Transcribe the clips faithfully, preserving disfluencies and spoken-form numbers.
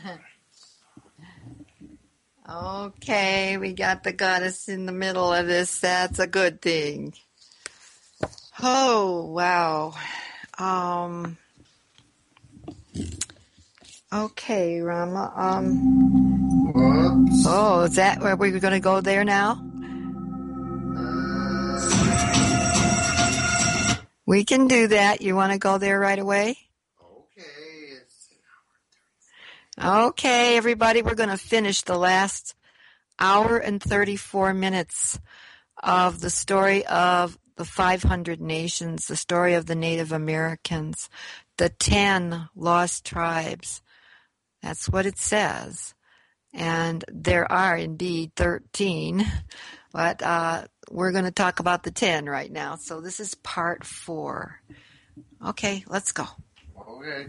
Okay, we got the goddess in the middle of this. That's a good thing. Oh, wow. Um, okay, Rama. Um, Whoops. oh, is that where we're going to go there now? Uh, We can do that. You want to go there right away? okay. It's an hour and thirty. Okay, everybody, we're going to finish the last hour and thirty-four minutes of the story of the five hundred nations, the story of the Native Americans, the ten lost tribes. That's what it says. And there are indeed thirteen, but uh, we're going to talk about the ten right now. So this is part four. Okay, let's go. Okay.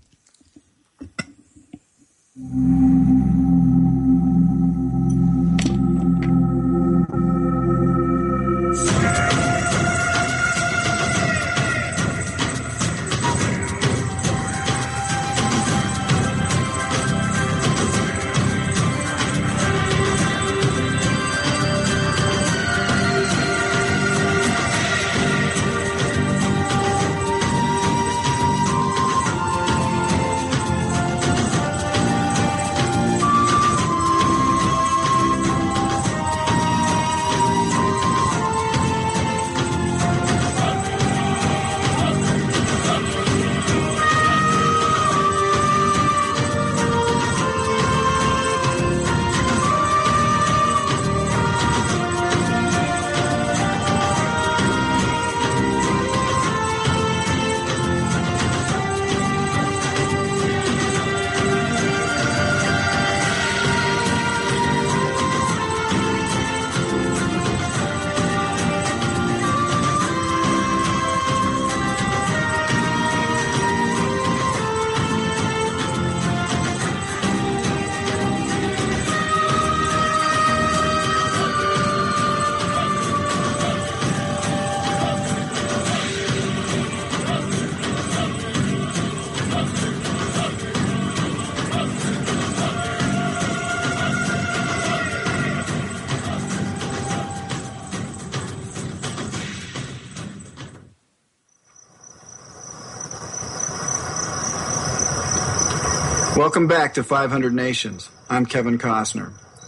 Welcome back to five hundred Nations. I'm Kevin Costner.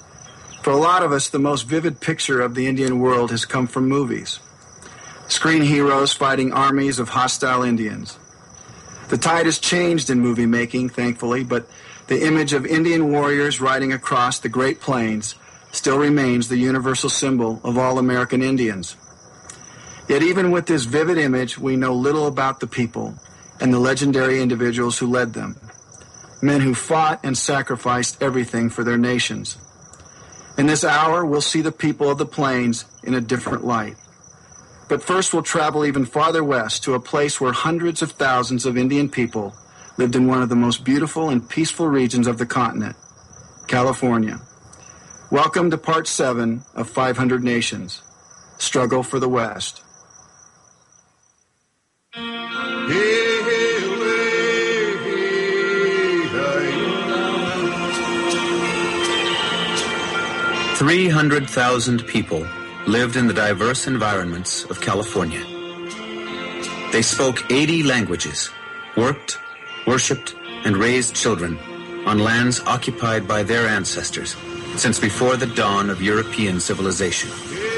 For a lot of us, the most vivid picture of the Indian world has come from movies. Screen heroes fighting armies of hostile Indians. The tide has changed in movie making, thankfully, but the image of Indian warriors riding across the Great Plains still remains the universal symbol of all American Indians. Yet even with this vivid image, we know little about the people and the legendary individuals who led them. Men who fought and sacrificed everything for their nations. In this hour, we'll see the people of the plains in a different light. But first, we'll travel even farther west to a place where hundreds of thousands of Indian people lived in one of the most beautiful and peaceful regions of the continent, California. Welcome to part seven of five hundred Nations, Struggle for the West. three hundred thousand people lived in the diverse environments of California. They spoke eighty languages, worked, worshipped, and raised children on lands occupied by their ancestors since before the dawn of European civilization.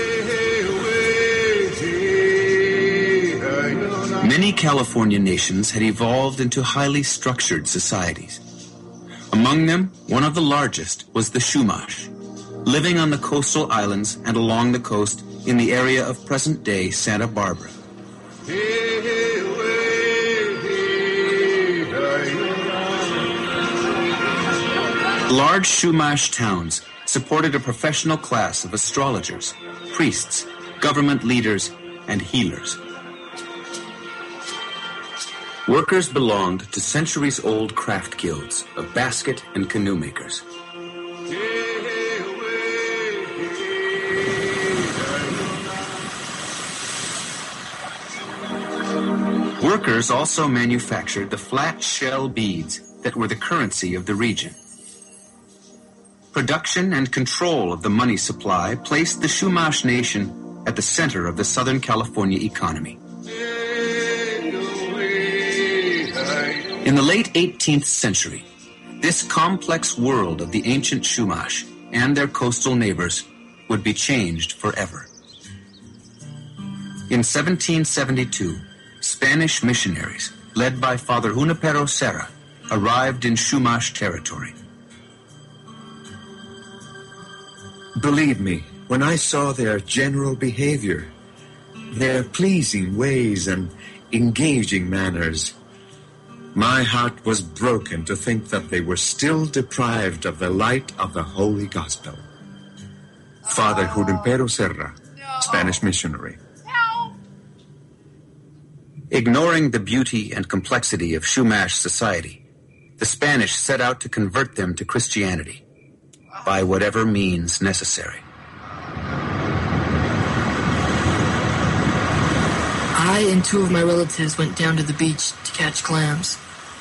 Many California nations had evolved into highly structured societies. Among them, one of the largest was the Chumash, living on the coastal islands and along the coast in the area of present-day Santa Barbara. Large Chumash towns supported a professional class of astrologers, priests, government leaders, and healers. Workers belonged to centuries-old craft guilds of basket and canoe makers. Workers also manufactured the flat shell beads that were the currency of the region. Production and control of the money supply placed the Chumash Nation at the center of the Southern California economy. In the late eighteenth century, this complex world of the ancient Chumash and their coastal neighbors would be changed forever. In seventeen seventy-two, Spanish missionaries, led by Father Junipero Serra, arrived in Chumash territory. Believe me, when I saw their general behavior, their pleasing ways and engaging manners, my heart was broken to think that they were still deprived of the light of the Holy Gospel. Father Junipero Serra, Spanish missionary. Ignoring the beauty and complexity of Chumash society, the Spanish set out to convert them to Christianity by whatever means necessary. I and two of my relatives went down to the beach to catch clams.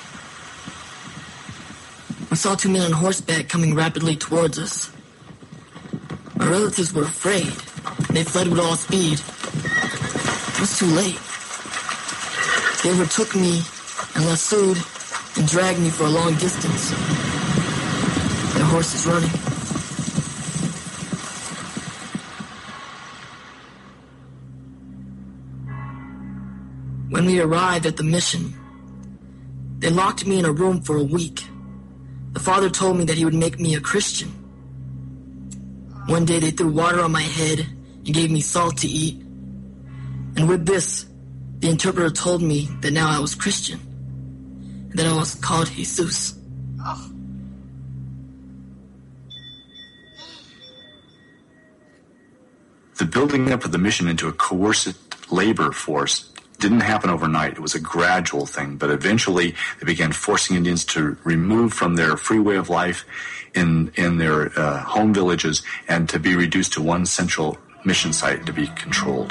We saw two men on horseback coming rapidly towards us. My relatives were afraid. They fled with all speed. It was too late. They overtook me and lassoed and dragged me for a long distance. Their horses running. When we arrived at the mission, they locked me in a room for a week. The father told me that he would make me a Christian. One day they threw water on my head and gave me salt to eat. And with this, the interpreter told me that now I was Christian, and that I was called Jesus. The building up of the mission into a coercive labor force didn't happen overnight. It was a gradual thing, but eventually they began forcing Indians to remove from their free way of life in in their uh, home villages and to be reduced to one central mission site to be controlled.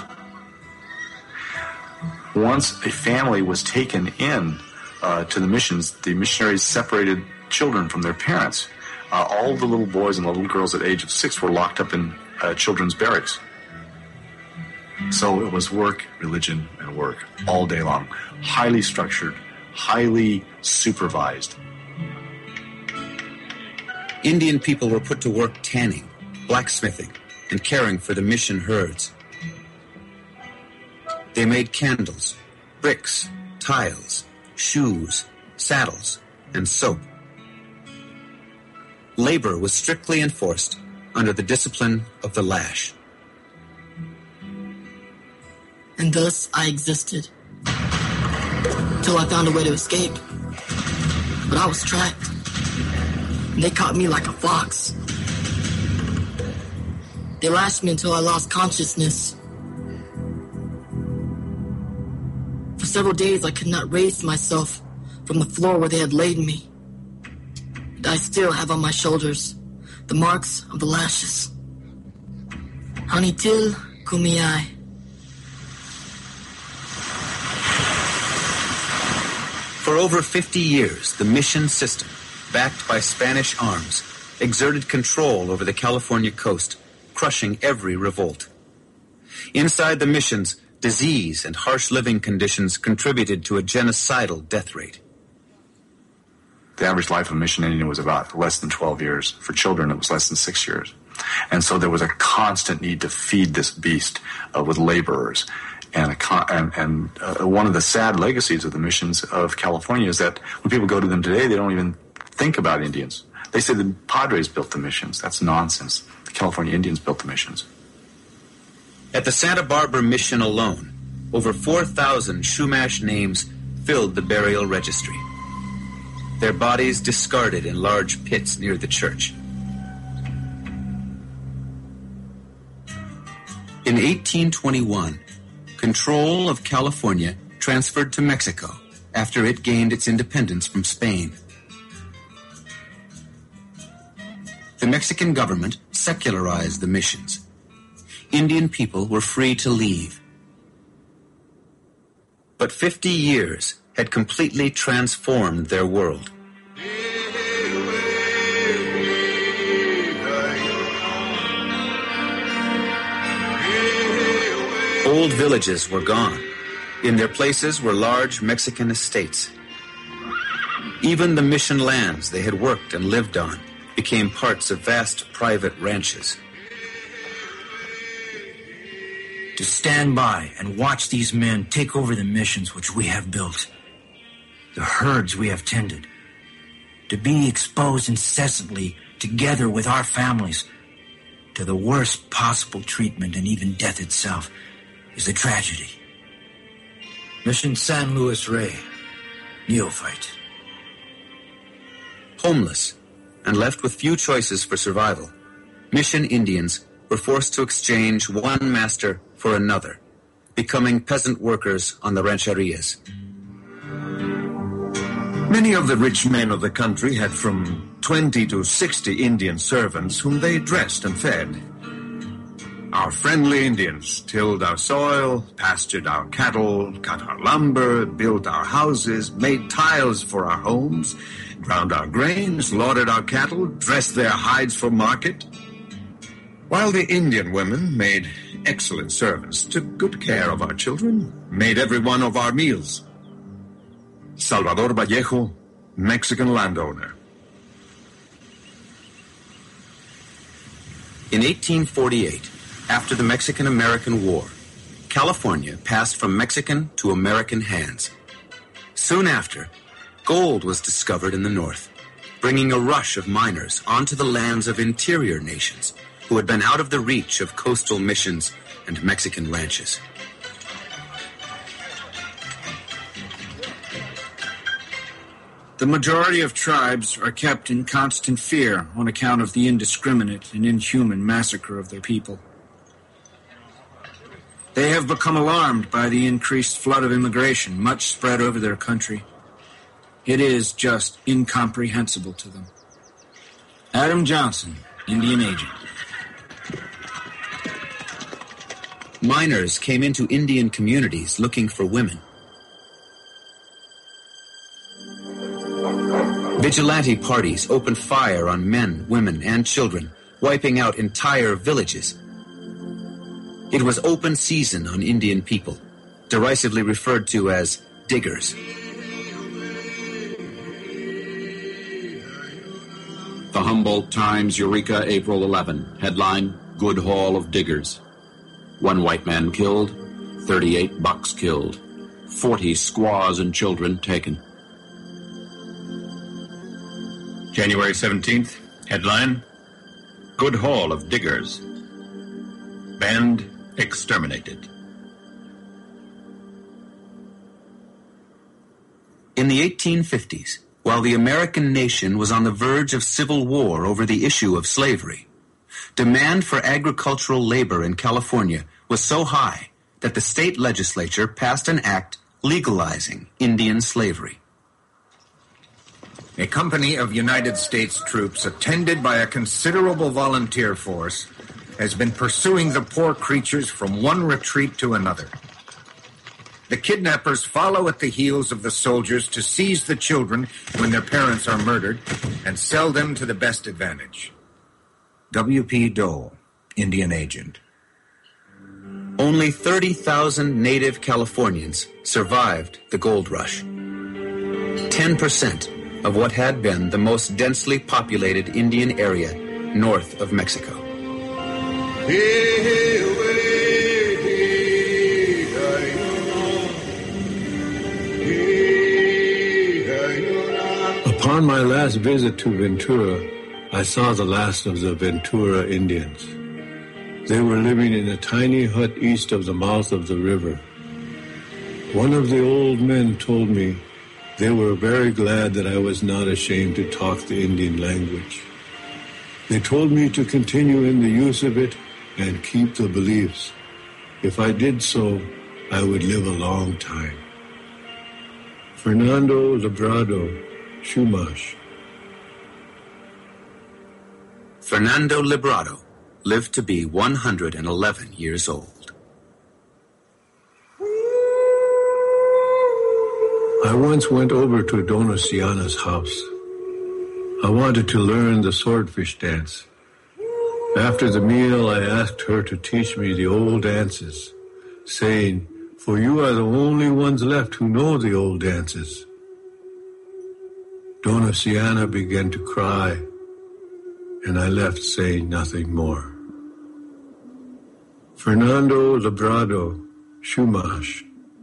Once a family was taken in uh, to the missions, the missionaries separated children from their parents. Uh, all the little boys and the little girls at the age of six were locked up in uh, children's barracks. So it was work, religion, and work all day long. Highly structured, highly supervised. Indian people were put to work tanning, blacksmithing, and caring for the mission herds. They made candles, bricks, tiles, shoes, saddles, and soap. Labor was strictly enforced under the discipline of the lash. And thus I existed, till I found a way to escape. But I was trapped, and they caught me like a fox. They lashed me until I lost consciousness. For several days I could not raise myself from the floor where they had laid me. And I still have on my shoulders the marks of the lashes. Hanitil Kumiai. For over fifty years, the mission system, backed by Spanish arms, exerted control over the California coast, crushing every revolt. Inside the missions, disease and harsh living conditions contributed to a genocidal death rate. The average life of a mission Indian was about less than twelve years. For children, it was less than six years. And so there was a constant need to feed this beast uh, with laborers. And, a con- and, and uh, one of the sad legacies of the missions of California is that when people go to them today, they don't even think about Indians. They say the Padres built the missions. That's nonsense. The California Indians built the missions. At the Santa Barbara mission alone, over four thousand Chumash names filled the burial registry. Their bodies discarded in large pits near the church. In eighteen twenty-one, control of California transferred to Mexico after it gained its independence from Spain. The Mexican government secularized the missions. Indian people were free to leave. But fifty years had completely transformed their world. Old villages were gone. In their places were large Mexican estates. Even the mission lands they had worked and lived on became parts of vast private ranches. To stand by and watch these men take over the missions which we have built, the herds we have tended, to be exposed incessantly together with our families to the worst possible treatment and even death itself is a tragedy. Mission San Luis Rey, neophyte. Homeless and left with few choices for survival, mission Indians were forced to exchange one master for another, becoming peasant workers on the rancherias. Many of the rich men of the country had from twenty to sixty Indian servants whom they dressed and fed. Our friendly Indians tilled our soil, pastured our cattle, cut our lumber, built our houses, made tiles for our homes, ground our grain, slaughtered our cattle, dressed their hides for market. While the Indian women made excellent servants, took good care of our children, made every one of our meals. Salvador Vallejo, Mexican landowner. In eighteen forty-eight, after the Mexican-American War, California passed from Mexican to American hands. Soon after, gold was discovered in the north, bringing a rush of miners onto the lands of interior nations who had been out of the reach of coastal missions and Mexican ranches. The majority of tribes are kept in constant fear on account of the indiscriminate and inhuman massacre of their people. They have become alarmed by the increased flood of immigration, much spread over their country. It is just incomprehensible to them. Adam Johnson, Indian Agent. Miners came into Indian communities looking for women. Vigilante parties opened fire on men, women, and children, wiping out entire villages. It was open season on Indian people, derisively referred to as diggers. The Humboldt Times, Eureka, April eleventh. Headline, Good Haul of Diggers. One white man killed, thirty-eight bucks killed, forty squaws and children taken. January seventeenth, headline, Good Haul of Diggers. Band exterminated. In the eighteen fifties, while the American nation was on the verge of civil war over the issue of slavery, demand for agricultural labor in California was so high that the state legislature passed an act legalizing Indian slavery. A company of United States troops, attended by a considerable volunteer force, has been pursuing the poor creatures from one retreat to another. The kidnappers follow at the heels of the soldiers to seize the children when their parents are murdered and sell them to the best advantage. W P Dole, Indian Agent. Only thirty thousand native Californians survived the gold rush. ten percent of what had been the most densely populated Indian area north of Mexico. Upon my last visit to Ventura, I saw the last of the Ventura Indians. They were living in a tiny hut east of the mouth of the river. One of the old men told me they were very glad that I was not ashamed to talk the Indian language. They told me to continue in the use of it and keep the beliefs. If I did so, I would live a long time. Fernando Librado, Chumash. Fernando Librado lived to be one hundred eleven years old. I once went over to Dona Siana's house. I wanted to learn the swordfish dance. After the meal, I asked her to teach me the old dances, saying, "For you are the only ones left who know the old dances." Dona Siana began to cry, and I left saying nothing more. Fernando Labrado, Chumash.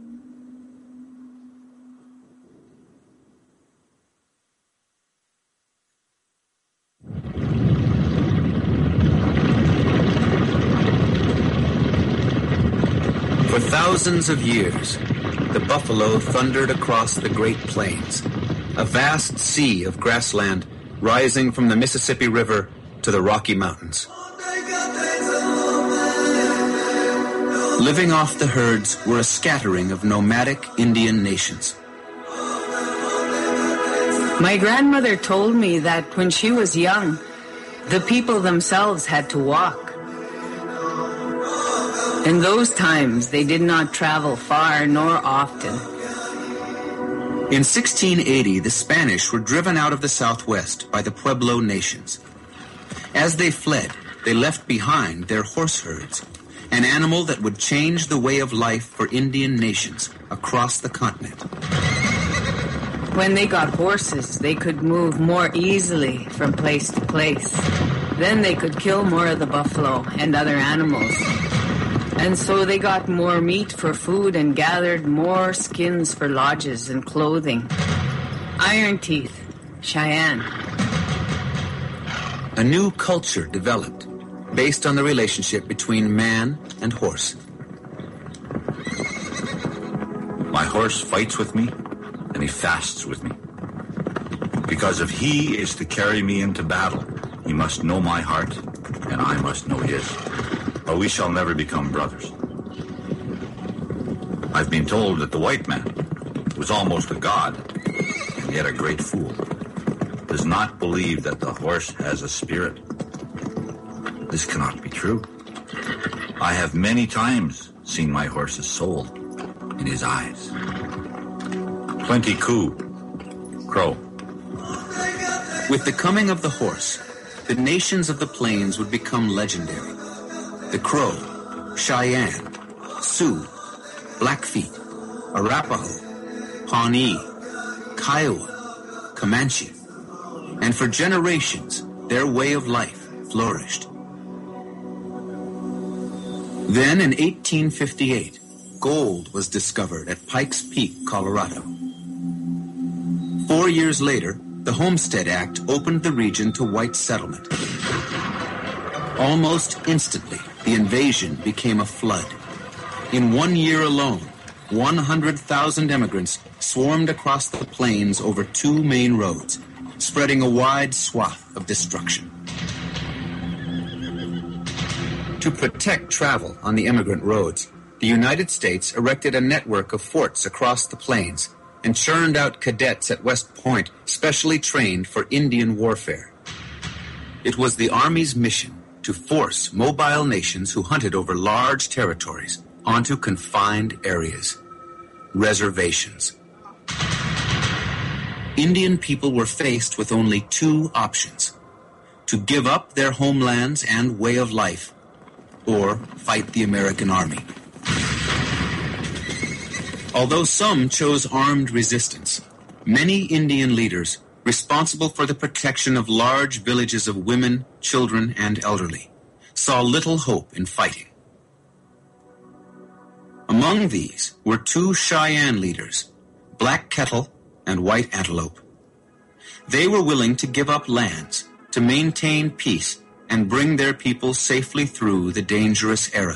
For thousands of years, the buffalo thundered across the Great Plains, a vast sea of grassland rising from the Mississippi River to the Rocky Mountains. Living off the herds were a scattering of nomadic Indian nations. My grandmother told me that when she was young, the people themselves had to walk. In those times, they did not travel far nor often. In sixteen eighty, the Spanish were driven out of the Southwest by the Pueblo nations. As they fled, they left behind their horse herds, an animal that would change the way of life for Indian nations across the continent. When they got horses, they could move more easily from place to place. Then they could kill more of the buffalo and other animals. And so they got more meat for food and gathered more skins for lodges and clothing. Iron Teeth, Cheyenne. A new culture developed based on the relationship between man and horse. My horse fights with me, and he fasts with me. Because if he is to carry me into battle, he must know my heart, and I must know his. Or we shall never become brothers. I've been told that the white man, who was almost a god, and yet a great fool, does not believe that the horse has a spirit. This cannot be true. I have many times seen my horse's soul in his eyes. Plenty Coo, Crow. With the coming of the horse, the nations of the plains would become legendary. The Crow, Cheyenne, Sioux, Blackfeet, Arapaho, Pawnee, Kiowa, Comanche, and for generations, their way of life flourished. Then in eighteen fifty-eight, gold was discovered at Pikes Peak, Colorado. Four years later, the Homestead Act opened the region to white settlement. Almost instantly, the invasion became a flood. In one year alone, one hundred thousand immigrants swarmed across the plains over two main roads, spreading a wide swath of destruction. To protect travel on the immigrant roads, the United States erected a network of forts across the plains and churned out cadets at West Point specially trained for Indian warfare. It was the Army's mission to force mobile nations who hunted over large territories onto confined areas, reservations. Indian people were faced with only two options: to give up their homelands and way of life, or fight the American army. Although some chose armed resistance, many Indian leaders responsible for the protection of large villages of women, children, and elderly saw little hope in fighting. Among these were two Cheyenne leaders, Black Kettle and White Antelope. They were willing to give up lands to maintain peace and bring their people safely through the dangerous era.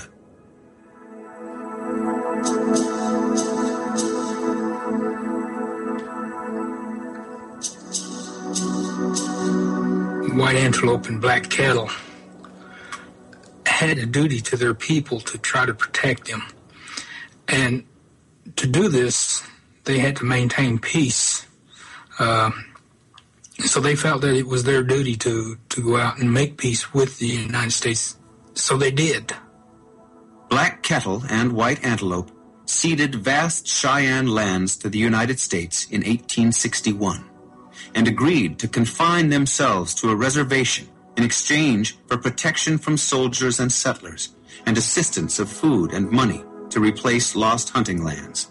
White Antelope and Black Kettle had a duty to their people to try to protect them. And to do this, they had to maintain peace. Uh, so they felt that it was their duty to, to go out and make peace with the United States. So they did. Black Kettle and White Antelope ceded vast Cheyenne lands to the United States in eighteen sixty-one and agreed to confine themselves to a reservation in exchange for protection from soldiers and settlers and assistance of food and money to replace lost hunting lands.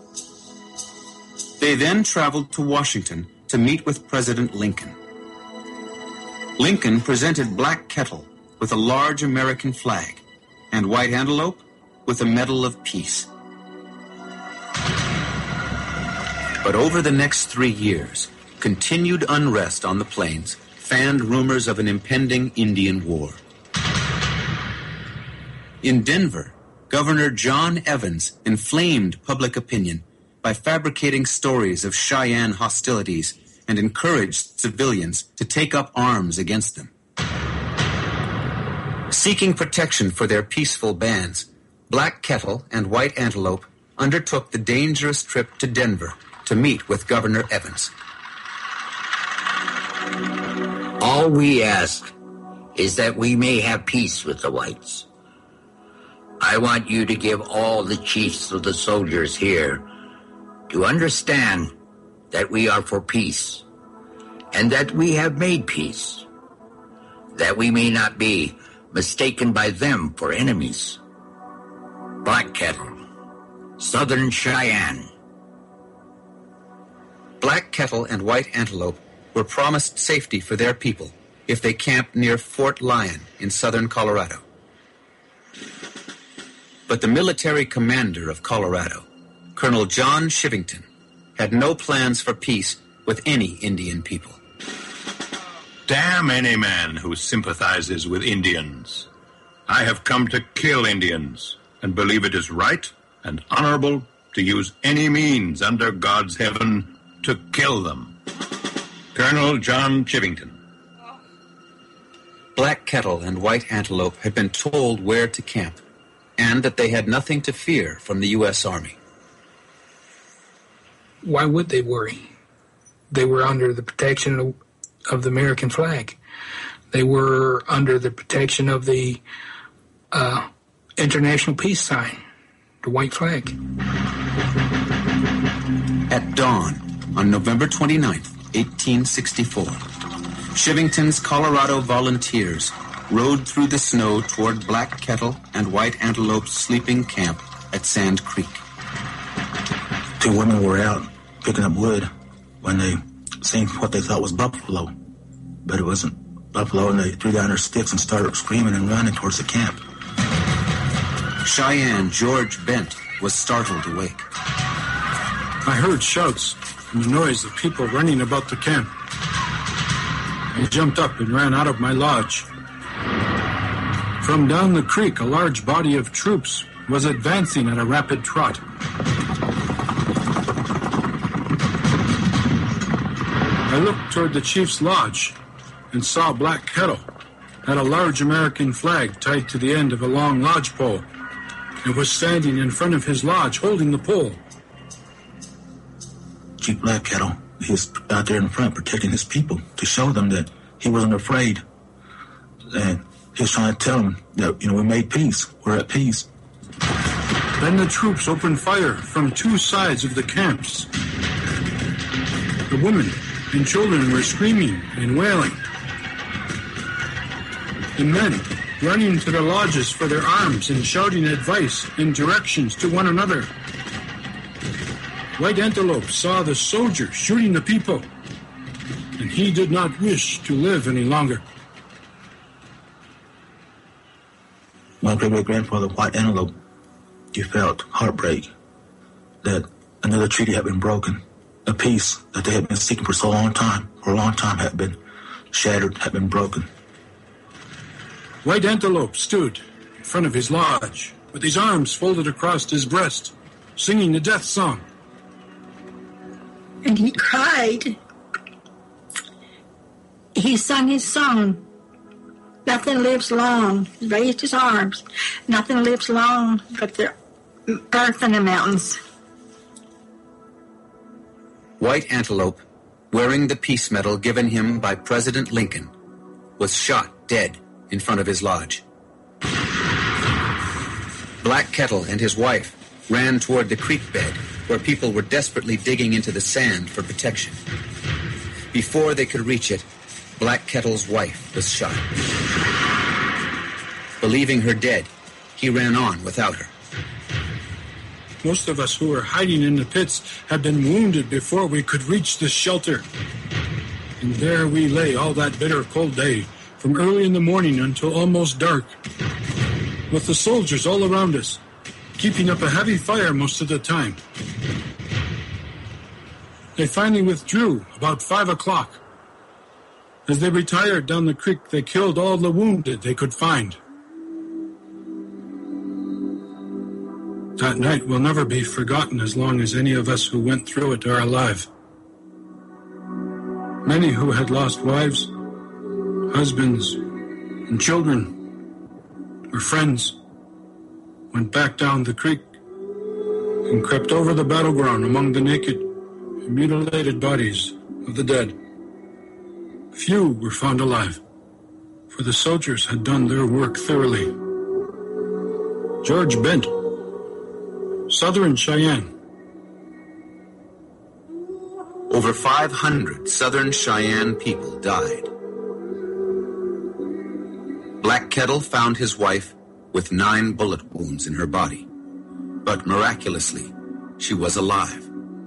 They then traveled to Washington to meet with President Lincoln. Lincoln presented Black Kettle with a large American flag and White Antelope with a Medal of Peace. But over the next three years, continued unrest on the plains fanned rumors of an impending Indian war. In Denver, Governor John Evans inflamed public opinion by fabricating stories of Cheyenne hostilities and encouraged civilians to take up arms against them. Seeking protection for their peaceful bands, Black Kettle and White Antelope undertook the dangerous trip to Denver to meet with Governor Evans. All we ask is that we may have peace with the whites. I want you to give all the chiefs of the soldiers here to understand that we are for peace, and that we have made peace, that we may not be mistaken by them for enemies. Black Kettle, Southern Cheyenne. Black Kettle and White Antelope were promised safety for their people if they camped near Fort Lyon in southern Colorado. But the military commander of Colorado, Colonel John Chivington, had no plans for peace with any Indian people. Damn any man who sympathizes with Indians. I have come to kill Indians and believe it is right and honorable to use any means under God's heaven to kill them. Colonel John Chivington. Black Kettle and White Antelope had been told where to camp and that they had nothing to fear from the U S Army. Why would they worry? They were under the protection of, of the American flag. They were under the protection of the uh, international peace sign, the white flag. At dawn on November twenty-ninth, eighteen sixty-four, Chivington's Colorado volunteers rode through the snow toward Black Kettle and White Antelope's sleeping camp at Sand Creek. Two women were out picking up wood when they seen what they thought was buffalo, but it wasn't buffalo, and they threw down their sticks and started screaming and running towards the camp. Cheyenne George Bent was startled awake. I heard shouts and the noise of people running about the camp. I jumped up and ran out of my lodge. From down the creek, a large body of troops was advancing at a rapid trot. I looked toward the chief's lodge and saw Black Kettle had a large American flag tied to the end of a long lodge pole and was standing in front of his lodge holding the pole. Chief Black Kettle, he was out there in front protecting his people to show them that he wasn't afraid. And he was trying to tell them that, you know, we made peace. We're at peace. Then the troops opened fire from two sides of the camps. The women and children were screaming and wailing. The men running to their lodges for their arms and shouting advice and directions to one another. White Antelope saw the soldier shooting the people, and he did not wish to live any longer. My great-great-grandfather, White Antelope, he felt heartbreak that another treaty had been broken. A peace that they had been seeking for so long time, for a long time, had been shattered, had been broken. White Antelope stood in front of his lodge with his arms folded across his breast, singing the death song. And he cried. He sung his song. Nothing lives long. He raised his arms. Nothing lives long but the earth and the mountains. White Antelope, wearing the peace medal given him by President Lincoln, was shot dead in front of his lodge. Black Kettle and his wife ran toward the creek bed where people were desperately digging into the sand for protection. Before they could reach it, Black Kettle's wife was shot. Believing her dead, he ran on without her. Most of us who were hiding in the pits had been wounded before we could reach the shelter. And there we lay all that bitter cold day, from early in the morning until almost dark, with the soldiers all around us, keeping up a heavy fire most of the time. They finally withdrew about five o'clock. As they retired down the creek, they killed all the wounded they could find. That night will never be forgotten as long as any of us who went through it are alive. Many who had lost wives, husbands, and children, or friends, went back down the creek and crept over the battleground among the naked and mutilated bodies of the dead. Few were found alive, for the soldiers had done their work thoroughly. George Bent, Southern Cheyenne. Over five hundred Southern Cheyenne people died. Black Kettle found his wife with nine bullet wounds in her body, but miraculously, she was alive.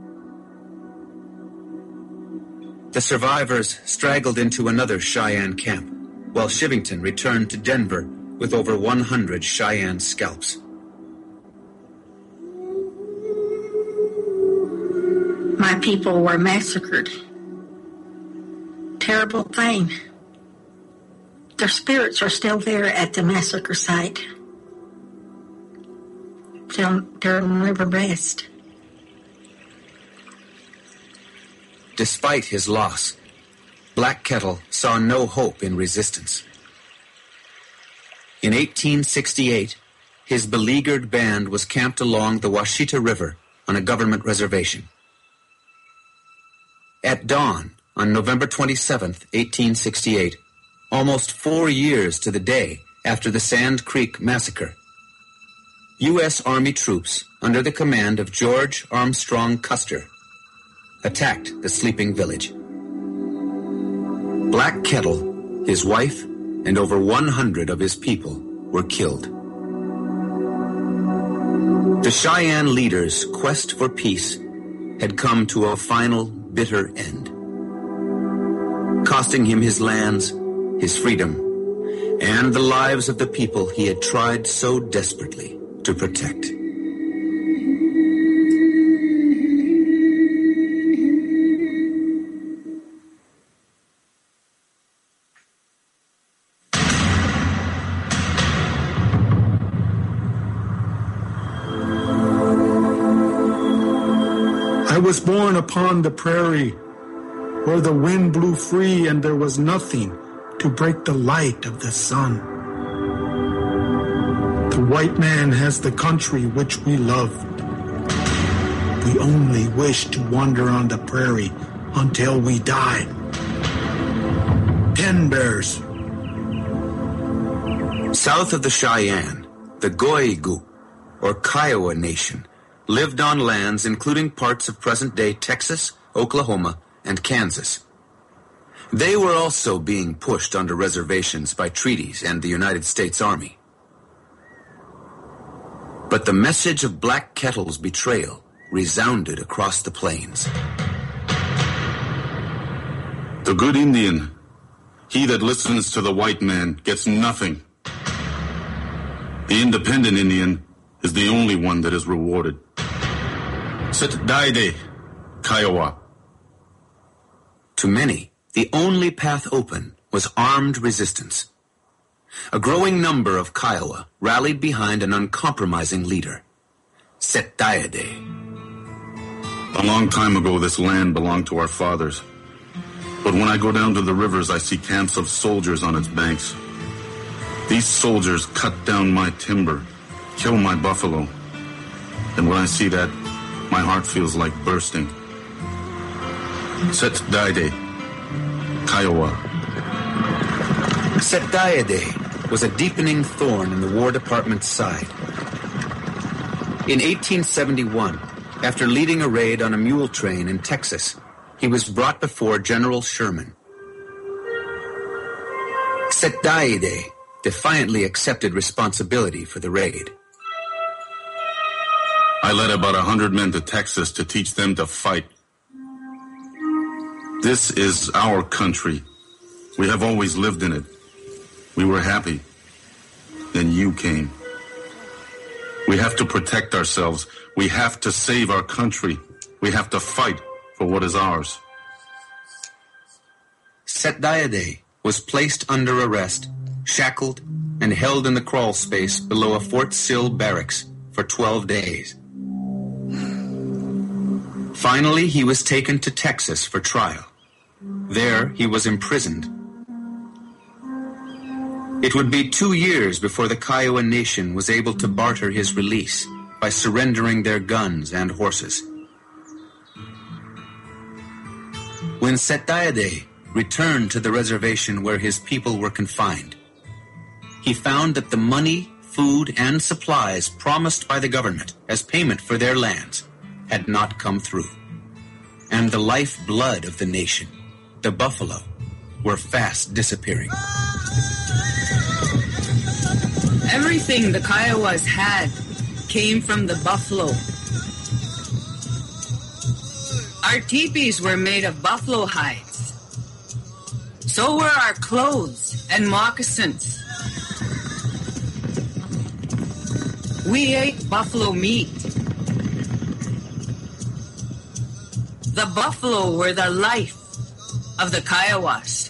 The survivors straggled into another Cheyenne camp, while Shivington returned to Denver with over one hundred Cheyenne scalps. My people were massacred. Terrible thing. Their spirits are still there at the massacre site. They'll, they'll never rest. Despite his loss, Black Kettle saw no hope in resistance. In eighteen sixty-eight, his beleaguered band was camped along the Washita River on a government reservation. At dawn on November twenty-seventh, eighteen sixty-eight, almost four years to the day after the Sand Creek Massacre, U S Army troops under the command of George Armstrong Custer attacked the sleeping village. Black Kettle, his wife, and over one hundred of his people were killed. The Cheyenne leader's quest for peace had come to a final bitter end, costing him his lands, his freedom, and the lives of the people he had tried so desperately to protect. I was born upon the prairie, where the wind blew free and there was nothing to break the light of the sun. The white man has the country which we loved. We only wish to wander on the prairie until we die. Ten Bears. South of the Cheyenne, the Goigu, or Kiowa Nation, lived on lands including parts of present-day Texas, Oklahoma, and Kansas. They were also being pushed onto reservations by treaties and the United States Army. But the message of Black Kettle's betrayal resounded across the plains. The good Indian, he that listens to the white man, gets nothing. The independent Indian is the only one that is rewarded. Sit Daide, Kiowa. To many, the only path open was armed resistance. A growing number of Kiowa rallied behind an uncompromising leader, Set Daide. A long time ago, this land belonged to our fathers. But when I go down to the rivers, I see camps of soldiers on its banks. These soldiers cut down my timber, kill my buffalo. And when I see that, my heart feels like bursting. Set Daide, Kiowa. Set Daide was a deepening thorn in the War Department's side. In eighteen seventy-one, after leading a raid on a mule train in Texas, he was brought before General Sherman. Set Daide defiantly accepted responsibility for the raid. I led about a hundred men to Texas to teach them to fight. This is our country. We have always lived in it. We were happy. Then you came. We have to protect ourselves. We have to save our country. We have to fight for what is ours. Setdiade was placed under arrest, shackled, and held in the crawl space below a Fort Sill barracks for twelve days. Finally, he was taken to Texas for trial. There, he was imprisoned. It would be two years before the Kiowa Nation was able to barter his release by surrendering their guns and horses. When Setdiade returned to the reservation where his people were confined, he found that the money, food, and supplies promised by the government as payment for their lands had not come through. And the lifeblood of the nation, the buffalo, were fast disappearing. Everything the Kiowas had came from the buffalo. Our teepees were made of buffalo hides. So were our clothes and moccasins. We ate buffalo meat. The buffalo were the life of the Kiowas.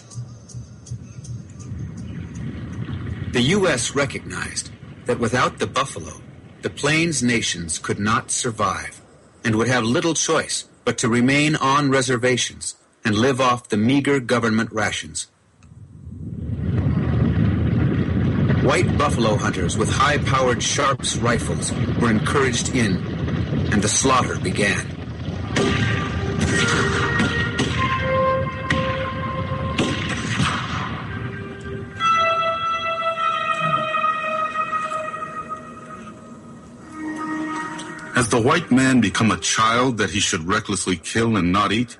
The U S recognized that without the buffalo, the Plains nations could not survive and would have little choice but to remain on reservations and live off the meager government rations. White buffalo hunters with high-powered Sharps rifles were encouraged in, and the slaughter began. Has the white man become a child that he should recklessly kill and not eat?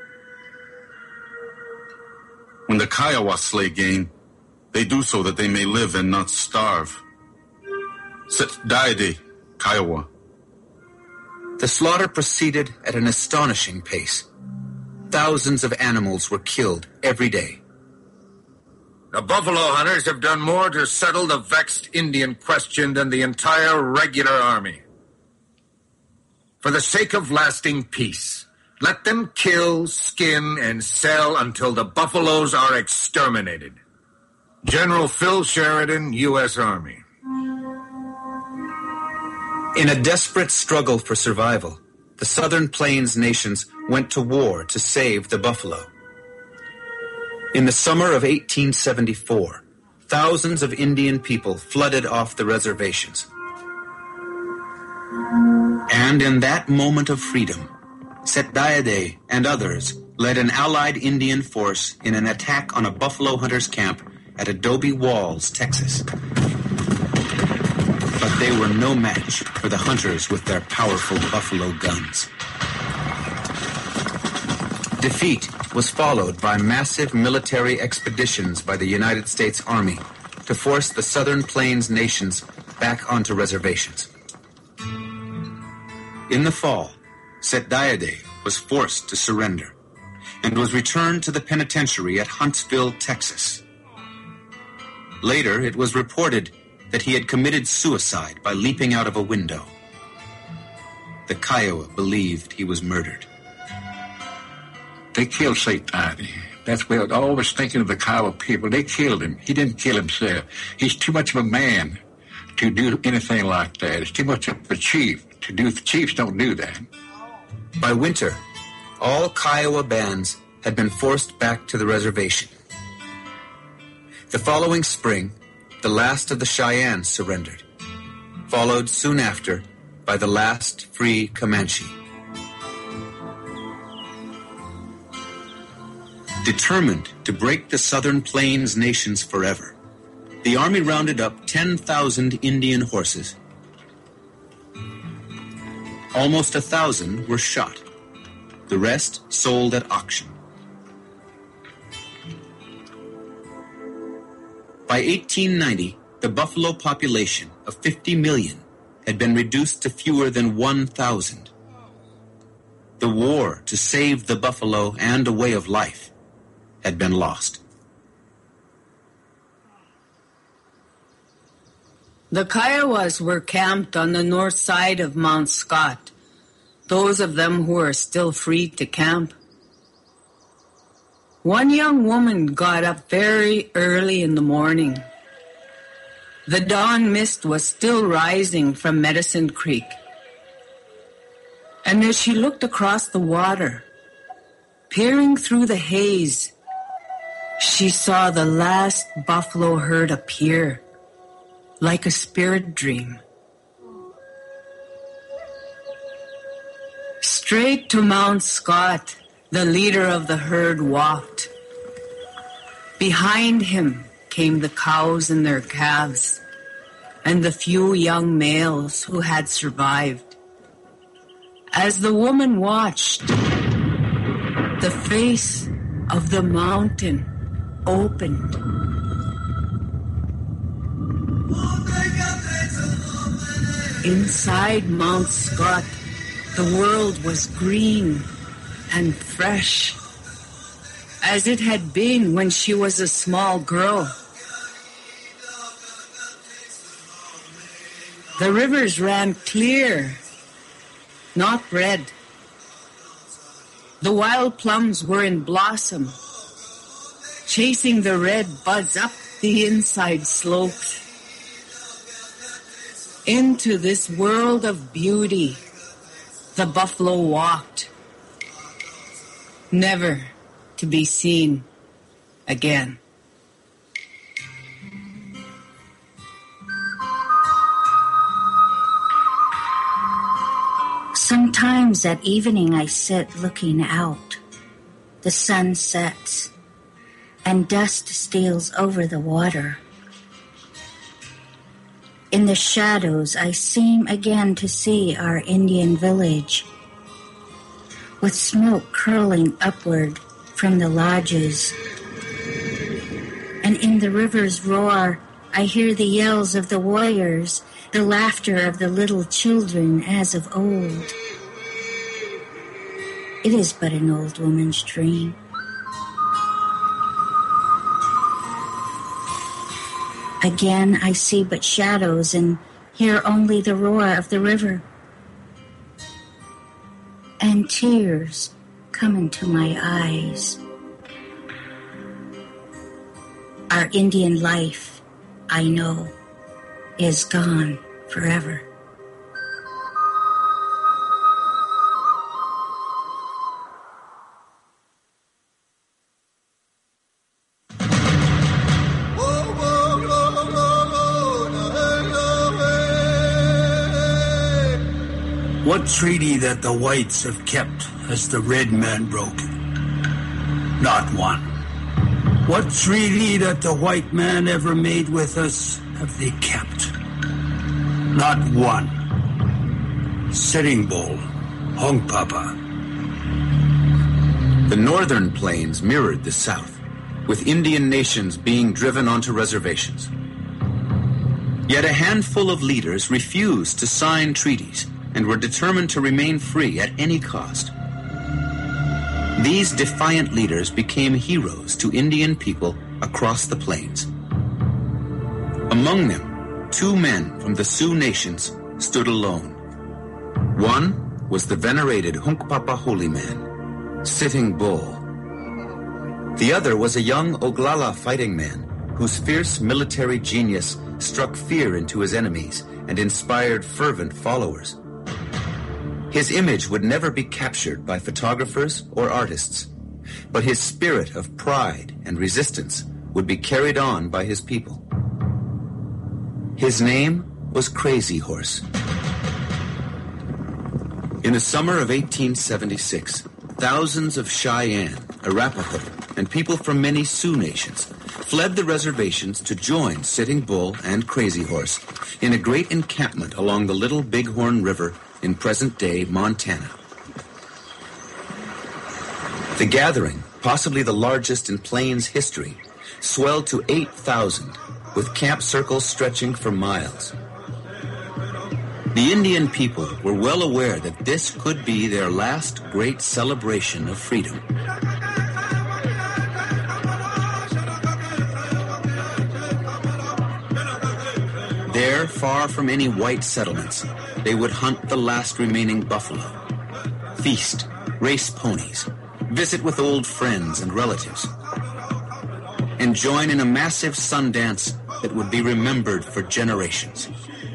When the Kiowa slay game, they do so that they may live and not starve. Setdiade, Kiowa. The slaughter proceeded at an astonishing pace. Thousands of animals were killed every day. The buffalo hunters have done more to settle the vexed Indian question than the entire regular army. For the sake of lasting peace, let them kill, skin, and sell until the buffaloes are exterminated. General Phil Sheridan, U S Army. In a desperate struggle for survival, the Southern Plains nations went to war to save the buffalo. In the summer of eighteen seventy-four, thousands of Indian people flooded off the reservations. And in that moment of freedom, Setdiade and others led an allied Indian force in an attack on a buffalo hunters' camp at Adobe Walls, Texas. But they were no match for the hunters with their powerful buffalo guns. Defeat was followed by massive military expeditions by the United States Army to force the Southern Plains nations back onto reservations. In the fall, Setdiade was forced to surrender and was returned to the penitentiary at Huntsville, Texas. Later, it was reported that he had committed suicide by leaping out of a window. The Kiowa believed he was murdered. They killed Setdiade. That's what I always thinking of the Kiowa people. They killed him. He didn't kill himself. He's too much of a man to do anything like that. It's too much of a chief to do. Chiefs don't do that. By winter, all Kiowa bands had been forced back to the reservation. The following spring, the last of the Cheyennes surrendered, followed soon after by the last free Comanche. Determined to break the Southern Plains nations forever, the Army rounded up ten thousand Indian horses. Almost a thousand were shot. The rest sold at auction. By eighteen ninety, the buffalo population of fifty million had been reduced to fewer than one thousand. The war to save the buffalo and a way of life had been lost. The Kiowas were camped on the north side of Mount Scott, those of them who are still free to camp. One young woman got up very early in the morning. The dawn mist was still rising from Medicine Creek. And as she looked across the water, peering through the haze, she saw the last buffalo herd appear, like a spirit dream. Straight to Mount Scott, the leader of the herd walked. Behind him came the cows and their calves, and the few young males who had survived. As the woman watched, the face of the mountain opened. Inside Mount Scott, the world was green and fresh, as it had been when she was a small girl. The rivers ran clear, not red. The wild plums were in blossom, chasing the red buds up the inside slopes. Into this world of beauty, the buffalo walked, never to be seen again. Sometimes at evening I sit looking out. The sun sets, and dust steals over the water. In the shadows, I seem again to see our Indian village, with smoke curling upward from the lodges. And in the river's roar, I hear the yells of the warriors, the laughter of the little children as of old. It is but an old woman's dream. Again I see but shadows and hear only the roar of the river. And tears come into my eyes. Our Indian life, I know, is gone forever. What treaty that the whites have kept has the red man broken? Not one. What treaty that the white man ever made with us have they kept? Not one. Sitting Bull, Hunkpapa. The northern plains mirrored the south, with Indian nations being driven onto reservations. Yet a handful of leaders refused to sign treaties and were determined to remain free at any cost. These defiant leaders became heroes to Indian people across the plains. Among them, two men from the Sioux nations stood alone. One was the venerated Hunkpapa holy man, Sitting Bull. The other was a young Oglala fighting man whose fierce military genius struck fear into his enemies and inspired fervent followers. His image would never be captured by photographers or artists, but his spirit of pride and resistance would be carried on by his people. His name was Crazy Horse. In the summer of eighteen seventy-six, thousands of Cheyenne, Arapaho, and people from many Sioux nations fled the reservations to join Sitting Bull and Crazy Horse in a great encampment along the Little Bighorn River in present-day Montana. The gathering, possibly the largest in Plains history, swelled to eight thousand, with camp circles stretching for miles. The Indian people were well aware that this could be their last great celebration of freedom. There, far from any white settlements, they would hunt the last remaining buffalo, feast, race ponies, visit with old friends and relatives, and join in a massive sun dance that would be remembered for generations.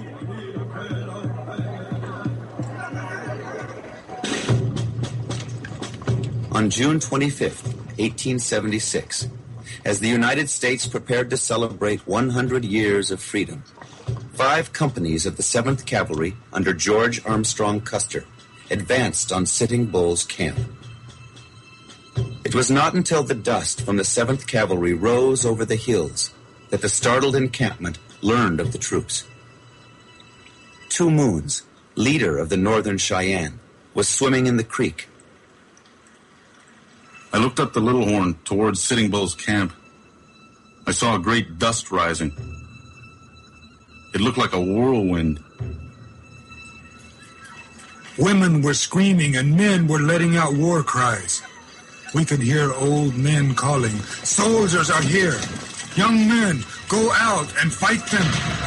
On June twenty-fifth, eighteen seventy-six, as the United States prepared to celebrate one hundred years of freedom, five companies of the seventh Cavalry under George Armstrong Custer advanced on Sitting Bull's camp. It was not until the dust from the seventh Cavalry rose over the hills that the startled encampment learned of the troops. Two Moons, leader of the Northern Cheyenne, was swimming in the creek. I looked up the Little Horn towards Sitting Bull's camp. I saw a great dust rising. It looked like a whirlwind. Women were screaming and men were letting out war cries. We could hear old men calling, "Soldiers are here! Young men, go out and fight them!"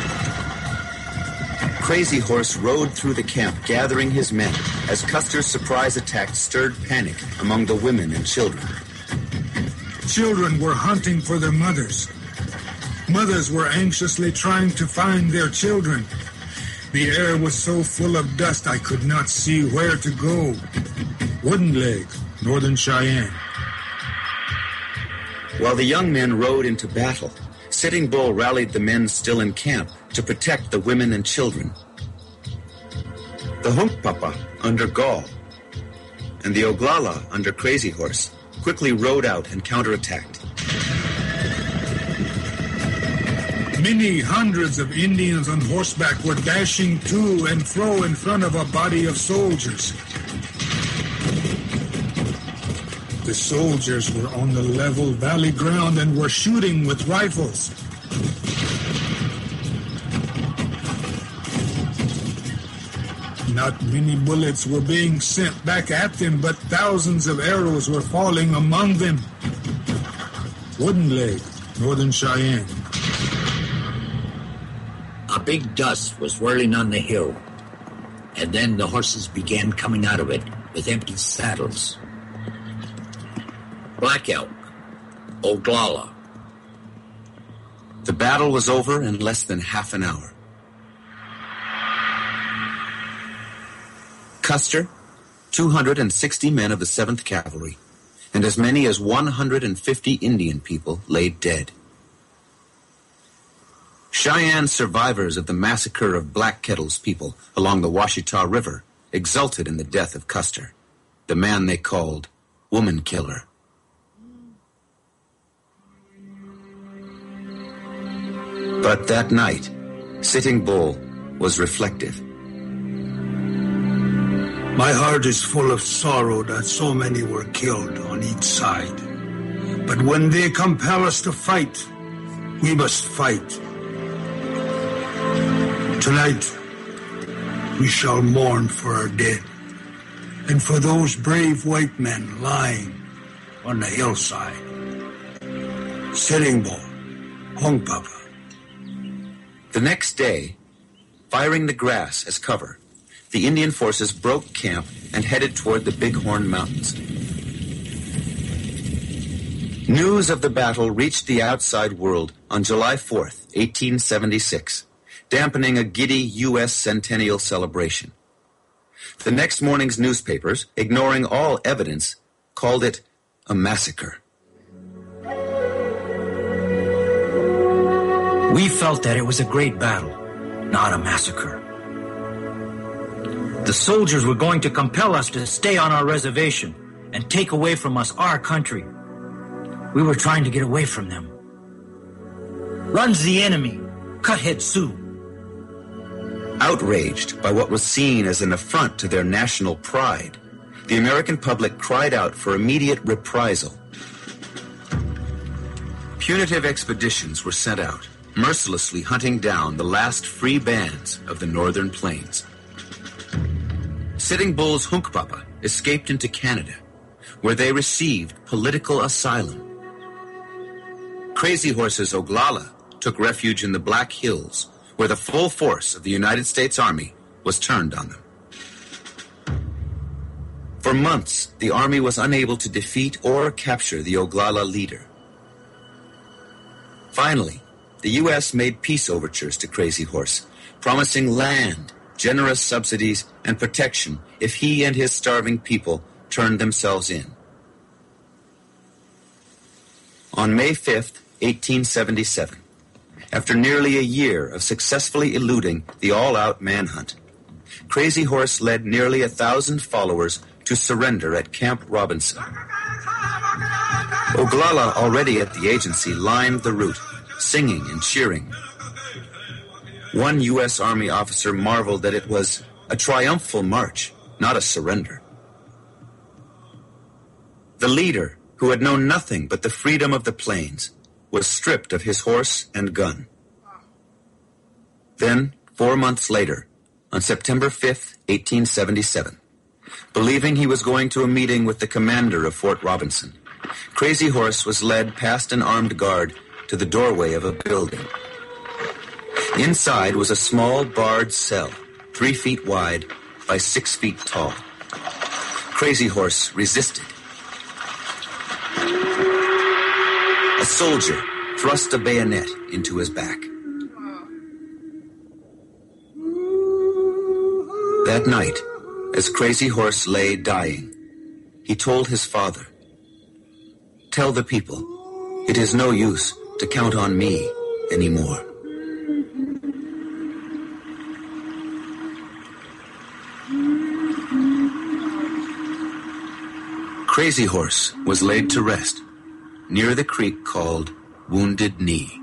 Crazy Horse rode through the camp, gathering his men, as Custer's surprise attack stirred panic among the women and children. Children were hunting for their mothers. Mothers were anxiously trying to find their children. The air was so full of dust I could not see where to go. Wooden Leg, Northern Cheyenne. While the young men rode into battle, Sitting Bull rallied the men still in camp to protect the women and children. The Hunkpapa under Gall and the Oglala under Crazy Horse quickly rode out and counterattacked. Many hundreds of Indians on horseback were dashing to and fro in front of a body of soldiers. The soldiers were on the level valley ground and were shooting with rifles. Not many bullets were being sent back at them, but thousands of arrows were falling among them. Wooden Leg, Northern Cheyenne. A big dust was whirling on the hill, and then the horses began coming out of it with empty saddles. Black Elk, Oglala. The battle was over in less than half an hour. Custer, two hundred sixty men of the seventh Cavalry, and as many as one hundred fifty Indian people lay dead. Cheyenne survivors of the massacre of Black Kettle's people along the Washita River exulted in the death of Custer, the man they called Woman Killer. But that night, Sitting Bull was reflective. My heart is full of sorrow that so many were killed on each side. But when they compel us to fight, we must fight. Tonight, we shall mourn for our dead and for those brave white men lying on the hillside. Sitting Bull, Hunkpapa. The next day, firing the grass as cover, the Indian forces broke camp and headed toward the Bighorn Mountains. News of the battle reached the outside world on July fourth, eighteen seventy-six, dampening a giddy U S centennial celebration. The next morning's newspapers, ignoring all evidence, called it a massacre. We felt that it was a great battle, not a massacre. The soldiers were going to compel us to stay on our reservation and take away from us our country. We were trying to get away from them. Runs the enemy, Cuthead Sioux. Outraged by what was seen as an affront to their national pride, the American public cried out for immediate reprisal. Punitive expeditions were sent out, mercilessly hunting down the last free bands of the northern plains. Sitting Bull's Hunkpapa escaped into Canada, where they received political asylum. Crazy Horse's Oglala took refuge in the Black Hills, where the full force of the United States Army was turned on them. For months, the army was unable to defeat or capture the Oglala leader. Finally, the U S made peace overtures to Crazy Horse, promising land, generous subsidies, and protection if he and his starving people turned themselves in. On May fifth, eighteen seventy-seven, after nearly a year of successfully eluding the all-out manhunt, Crazy Horse led nearly a thousand followers to surrender at Camp Robinson. Oglala, already at the agency, lined the route, singing and cheering. One U S Army officer marveled that it was a triumphal march, not a surrender. The leader, who had known nothing but the freedom of the plains, was stripped of his horse and gun. Then, four months later, on September fifth, eighteen seventy-seven, believing he was going to a meeting with the commander of Fort Robinson, Crazy Horse was led past an armed guard to the doorway of a building. Inside was a small barred cell, three feet wide by six feet tall. Crazy Horse resisted. A soldier thrust a bayonet into his back. That night, as Crazy Horse lay dying, he told his father, "Tell the people, it is no use to count on me anymore." Crazy Horse was laid to rest near the creek called Wounded Knee.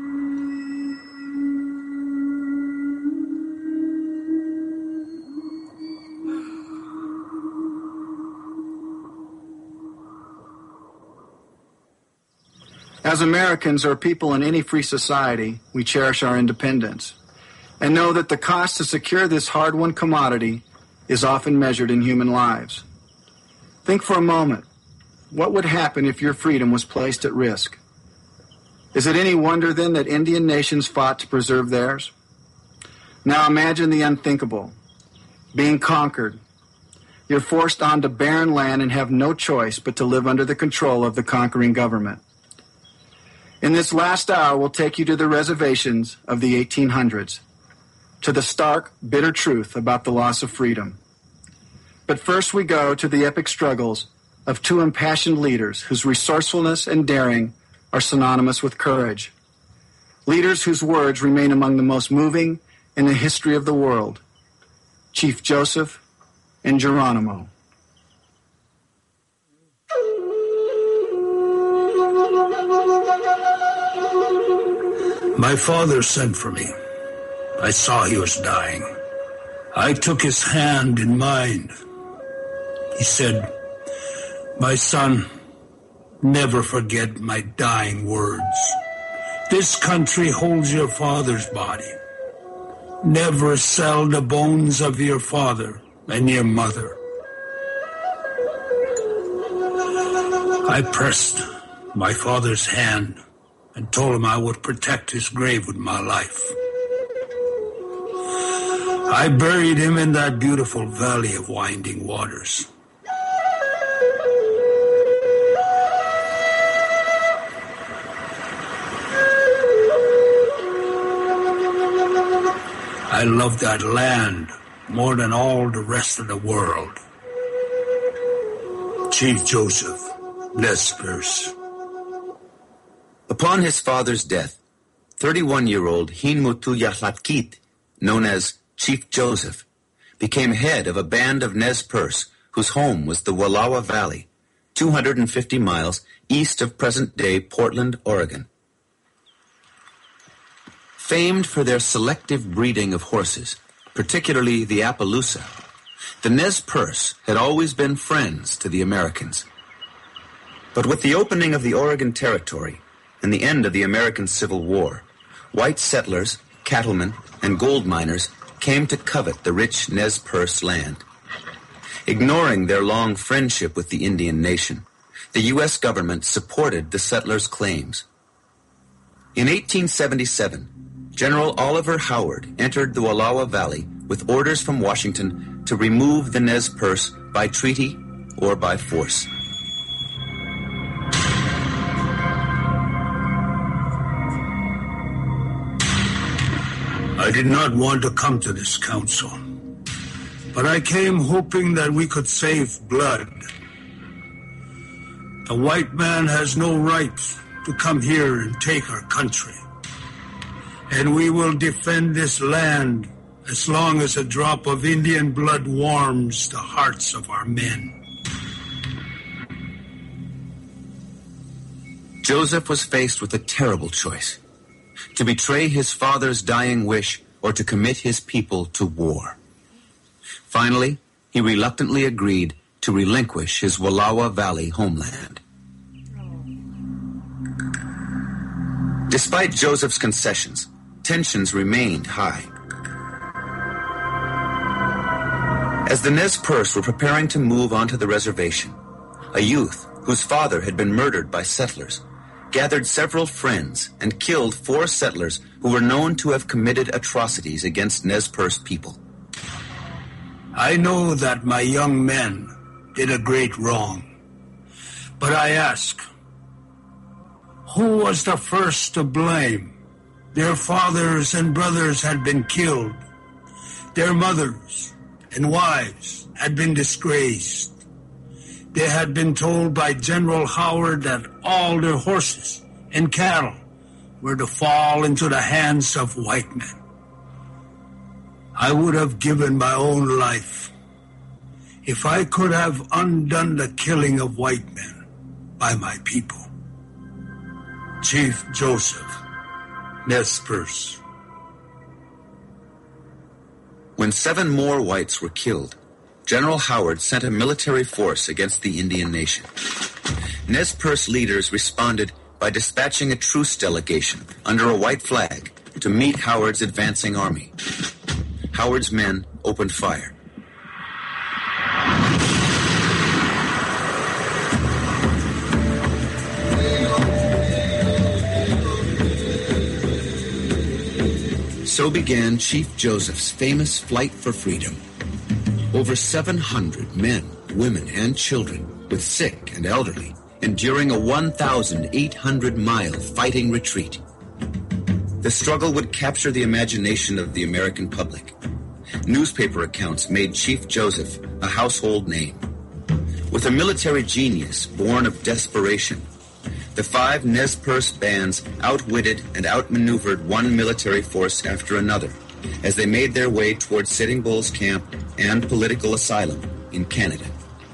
As Americans or people in any free society, we cherish our independence and know that the cost to secure this hard-won commodity is often measured in human lives. Think for a moment, what would happen if your freedom was placed at risk? Is it any wonder then that Indian nations fought to preserve theirs? Now imagine the unthinkable, being conquered. You're forced onto barren land and have no choice but to live under the control of the conquering government. In this last hour, we'll take you to the reservations of the eighteen hundreds, to the stark, bitter truth about the loss of freedom. But first we go to the epic struggles of two impassioned leaders whose resourcefulness and daring are synonymous with courage. Leaders whose words remain among the most moving in the history of the world. Chief Joseph and Geronimo. My father sent for me. I saw he was dying. I took his hand in mine. He said, "My son, never forget my dying words. This country holds your father's body. Never sell the bones of your father and your mother." I pressed my father's hand and told him I would protect his grave with my life. I buried him in that beautiful valley of winding waters. I love that land more than all the rest of the world. Chief Joseph, Nez Perce. Upon his father's death, thirty-one-year-old Hinmutu Yahlatkit, known as Chief Joseph, became head of a band of Nez Perce whose home was the Wallowa Valley, two hundred fifty miles east of present-day Portland, Oregon. Famed for their selective breeding of horses, particularly the Appaloosa, the Nez Perce had always been friends to the Americans. But with the opening of the Oregon Territory and the end of the American Civil War, white settlers, cattlemen, and gold miners came to covet the rich Nez Perce land. Ignoring their long friendship with the Indian nation, the U S government supported the settlers' claims. In eighteen seventy-seven, General Oliver Howard entered the Wallowa Valley with orders from Washington to remove the Nez Perce by treaty or by force. I did not want to come to this council, but I came hoping that we could save blood. The white man has no right to come here and take our country, and we will defend this land as long as a drop of Indian blood warms the hearts of our men. Joseph was faced with a terrible choice: to betray his father's dying wish or to commit his people to war. Finally, he reluctantly agreed to relinquish his Wallowa Valley homeland. Despite Joseph's concessions, tensions remained high. As the Nez Perce were preparing to move onto the reservation, a youth whose father had been murdered by settlers gathered several friends and killed four settlers who were known to have committed atrocities against Nez Perce people. I know that my young men did a great wrong, but I ask, who was the first to blame? Their fathers and brothers had been killed. Their mothers and wives had been disgraced. They had been told by General Howard that all their horses and cattle were to fall into the hands of white men. I would have given my own life if I could have undone the killing of white men by my people. Chief Joseph, Nez Perce. When seven more whites were killed, General Howard sent a military force against the Indian nation. Nez Perce leaders responded by dispatching a truce delegation under a white flag to meet Howard's advancing army. Howard's men opened fire. So began Chief Joseph's famous flight for freedom. Over seven hundred men, women, and children, with sick and elderly, enduring a one thousand eight hundred mile fighting retreat. The struggle would capture the imagination of the American public. Newspaper accounts made Chief Joseph a household name. With a military genius born of desperation, the five Nez Perce bands outwitted and outmaneuvered one military force after another as they made their way towards Sitting Bull's camp and political asylum in Canada.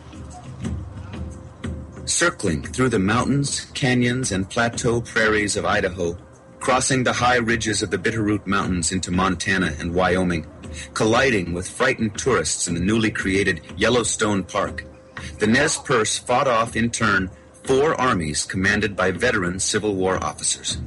Circling through the mountains, canyons, and plateau prairies of Idaho, crossing the high ridges of the Bitterroot Mountains into Montana and Wyoming, colliding with frightened tourists in the newly created Yellowstone Park, the Nez Perce fought off in turn four armies commanded by veteran Civil War officers.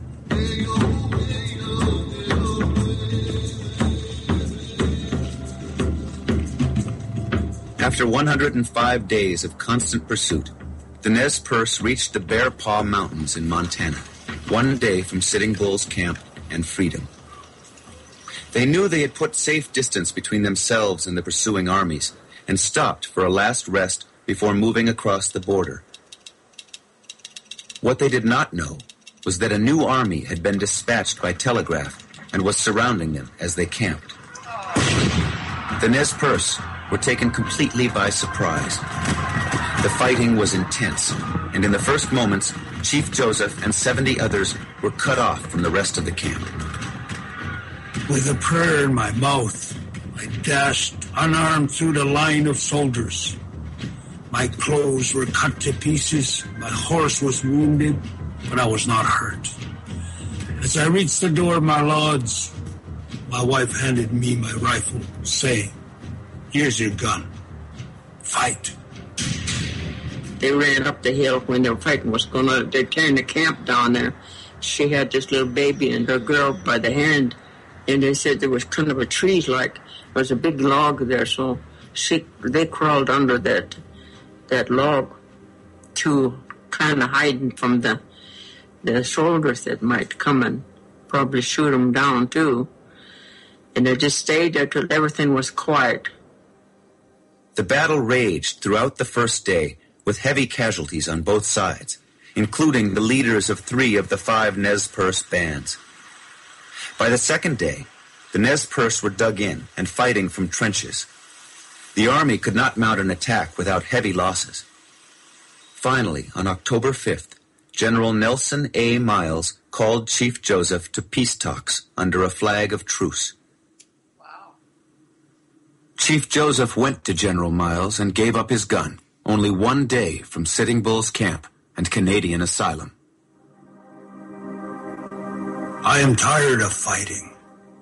After one hundred five days of constant pursuit, the Nez Perce reached the Bear Paw Mountains in Montana, one day from Sitting Bull's camp and freedom. They knew they had put safe distance between themselves and the pursuing armies and stopped for a last rest before moving across the border. What they did not know was that a new army had been dispatched by telegraph and was surrounding them as they camped. The Nez Perce were taken completely by surprise. The fighting was intense, and in the first moments, Chief Joseph and seventy others were cut off from the rest of the camp. With a prayer in my mouth, I dashed unarmed through the line of soldiers. My clothes were cut to pieces, my horse was wounded, but I was not hurt. As I reached the door of my lodge, my wife handed me my rifle, saying, "Here's your gun. Fight." They ran up the hill when their fighting was going on. They're tearing the camp down there. She had this little baby and her girl by the hand, and they said there was kind of a tree, like there was a big log there, so she they crawled under that that log to kind of hiding from the the soldiers that might come and probably shoot them down too. And they just stayed there till everything was quiet. The battle raged throughout the first day with heavy casualties on both sides, including the leaders of three of the five Nez Perce bands. By the second day, the Nez Perce were dug in and fighting from trenches. The army could not mount an attack without heavy losses. Finally, on October fifth, General Nelson A. Miles called Chief Joseph to peace talks under a flag of truce. Wow. Chief Joseph went to General Miles and gave up his gun, only one day from Sitting Bull's camp and Canadian asylum. I am tired of fighting.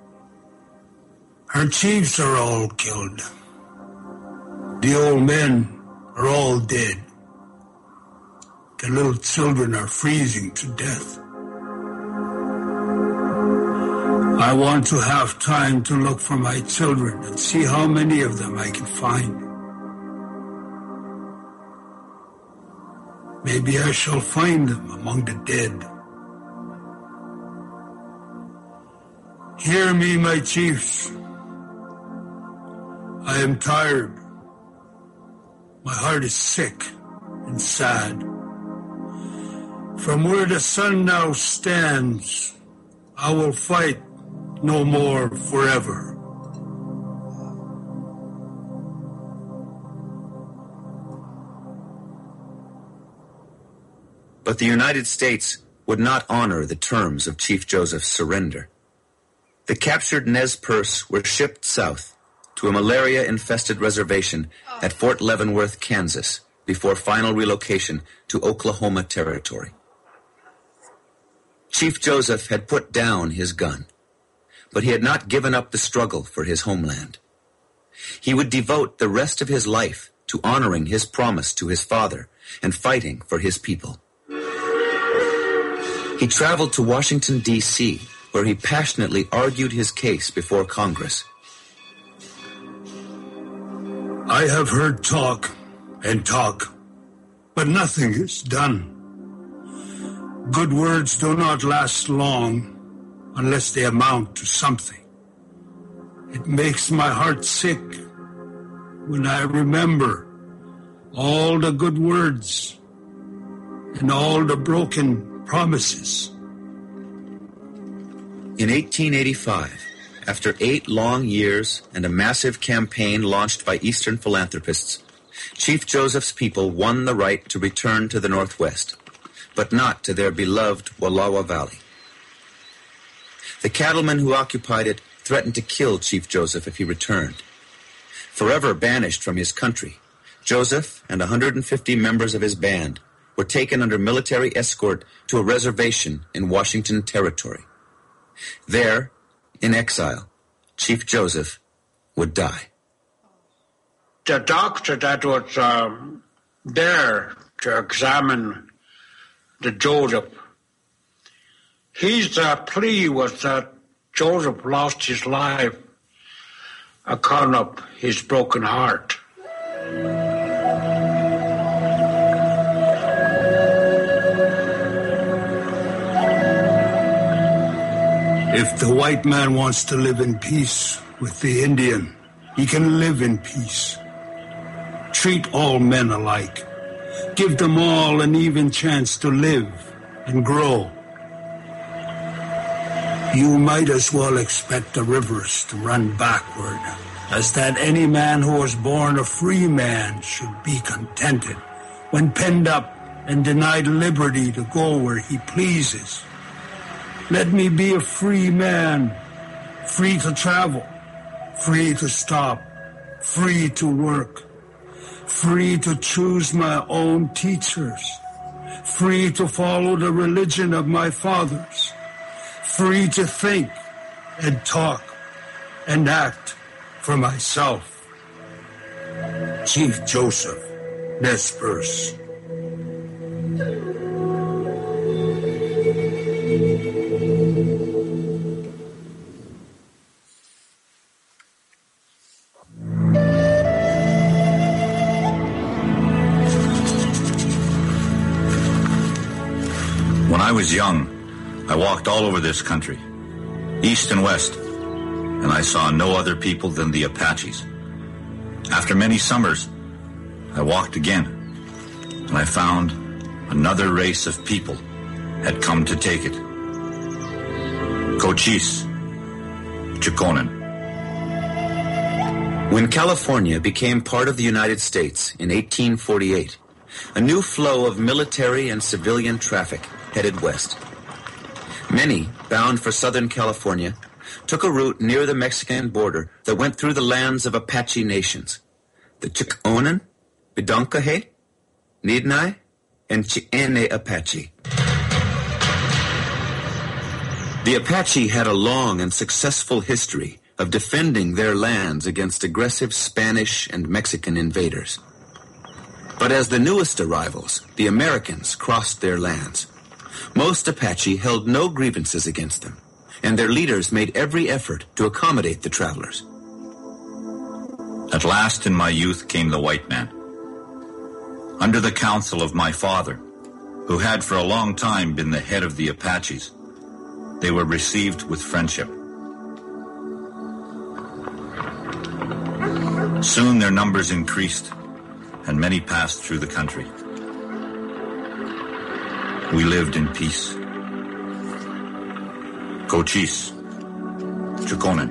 Our chiefs are all killed. The old men are all dead. The little children are freezing to death. I want to have time to look for my children and see how many of them I can find. Maybe I shall find them among the dead. Hear me, my chiefs. I am tired. My heart is sick and sad. From where the sun now stands, I will fight no more forever. But the United States would not honor the terms of Chief Joseph's surrender. The captured Nez Perce were shipped south to a malaria-infested reservation at Fort Leavenworth, Kansas, before final relocation to Oklahoma Territory. Chief Joseph had put down his gun, but he had not given up the struggle for his homeland. He would devote the rest of his life to honoring his promise to his father and fighting for his people. He traveled to Washington, D C, where he passionately argued his case before Congress. I have heard talk and talk, but nothing is done. Good words do not last long unless they amount to something. It makes my heart sick when I remember all the good words and all the broken promises. In eighteen eighty-five, after eight long years and a massive campaign launched by Eastern philanthropists, Chief Joseph's people won the right to return to the Northwest, but not to their beloved Wallowa Valley. The cattlemen who occupied it threatened to kill Chief Joseph if he returned. Forever banished from his country, Joseph and one hundred fifty members of his band were taken under military escort to a reservation in Washington Territory. There, in exile, Chief Joseph would die. The doctor that was um, there to examine the Joseph, his uh, plea was that Joseph lost his life account of his broken heart. If the white man wants to live in peace with the Indian, he can live in peace. Treat all men alike. Give them all an even chance to live and grow. You might as well expect the rivers to run backward as that any man who was born a free man should be contented when penned up and denied liberty to go where he pleases. Let me be a free man, free to travel, free to stop, free to work, free to choose my own teachers, free to follow the religion of my fathers, free to think and talk and act for myself. Chief Joseph, Nez Perce. When I was young, I walked all over this country, east and west, and I saw no other people than the Apaches. After many summers, I walked again, and I found another race of people had come to take it. Cochise, Chukonin. When California became part of the United States in eighteen forty-eight, a new flow of military and civilian traffic headed west. Many, bound for Southern California, took a route near the Mexican border that went through the lands of Apache nations, the Chukonin, Bidonkahe, Nidnai, and Cheyenne Apache. The Apache had a long and successful history of defending their lands against aggressive Spanish and Mexican invaders. But as the newest arrivals, the Americans crossed their lands. Most Apache held no grievances against them, and their leaders made every effort to accommodate the travelers. At last in my youth came the white man. Under the counsel of my father, who had for a long time been the head of the Apaches, they were received with friendship. Soon their numbers increased, and many passed through the country. We lived in peace. Cochise, Chukonin.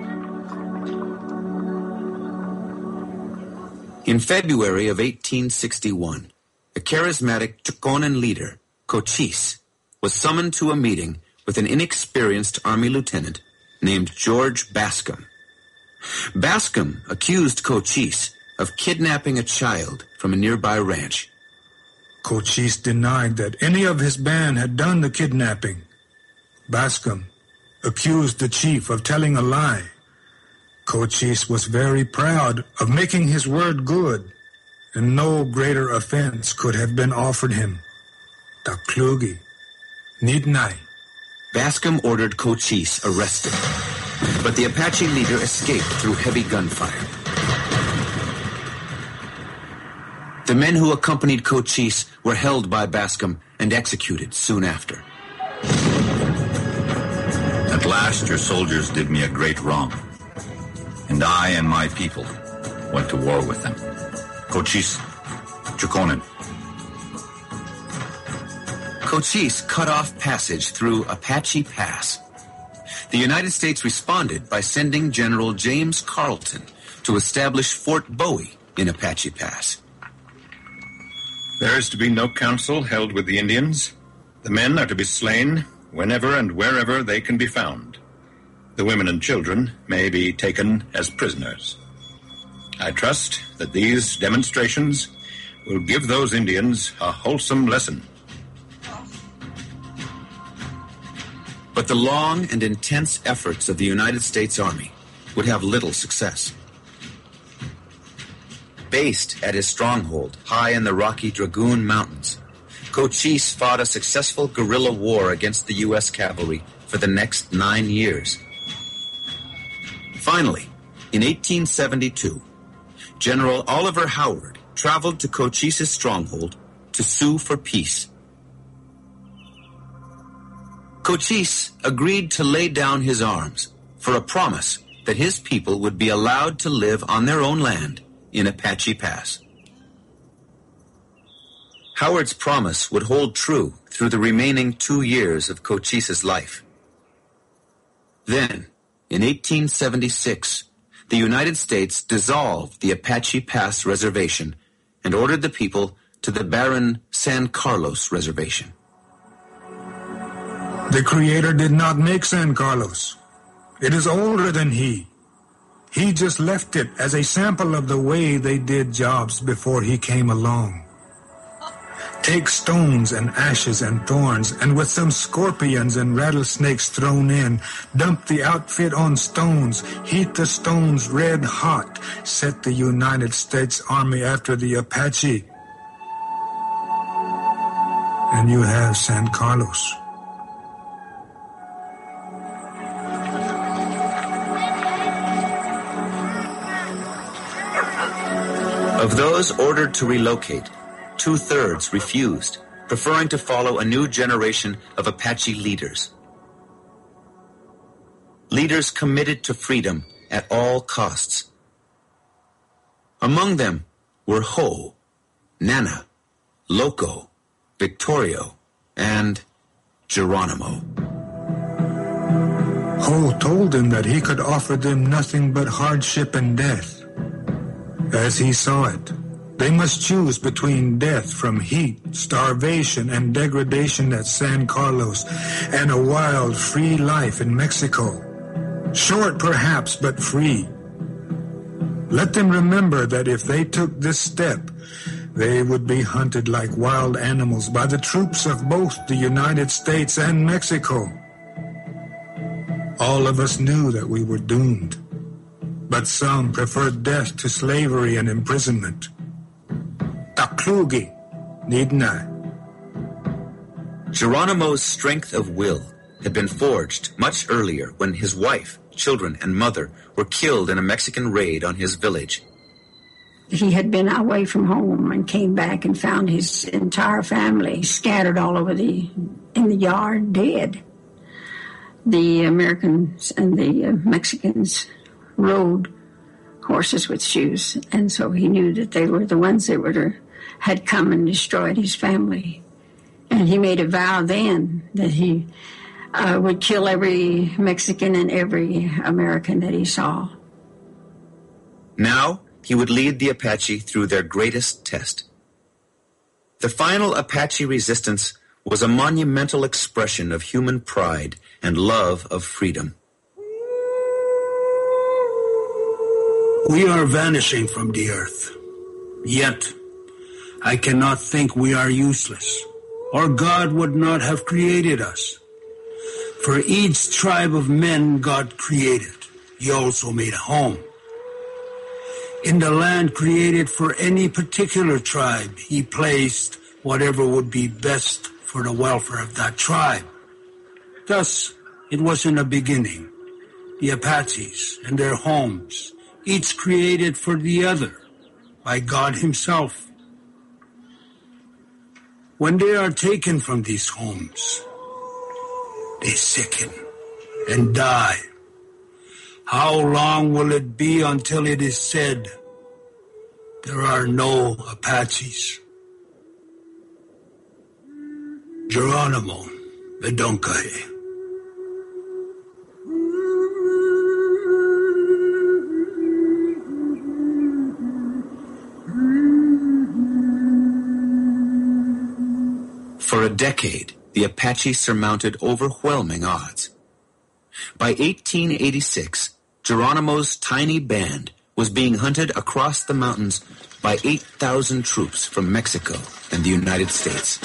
In February of eighteen sixty-one, a charismatic Chukonin leader, Cochise, was summoned to a meeting with an inexperienced army lieutenant named George Bascom. Bascom accused Cochise of kidnapping a child from a nearby ranch. Cochise denied that any of his band had done the kidnapping. Bascom accused the chief of telling a lie. Cochise was very proud of making his word good, and no greater offense could have been offered him. Taklugi, Nidnai. Bascom ordered Cochise arrested, but the Apache leader escaped through heavy gunfire. The men who accompanied Cochise were held by Bascom and executed soon after. At last your soldiers did me a great wrong, and I and my people went to war with them. Cochise, Chukonin. Cochise cut off passage through Apache Pass. The United States responded by sending General James Carleton to establish Fort Bowie in Apache Pass. There is to be no council held with the Indians. The men are to be slain whenever and wherever they can be found. The women and children may be taken as prisoners. I trust that these demonstrations will give those Indians a wholesome lesson. But the long and intense efforts of the United States Army would have little success. Based at his stronghold high in the Rocky Dragoon Mountains, Cochise fought a successful guerrilla war against the U S cavalry for the next nine years. Finally, in eighteen seventy-two, General Oliver Howard traveled to Cochise's stronghold to sue for peace. Cochise agreed to lay down his arms for a promise that his people would be allowed to live on their own land in Apache Pass. Howard's promise would hold true through the remaining two years of Cochise's life. Then, in eighteen seventy-six, the United States dissolved the Apache Pass Reservation and ordered the people to the barren San Carlos Reservation. The Creator did not make San Carlos. It is older than He. He just left it as a sample of the way they did jobs before He came along. Take stones and ashes and thorns, and with some scorpions and rattlesnakes thrown in, dump the outfit on stones, heat the stones red hot, set the United States Army after the Apache, and you have San Carlos. Of those ordered to relocate, two-thirds refused preferring to follow a new generation of Apache leaders. Leaders committed to freedom at all costs. Among them were Ho, Nana, Loco, Victorio, and Geronimo. Ho told them that he could offer them nothing but hardship and death. As he saw it, they must choose between death from heat, starvation, and degradation at San Carlos and a wild, free life in Mexico. Short perhaps, but free. Let them remember that if they took this step, they would be hunted like wild animals by the troops of both the United States and Mexico. All of us knew that we were doomed, but some preferred death to slavery and imprisonment. Taklugi, Nidnai. Geronimo's strength of will had been forged much earlier when his wife, children, and mother were killed in a Mexican raid on his village. He had been away from home and came back and found his entire family scattered all over the in the yard, dead. The Americans and the uh, Mexicans rode horses with shoes, and so he knew that they were the ones that were had come and destroyed his family. And he made a vow then that he uh, would kill every Mexican and every American that he saw. Now he would lead the Apache through their greatest test. The final Apache resistance was a monumental expression of human pride and love of freedom. We are vanishing from the earth. Yet, I cannot think we are useless, or God would not have created us. For each tribe of men God created, He also made a home. In the land created for any particular tribe, He placed whatever would be best for the welfare of that tribe. Thus, it was in the beginning, the Apaches and their homes, each created for the other by God Himself. When they are taken from these homes, they sicken and die. How long will it be until it is said, there are no Apaches? Geronimo Vedonkahe. For a decade, the Apache surmounted overwhelming odds. By eighteen eighty-six, Geronimo's tiny band was being hunted across the mountains by eight thousand troops from Mexico and the United States.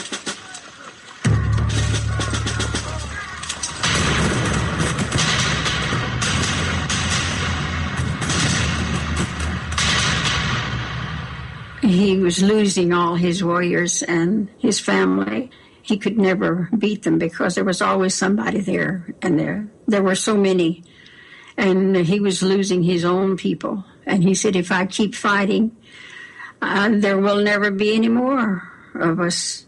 He was losing all his warriors and his family. He could never beat them because there was always somebody there, and there there were so many. And he was losing his own people. And he said, if I keep fighting, uh, there will never be any more of us.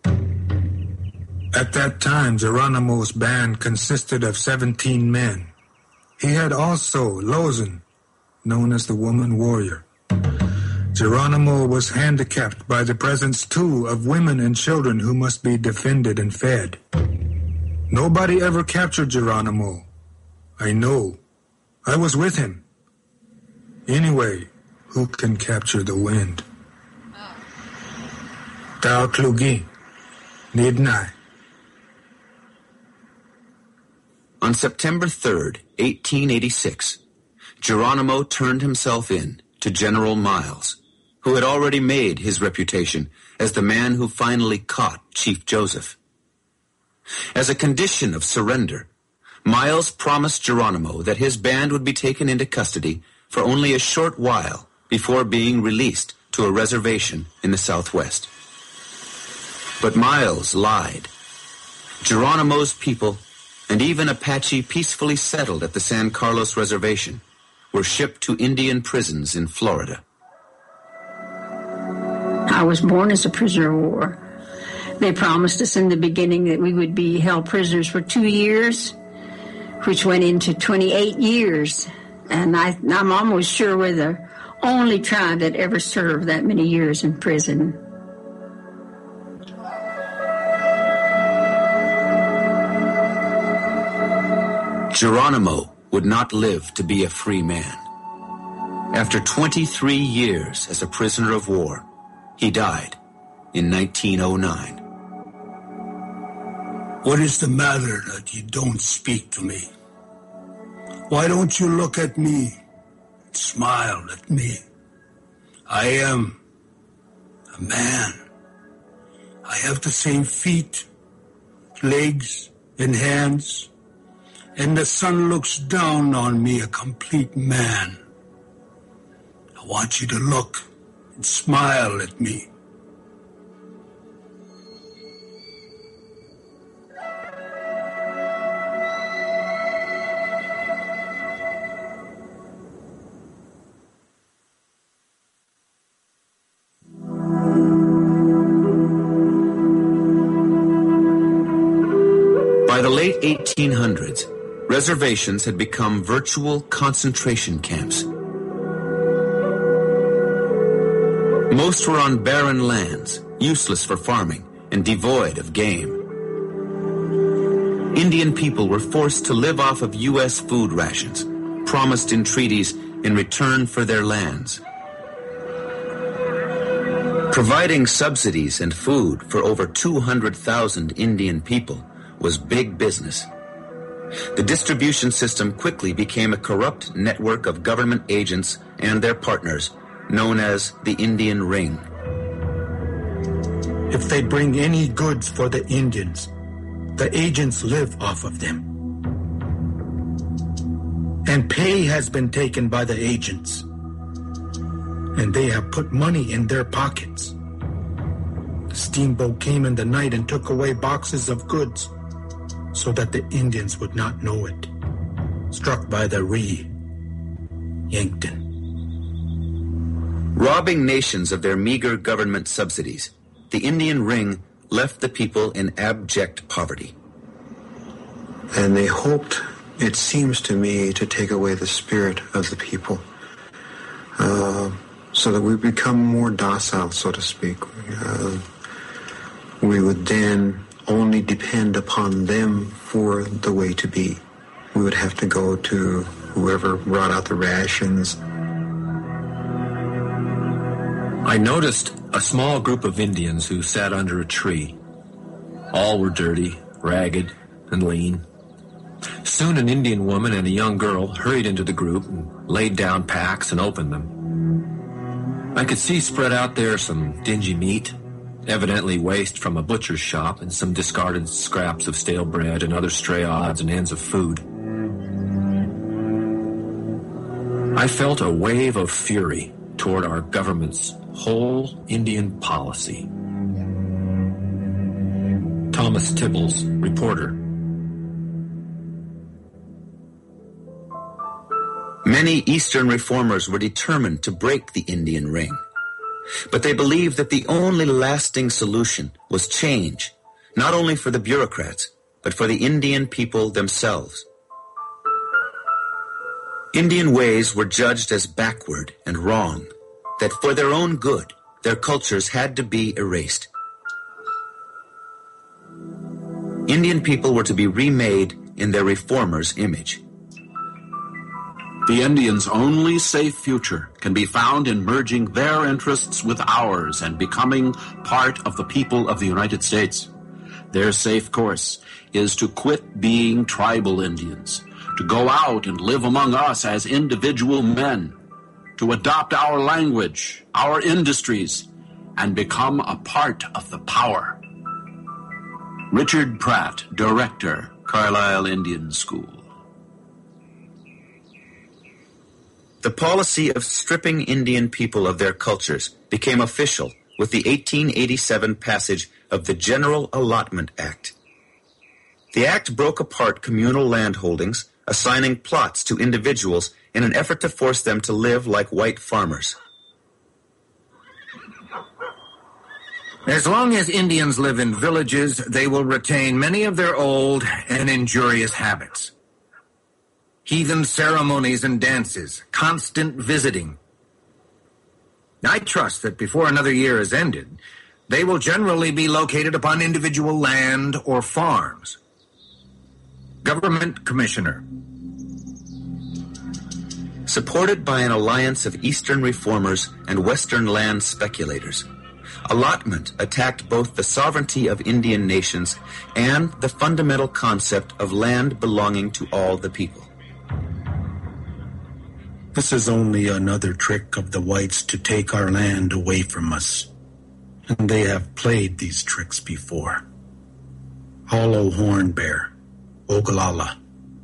At that time, Geronimo's band consisted of seventeen men. He had also Lozen, known as the woman warrior. Geronimo was handicapped by the presence, too, of women and children who must be defended and fed. Nobody ever captured Geronimo. I know. I was with him. Anyway, who can capture the wind? Tao Klugi, Nidnai. On September third, eighteen eighty-six, Geronimo turned himself in to General Miles, who had already made his reputation as the man who finally caught Chief Joseph. As a condition of surrender, Miles promised Geronimo that his band would be taken into custody for only a short while before being released to a reservation in the Southwest. But Miles lied. Geronimo's people, and even Apache peacefully settled at the San Carlos Reservation, were shipped to Indian prisons in Florida. I was born as a prisoner of war, They promised us in the beginning that we would be held prisoners for two years, which went into twenty-eight years. And I, I'm almost sure we're the only tribe that ever served that many years in prison. Geronimo would not live to be a free man. After twenty-three years as a prisoner of war, he died in nineteen oh nine. What is the matter that you don't speak to me? Why don't you look at me and smile at me? I am a man. I have the same feet, legs, and hands, and the sun looks down on me, a complete man. I want you to look and smile at me. By the late eighteen hundreds, reservations had become virtual concentration camps. Most were on barren lands, useless for farming, and devoid of game. Indian people were forced to live off of U S food rations, promised in treaties in return for their lands. Providing subsidies and food for over two hundred thousand Indian people was big business. The distribution system quickly became a corrupt network of government agents and their partners, known as the Indian Ring. If they bring any goods for the Indians, the agents live off of them. And pay has been taken by the agents. And they have put money in their pockets. The steamboat came in the night and took away boxes of goods so that the Indians would not know it. Struck by the Ree, Yankton. Robbing nations of their meager government subsidies, the Indian Ring left the people in abject poverty. And they hoped, it seems to me, to take away the spirit of the people, uh, so that we become more docile, so to speak. Uh, we would then only depend upon them for the way to be. We would have to go to whoever brought out the rations. I noticed a small group of Indians who sat under a tree. All were dirty, ragged, and lean. Soon an Indian woman and a young girl hurried into the group and laid down packs and opened them. I could see spread out there some dingy meat, evidently waste from a butcher's shop, and some discarded scraps of stale bread and other stray odds and ends of food. I felt a wave of fury toward our government's whole Indian policy. Thomas Tibbles, reporter. Many Eastern reformers were determined to break the Indian Ring. But they believed that the only lasting solution was change, not only for the bureaucrats, but for the Indian people themselves. Indian ways were judged as backward and wrong, that for their own good, their cultures had to be erased. Indian people were to be remade in their reformers' image. The Indians' only safe future can be found in merging their interests with ours and becoming part of the people of the United States. Their safe course is to quit being tribal Indians, to go out and live among us as individual men, to adopt our language, our industries, and become a part of the power. Richard Pratt, Director, Carlisle Indian School. The policy of stripping Indian people of their cultures became official with the eighteen eighty-seven passage of the General Allotment Act. The act broke apart communal land holdings, assigning plots to individuals in an effort to force them to live like white farmers. As long as Indians live in villages, they will retain many of their old and injurious habits. Heathen ceremonies and dances, constant visiting. I trust that before another year is ended, they will generally be located upon individual land or farms. Government Commissioner. Supported by an alliance of Eastern reformers and Western land speculators, allotment attacked both the sovereignty of Indian nations and the fundamental concept of land belonging to all the people. This is only another trick of the whites to take our land away from us. And they have played these tricks before. Hollow Horn Bear, Ogallala.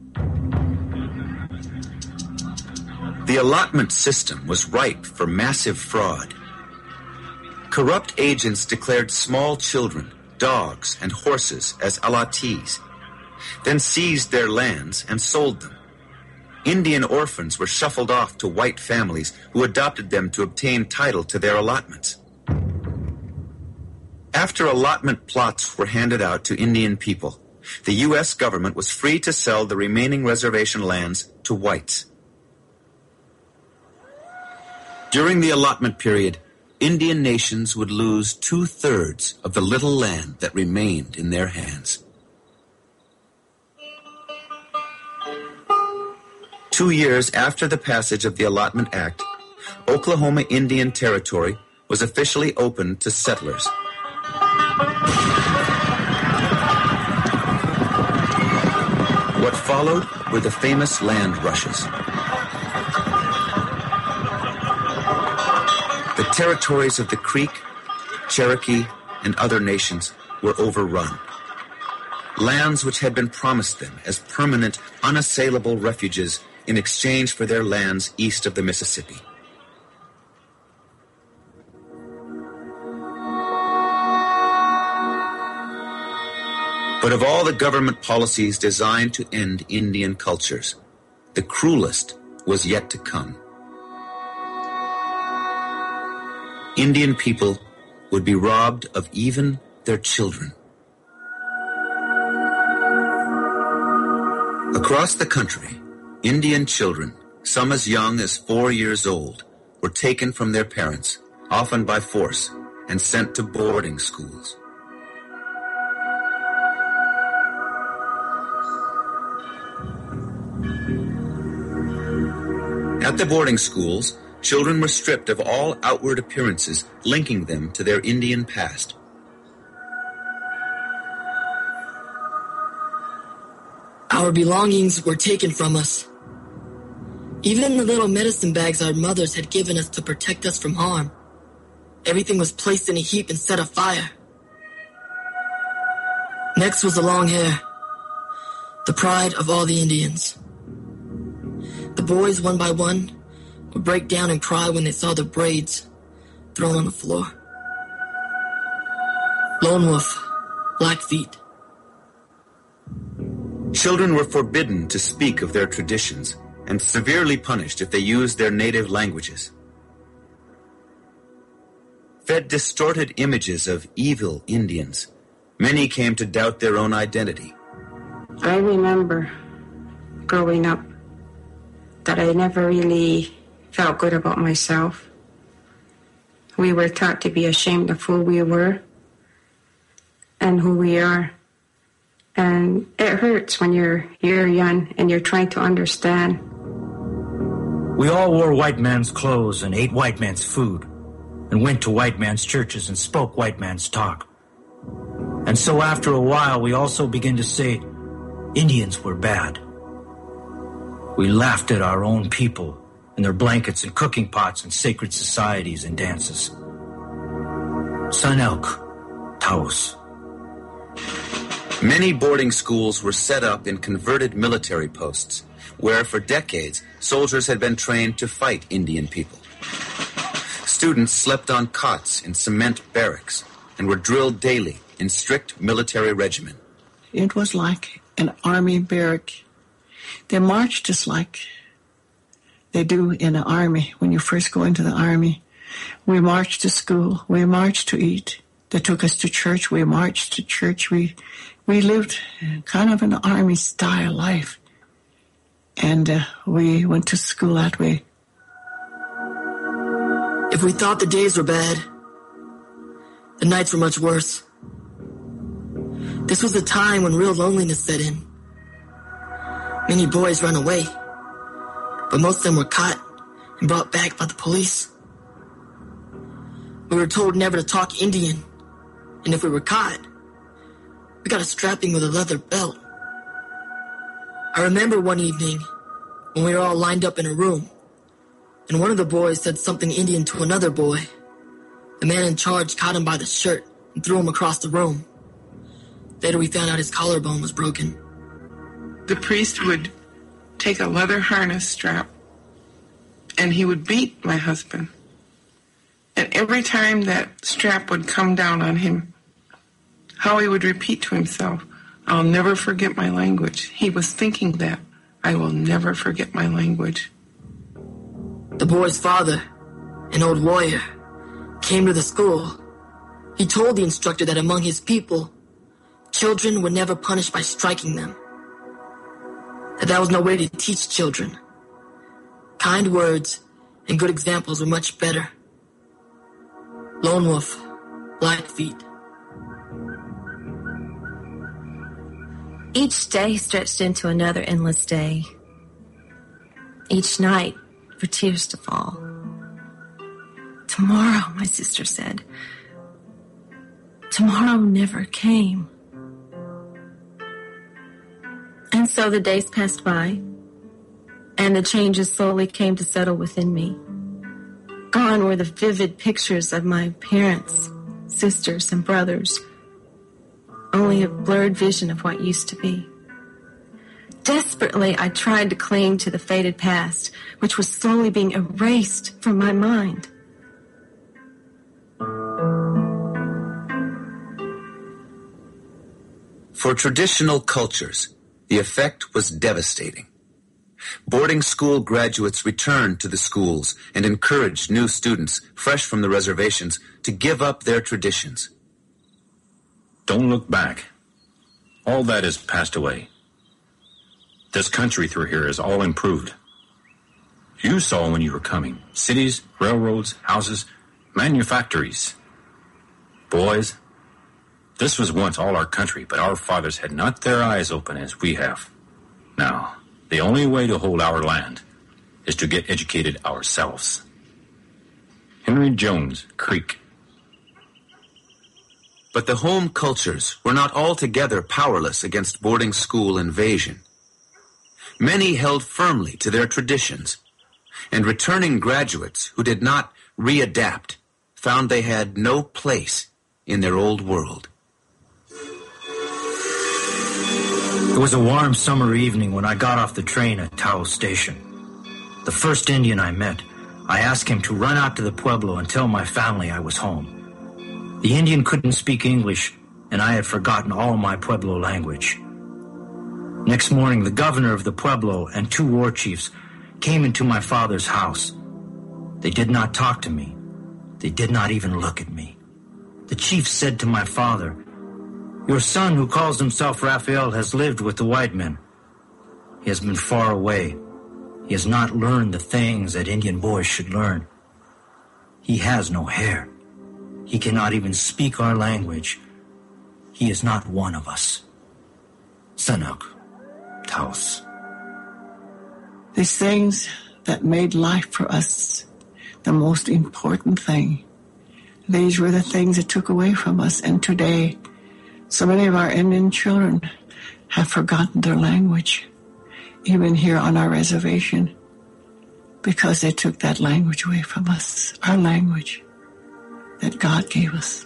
The allotment system was ripe for massive fraud. Corrupt agents declared small children, dogs, and horses as allottees, then seized their lands and sold them. Indian orphans were shuffled off to white families who adopted them to obtain title to their allotments. After allotment plots were handed out to Indian people, the U S government was free to sell the remaining reservation lands to whites. During the allotment period, Indian nations would lose two-thirds of the little land that remained in their hands. Two years after the passage of the Allotment Act, Oklahoma Indian Territory was officially opened to settlers. What followed were the famous land rushes. The territories of the Creek, Cherokee, and other nations were overrun. Lands which had been promised them as permanent, unassailable refuges in exchange for their lands east of the Mississippi. But of all the government policies designed to end Indian cultures, the cruelest was yet to come. Indian people would be robbed of even their children. Across the country, Indian children, some as young as four years old, were taken from their parents, often by force, and sent to boarding schools. At the boarding schools, children were stripped of all outward appearances linking them to their Indian past. Our belongings were taken from us. Even the little medicine bags our mothers had given us to protect us from harm. Everything was placed in a heap and set afire. Next was the long hair, the pride of all the Indians. The boys, one by one, would break down and cry when they saw the braids thrown on the floor. Lone Wolf, Blackfeet. Children were forbidden to speak of their traditions and severely punished if they used their native languages. Fed distorted images of evil Indians, many came to doubt their own identity. I remember growing up that I never really felt good about myself. We were taught to be ashamed of who we were and who we are. And it hurts when you're you're young and you're trying to understand. We all wore white man's clothes and ate white man's food and went to white man's churches and spoke white man's talk. And so after a while, we also began to say Indians were bad. We laughed at our own people and their blankets and cooking pots and sacred societies and dances. Sun Elk, Taos. Many boarding schools were set up in converted military posts, where for decades soldiers had been trained to fight Indian people. Students slept on cots in cement barracks and were drilled daily in strict military regimen. It was like an army barrack. They marched just like they do in the army when you first go into the army. We marched to school. We marched to eat. They took us to church. We marched to church. We we lived kind of an army-style life. And uh, we went to school that way. If we thought the days were bad, the nights were much worse. This was a time when real loneliness set in. Many boys ran away, but most of them were caught and brought back by the police. We were told never to talk Indian, and if we were caught, we got a strapping with a leather belt. I remember one evening when we were all lined up in a room, and one of the boys said something Indian to another boy. The man in charge caught him by the shirt and threw him across the room. Later we found out his collarbone was broken. The priest would take a leather harness strap and he would beat my husband. And every time that strap would come down on him, how he would repeat to himself, "I'll never forget my language." He was thinking that, "I will never forget my language." The boy's father, an old warrior, came to the school. He told the instructor that among his people, children were never punished by striking them. That that was no way to teach children. Kind words and good examples were much better. Lone Wolf, Blackfeet. Each day stretched into another endless day. Each night for tears to fall. Tomorrow, my sister said. Tomorrow never came. And so the days passed by, and the changes slowly came to settle within me. Gone were the vivid pictures of my parents, sisters, and brothers. Only a blurred vision of what used to be. Desperately, I tried to cling to the faded past, which was slowly being erased from my mind. For traditional cultures, the effect was devastating. Boarding school graduates returned to the schools and encouraged new students, fresh from the reservations, to give up their traditions. Don't look back. All that is passed away. This country through here is all improved. You saw when you were coming. Cities, railroads, houses, manufactories. Boys, this was once all our country, but our fathers had not their eyes open as we have. Now, the only way to hold our land is to get educated ourselves. Henry Jones, Creek. But the home cultures were not altogether powerless against boarding school invasion. Many held firmly to their traditions, and returning graduates who did not readapt found they had no place in their old world. It was a warm summer evening when I got off the train at Taos Station. The first Indian I met, I asked him to run out to the Pueblo and tell my family I was home. The Indian couldn't speak English, and I had forgotten all my Pueblo language. Next morning, the governor of the Pueblo and two war chiefs came into my father's house. They did not talk to me. They did not even look at me. The chiefs said to my father, "Your son, who calls himself Raphael, has lived with the white men. He has been far away. He has not learned the things that Indian boys should learn. He has no hair. He cannot even speak our language. He is not one of us." Sanok, Taos. These things that made life for us the most important thing, these were the things that took away from us. And today, so many of our Indian children have forgotten their language, even here on our reservation, because they took that language away from us, our language that God gave us.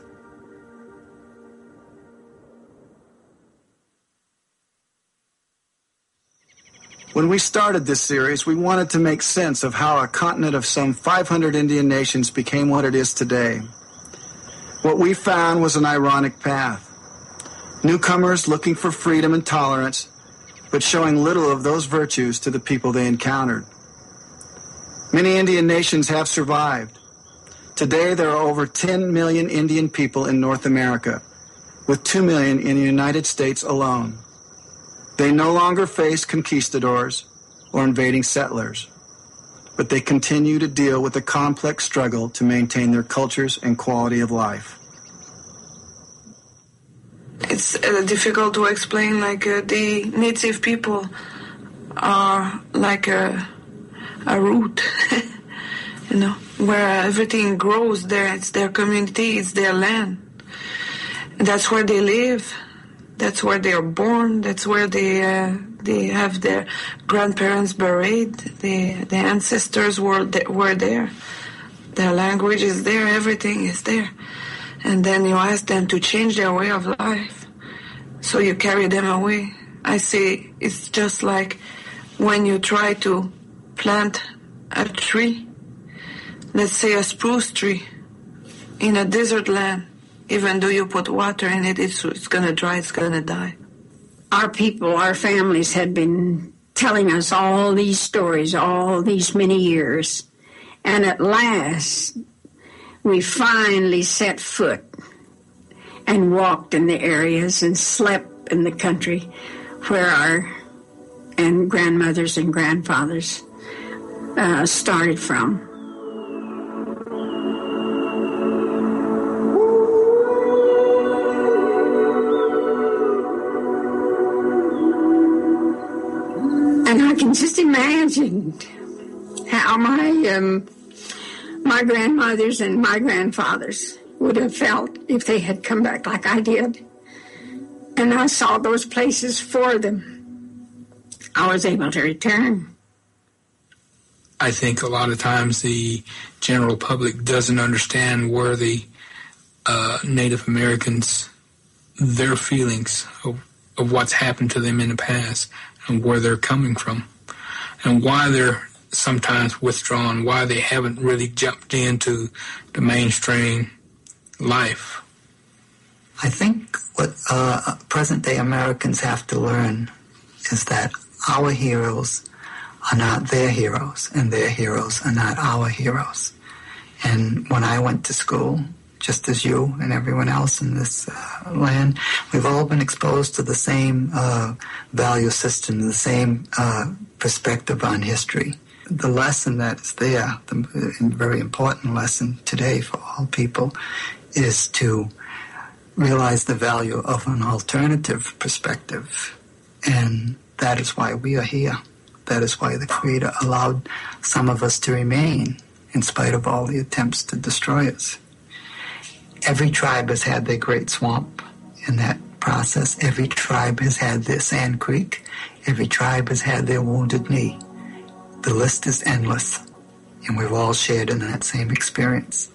When we started this series, we wanted to make sense of how a continent of some five hundred Indian nations became what it is today. What we found was an ironic path. Newcomers looking for freedom and tolerance, but showing little of those virtues to the people they encountered. Many Indian nations have survived. Today, there are over ten million Indian people in North America, with two million in the United States alone. They no longer face conquistadors or invading settlers, but they continue to deal with a complex struggle to maintain their cultures and quality of life. It's uh, difficult to explain, like uh, the native people are like a, a root, you know, where everything grows there. It's their community, it's their land. That's where they live. That's where they are born. That's where they uh, they have their grandparents buried. The the ancestors were th- were there. Their language is there. Everything is there. And then you ask them to change their way of life, so you carry them away. I say it's just like when you try to plant a tree, let's say a spruce tree, in a desert land. Even though you put water in it, it's, it's going to dry, it's going to die. Our people, our families had been telling us all these stories all these many years. And at last, we finally set foot and walked in the areas and slept in the country where our and grandmothers and grandfathers uh, started from. And I can just imagine how my um, my grandmothers and my grandfathers would have felt if they had come back like I did. And I saw those places for them. I was able to return. I think a lot of times the general public doesn't understand where the uh, Native Americans, their feelings of, of what's happened to them in the past and where they're coming from and why they're sometimes withdrawn, why they haven't really jumped into the mainstream life. I think what uh, present-day Americans have to learn is that our heroes are not their heroes, and their heroes are not our heroes. And when I went to school, just as you and everyone else in this uh, land, we've all been exposed to the same uh, value system, the same uh, perspective on history. The lesson that is there, the very important lesson today for all people, is to realize the value of an alternative perspective. And that is why we are here. That is why the Creator allowed some of us to remain in spite of all the attempts to destroy us. Every tribe has had their great swamp in that process. Every tribe has had their sand creek. Every tribe has had their wounded knee. The list is endless, and we've all shared in that same experience.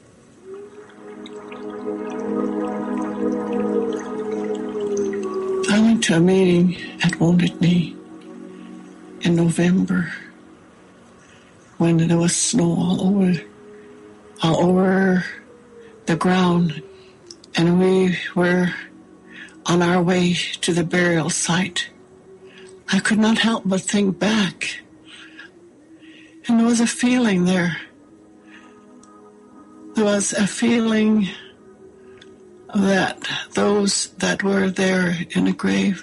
I went to a meeting at Wounded Knee in November when there was snow all over, all over the ground, and we were on our way to the burial site. I could not help but think back, and there was a feeling there. There was a feeling that those that were there in the grave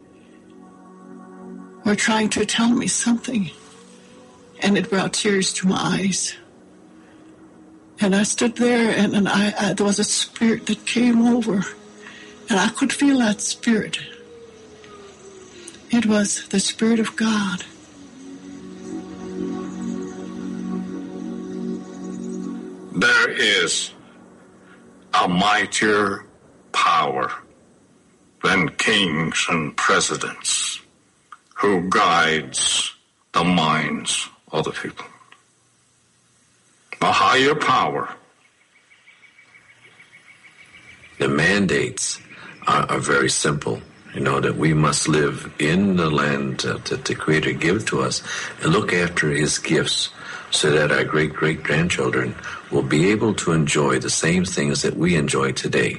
were trying to tell me something, and it brought tears to my eyes. And I stood there, and, and I, I there was a spirit that came over, and I could feel that spirit. It was the Spirit of God. There is a mightier power than kings and presidents who guides the minds of the people. A higher power. The mandates are, are very simple. You know, that we must live in the land uh, that the Creator gave to us and look after His gifts so that our great-great-grandchildren will be able to enjoy the same things that we enjoy today.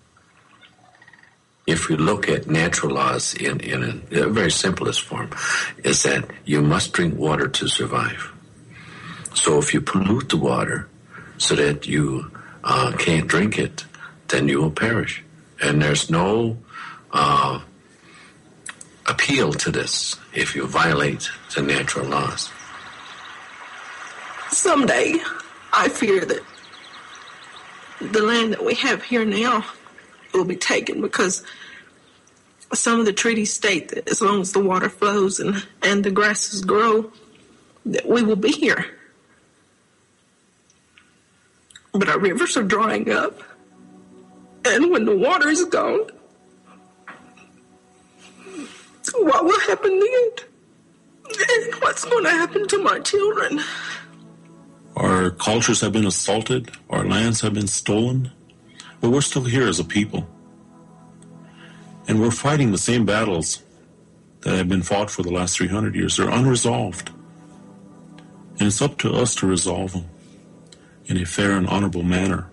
If we look at natural laws in, in a, a very simplest form, is that you must drink water to survive. So if you pollute the water, so that you uh, can't drink it, then you will perish. And there's no uh, appeal to this if you violate the natural laws. Someday, I fear that the land that we have here now will be taken, because some of the treaties state that as long as the water flows and, and the grasses grow, that we will be here. But our rivers are drying up, and when the water is gone, what will happen then? And what's going to happen to my children? Our cultures have been assaulted, our lands have been stolen, but we're still here as a people. And we're fighting the same battles that have been fought for the last three hundred years. They're unresolved. And it's up to us to resolve them in a fair and honorable manner.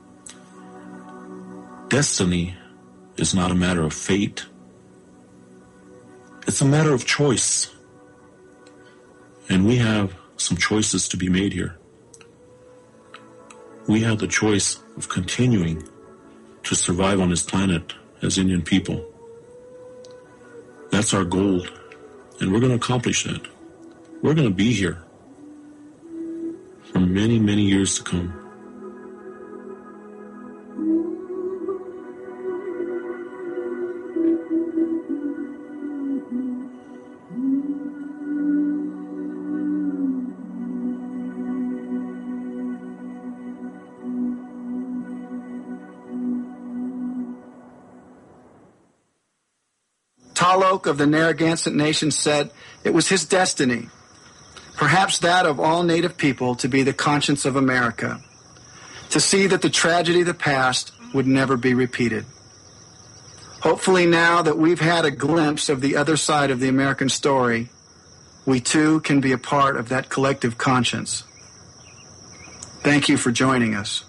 Destiny is not a matter of fate. It's a matter of choice. And we have some choices to be made here. We have the choice of continuing to survive on this planet as Indian people. That's our goal, and we're going to accomplish that. We're going to be here for many, many years to come. Talok of the Narragansett Nation said it was his destiny, perhaps that of all Native people, to be the conscience of America, to see that the tragedy of the past would never be repeated. Hopefully now that we've had a glimpse of the other side of the American story, we too can be a part of that collective conscience. Thank you for joining us.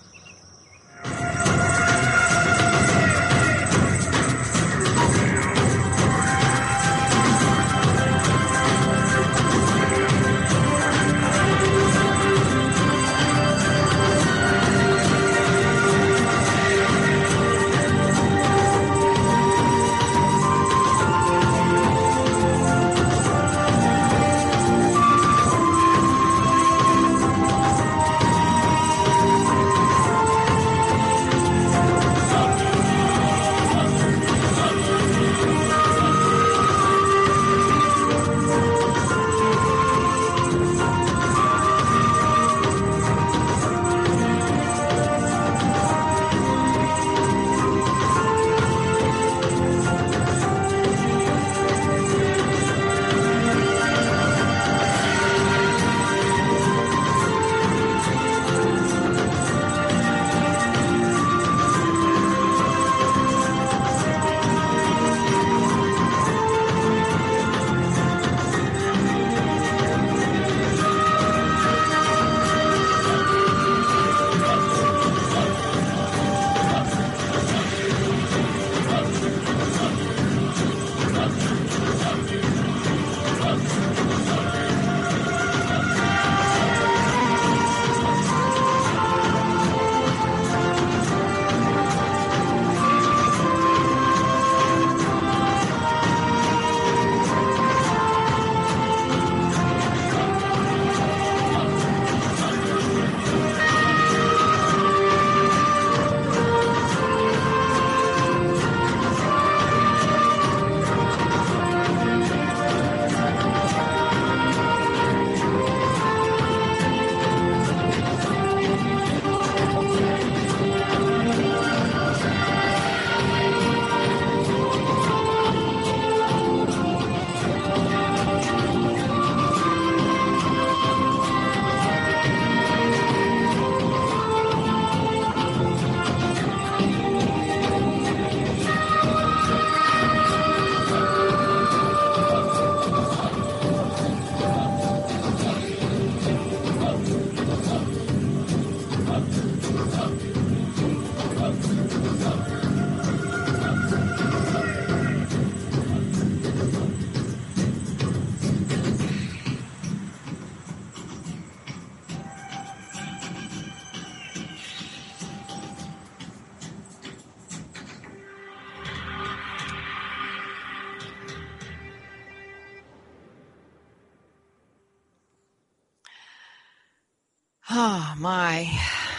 Oh, my.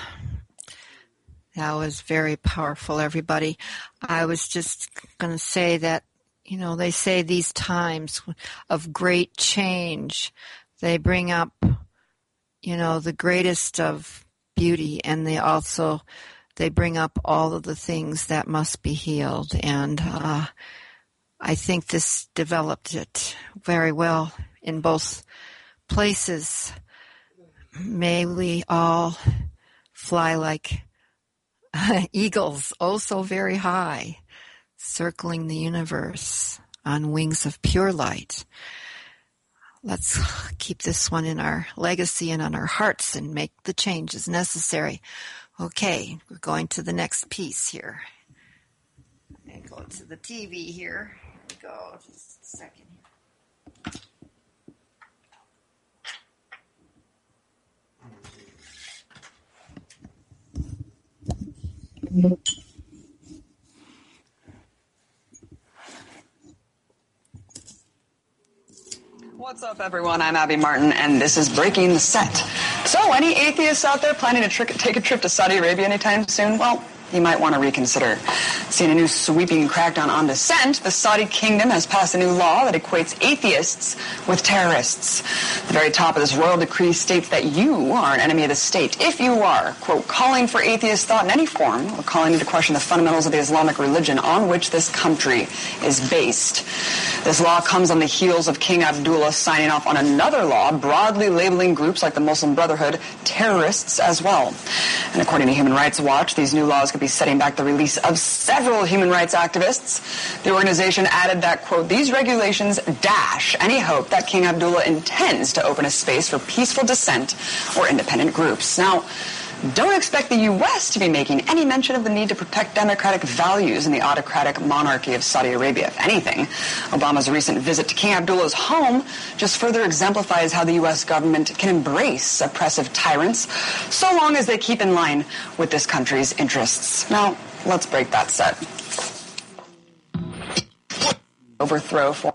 That was very powerful, everybody. I was just going to say that, you know, they say these times of great change, they bring up, you know, the greatest of beauty, and they also, they bring up all of the things that must be healed. And uh, I think this developed it very well in both places. May we all fly like eagles, oh so very high, circling the universe on wings of pure light. Let's keep this one in our legacy and on our hearts and make the changes necessary. Okay, we're going to the next piece here. I'm going to go to the T V here. Here we go, just a second. What's up, everyone? I'm Abby Martin, and this is Breaking the Set. So, any atheists out there planning to trick, take a trip to Saudi Arabia anytime soon? Well, you might want to reconsider. Seeing a new sweeping crackdown on dissent, the Saudi kingdom has passed a new law that equates atheists with terrorists. The very top of this royal decree states that you are an enemy of the state if you are, quote, calling for atheist thought in any form or calling into question the fundamentals of the Islamic religion on which this country is based. This law comes on the heels of King Abdullah signing off on another law broadly labeling groups like the Muslim Brotherhood terrorists as well. And according to Human Rights Watch, these new laws could be setting back the release of several human rights activists. The organization added that, quote, these regulations dash any hope that King Abdullah intends to open a space for peaceful dissent or independent groups. Now, don't expect the U S to be making any mention of the need to protect democratic values in the autocratic monarchy of Saudi Arabia. If anything, Obama's recent visit to King Abdullah's home just further exemplifies how the U S government can embrace oppressive tyrants so long as they keep in line with this country's interests. Now, let's break that set. Overthrow for...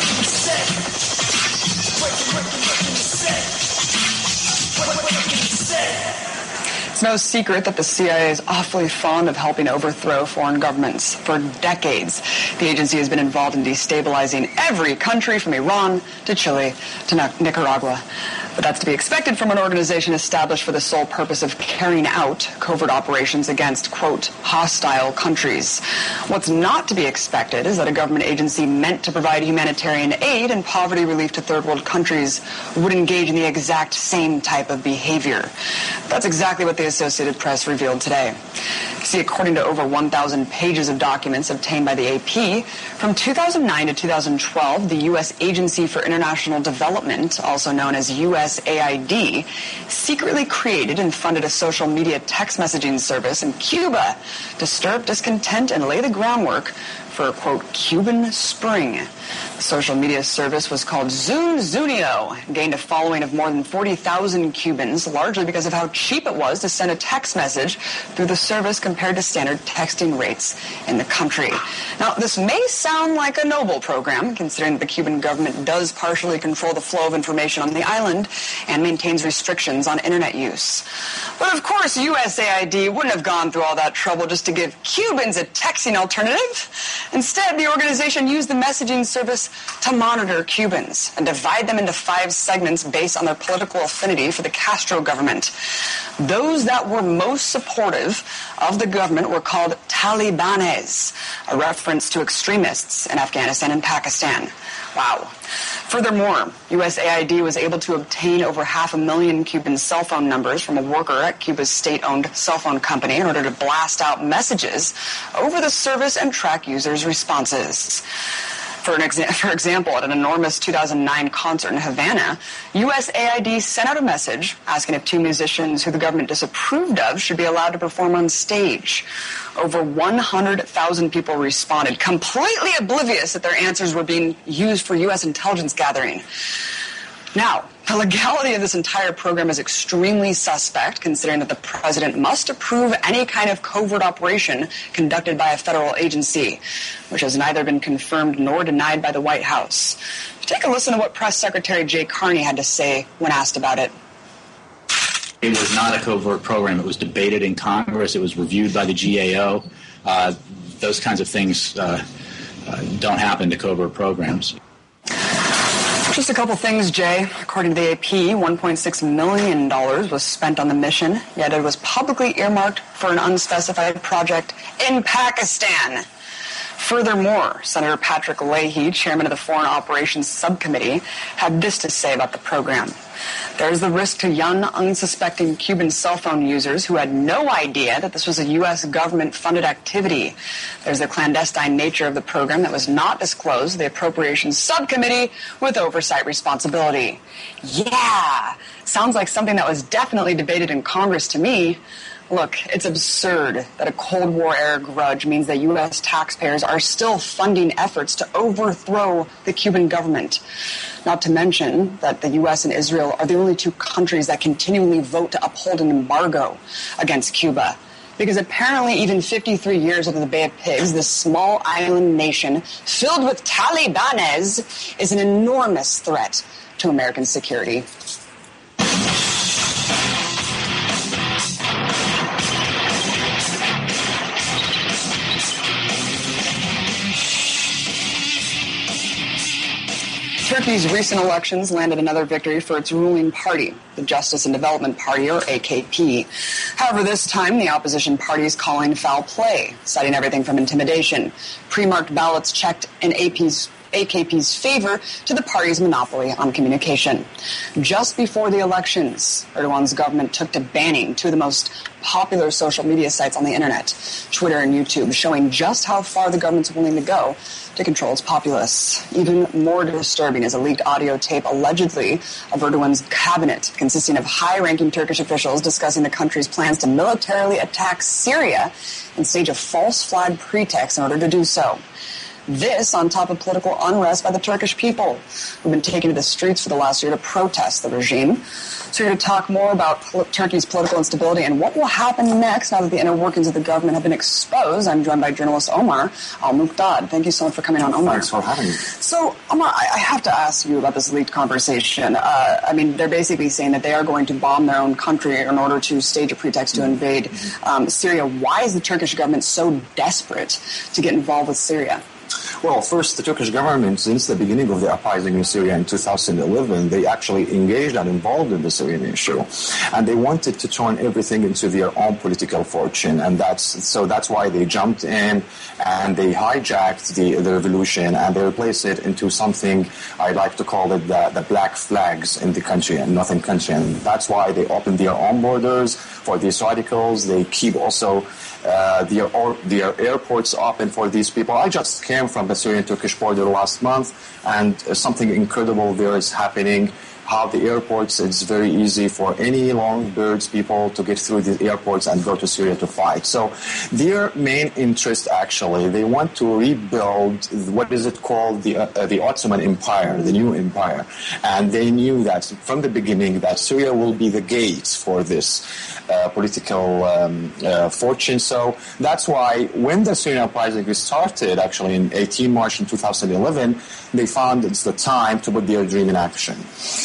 It's no secret that the C I A is awfully fond of helping overthrow foreign governments. For decades, the agency has been involved in destabilizing every country from Iran to Chile to Nicaragua. But that's to be expected from an organization established for the sole purpose of carrying out covert operations against, quote, hostile countries. What's not to be expected is that a government agency meant to provide humanitarian aid and poverty relief to third world countries would engage in the exact same type of behavior. That's exactly what the Associated Press revealed today. See, according to over one thousand pages of documents obtained by the A P, from two thousand nine to two thousand twelve, the U S Agency for International Development, also known as U S A I D, secretly created and funded a social media text messaging service in Cuba to stir up discontent and lay the groundwork for a, quote, Cuban Spring. The social media service was called Zun Zunio and gained a following of more than forty thousand Cubans, largely because of how cheap it was to send a text message through the service compared to standard texting rates in the country. Now, this may sound like a noble program, considering that the Cuban government does partially control the flow of information on the island and maintains restrictions on internet use. But of course, U S A I D wouldn't have gone through all that trouble just to give Cubans a texting alternative. Instead, the organization used the messaging service to monitor Cubans and divide them into five segments based on their political affinity for the Castro government. Those that were most supportive of the government were called Talibanes, a reference to extremists in Afghanistan and Pakistan. Wow. Furthermore, U S A I D was able to obtain over half a million Cuban cell phone numbers from a worker at Cuba's state-owned cell phone company in order to blast out messages over the service and track users' responses. For, an exa- for example, at an enormous two thousand nine concert in Havana, U S A I D sent out a message asking if two musicians who the government disapproved of should be allowed to perform on stage. Over one hundred thousand people responded, completely oblivious that their answers were being used for U S intelligence gathering. Now, the legality of this entire program is extremely suspect, considering that the president must approve any kind of covert operation conducted by a federal agency, which has neither been confirmed nor denied by the White House. Take a listen to what Press Secretary Jay Carney had to say when asked about it. It was not a covert program. It was debated in Congress. It was reviewed by the G A O. Uh, those kinds of things uh, uh, don't happen to covert programs. Just a couple things, Jay. According to the A P, one point six million dollars was spent on the mission, yet it was publicly earmarked for an unspecified project in Pakistan. Furthermore, Senator Patrick Leahy, chairman of the Foreign Operations Subcommittee, had this to say about the program. There's the risk to young, unsuspecting Cuban cell phone users who had no idea that this was a U S government-funded activity. There's the clandestine nature of the program that was not disclosed to the Appropriations Subcommittee with oversight responsibility. Yeah, sounds like something that was definitely debated in Congress to me. Look, it's absurd that a Cold War-era grudge means that U S taxpayers are still funding efforts to overthrow the Cuban government. Not to mention that the U S and Israel are the only two countries that continually vote to uphold an embargo against Cuba. Because apparently even fifty-three years after the Bay of Pigs, this small island nation filled with Talibanes is an enormous threat to American security. Turkey's recent elections landed another victory for its ruling party, the Justice and Development Party, or A K P. However, this time the opposition party is calling foul play, citing everything from intimidation, pre-marked ballots checked in A P's A K P's favor to the party's monopoly on communication. Just before the elections, Erdogan's government took to banning two of the most popular social media sites on the internet, Twitter and YouTube, showing just how far the government's willing to go to control its populace. Even more disturbing is a leaked audio tape allegedly of Erdogan's cabinet, consisting of high-ranking Turkish officials discussing the country's plans to militarily attack Syria and stage a false flag pretext in order to do so. This on top of political unrest by the Turkish people, who've been taken to the streets for the last year to protest the regime. So here to talk more about pol- Turkey's political instability and what will happen next now that the inner workings of the government have been exposed, I'm joined by journalist Omar Al-Muqdad. Thank you so much for coming on, Omar. Thanks for having me. So, Omar, I, I have to ask you about this leaked conversation. Uh, I mean, they're basically saying that they are going to bomb their own country in order to stage a pretext to invade um, Syria. Why is the Turkish government so desperate to get involved with Syria? Well, first, the Turkish government, since the beginning of the uprising in Syria in two thousand eleven, they actually engaged and involved in the Syrian issue. And they wanted to turn everything into their own political fortune. And that's so that's why they jumped in and they hijacked the, the revolution and they replaced it into something I like to call it the, the black flags in the country and nothing country. And that's why they opened their own borders for these radicals. They keep also Uh, their, or, their airports open for these people. I just came from the Syrian-Turkish border last month, and uh, something incredible there is happening. How the airports, it's very easy for any long-birds people to get through the airports and go to Syria to fight. So their main interest, actually, they want to rebuild, what is it called, the, uh, the Ottoman Empire, the new empire. And they knew that from the beginning that Syria will be the gate for this uh, political um, uh, fortune. So that's why when the Syrian uprising started, actually in eighteenth of March in two thousand eleven, they found it's the time to put their dream in action.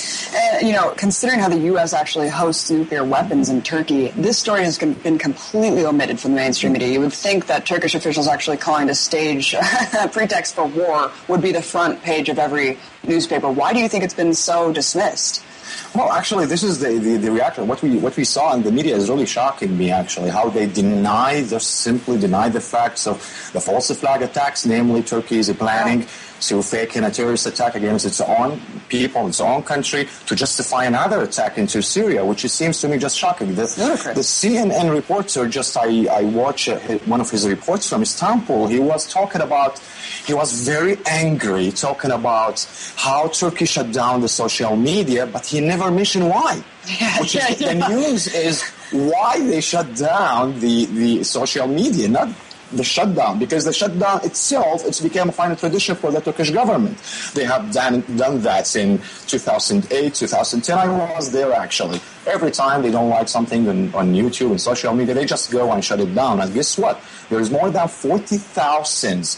Uh, you know, considering how the U S actually hosts nuclear weapons in Turkey, this story has been completely omitted from the mainstream media. You would think that Turkish officials actually calling to stage a pretext for war would be the front page of every newspaper. Why do you think it's been so dismissed? Well, actually, this is the, the, the reaction. What we what we saw in the media is really shocking me, actually, how they deny, just simply deny the facts of the false flag attacks, namely Turkey is planning to fake a terrorist attack against its own people, its own country, to justify another attack into Syria, which it seems to me just shocking. The, the C N N reporter, just I, I watched one of his reports from Istanbul, he was talking about, he was very angry, talking about how Turkey shut down the social media, but he never mentioned why. Yeah, which yeah, is, yeah. The news is why they shut down the, the social media, not the shutdown, because the shutdown itself, it's become a final tradition for the Turkish government. They have done, done that in two thousand eight, two thousand ten. I was there, actually. Every time they don't like something on, on YouTube and social media, they just go and shut it down. And guess what? There's more than forty thousand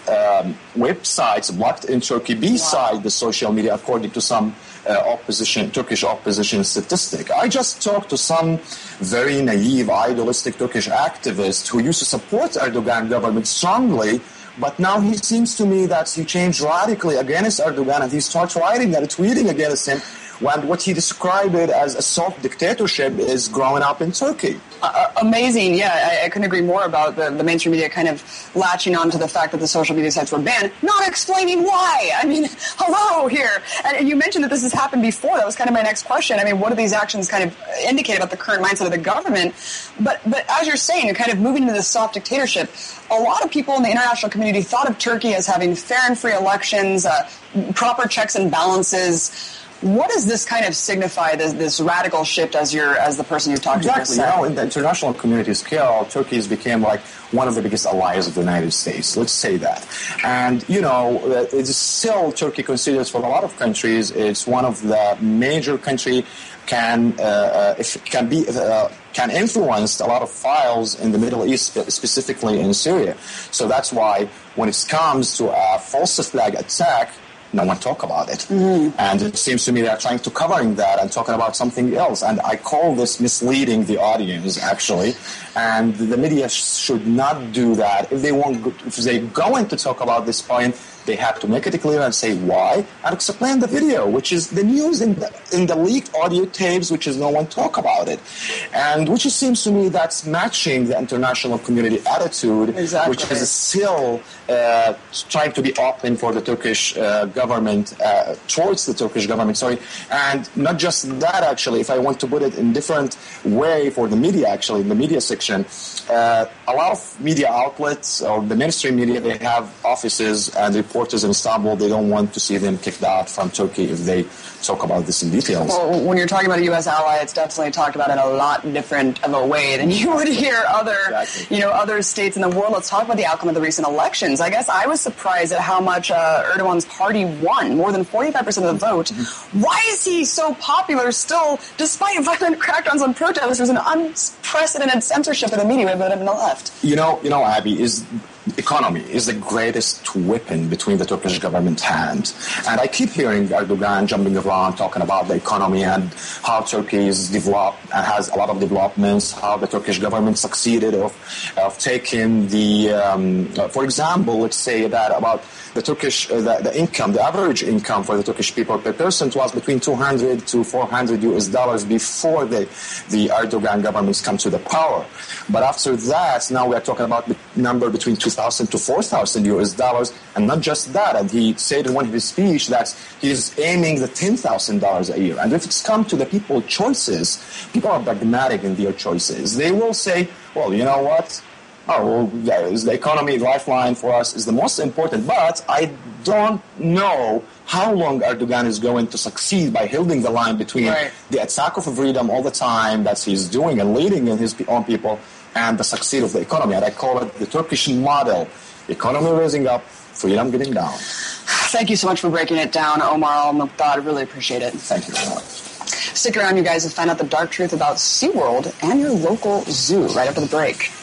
um, websites blocked in Turkey beside wow. the social media, according to some uh, opposition, Turkish opposition statistic. I just talked to some very naive, idealistic Turkish activist who used to support Erdogan government strongly, but now he seems to me that he changed radically against Erdogan, and he starts writing and tweeting against him, when what he described it as a soft dictatorship is growing up in Turkey. Uh, amazing. Yeah, I, I couldn't agree more about the, the mainstream media kind of latching on to the fact that the social media sites were banned, not explaining why. I mean, hello here. And, and you mentioned that this has happened before. That was kind of my next question. I mean, what do these actions kind of indicate about the current mindset of the government? But, but as you're saying, you're kind of moving into this soft dictatorship. A lot of people in the international community thought of Turkey as having fair and free elections, uh, proper checks and balances. What does this kind of signify, this, this radical shift, as you're, as the person you've talked exactly. to? Exactly. You know, in the international community scale, Turkey has become like one of the biggest allies of the United States. Let's say that. And, you know, it's still Turkey considers for a lot of countries, it's one of the major country can uh, if can be uh, can influence a lot of files in the Middle East, specifically in Syria. So that's why when it comes to a false flag attack, no one talk about it. Mm-hmm. And it seems to me they're trying to covering that and talking about something else. And I call this misleading the audience, actually. And the media sh- should not do that. If they want, if they going to talk about this point, they have to make it clear and say why and explain the video, which is the news in the, in the leaked audio tapes, which is no one talk about it. And which it seems to me that's matching the international community attitude, exactly. which is still uh, trying to be open for the Turkish uh, government, uh, towards the Turkish government, sorry. And not just that, actually, if I want to put it in different way for the media, actually, in the media section, uh, a lot of media outlets or the mainstream media, they have offices and reporters in Istanbul. They don't want to see them kicked out from Turkey if they talk about this in details. Well, when you're talking about a U S ally, it's definitely talked about in a lot different of a way than you would hear other, exactly. you know, other states in the world. Let's talk about the outcome of the recent elections. I guess I was surprised at how much uh, Erdogan's party won, more than forty-five percent of the vote. Mm-hmm. Why is he so popular still, despite violent crackdowns on protesters and unprecedented censorship of the media within the left? You know, you know, Abby, is economy is the greatest weapon between the Turkish government hands. And I keep hearing Erdogan jumping around talking about the economy and how Turkey is developed and has a lot of developments, how the Turkish government succeeded of, of taking the, um, for example, let's say that about the Turkish, uh, the, the income, the average income for the Turkish people per person was between two hundred to four hundred U S dollars before the, the Erdogan governments come to the power. But after that, now we are talking about the number between two thousand to four thousand U S dollars, and not just that. And he said in one of his speech that he's aiming the ten thousand dollars a year. And if it's come to the people choices, people are pragmatic in their choices. They will say, well, you know what? Oh, well, yeah, the economy lifeline for us is the most important, but I don't know how long Erdogan is going to succeed by holding the line between right. the attack of freedom all the time that he's doing and leading in his own people and the succeed of the economy. And I call it the Turkish model. Economy raising up, freedom getting down. Thank you so much for breaking it down, Omar Al-Muqdad. I really appreciate it. Thank you very much. Stick around, you guys, to find out the dark truth about SeaWorld and your local zoo right after the break.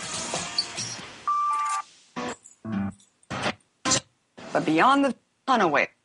But beyond the ton of weight.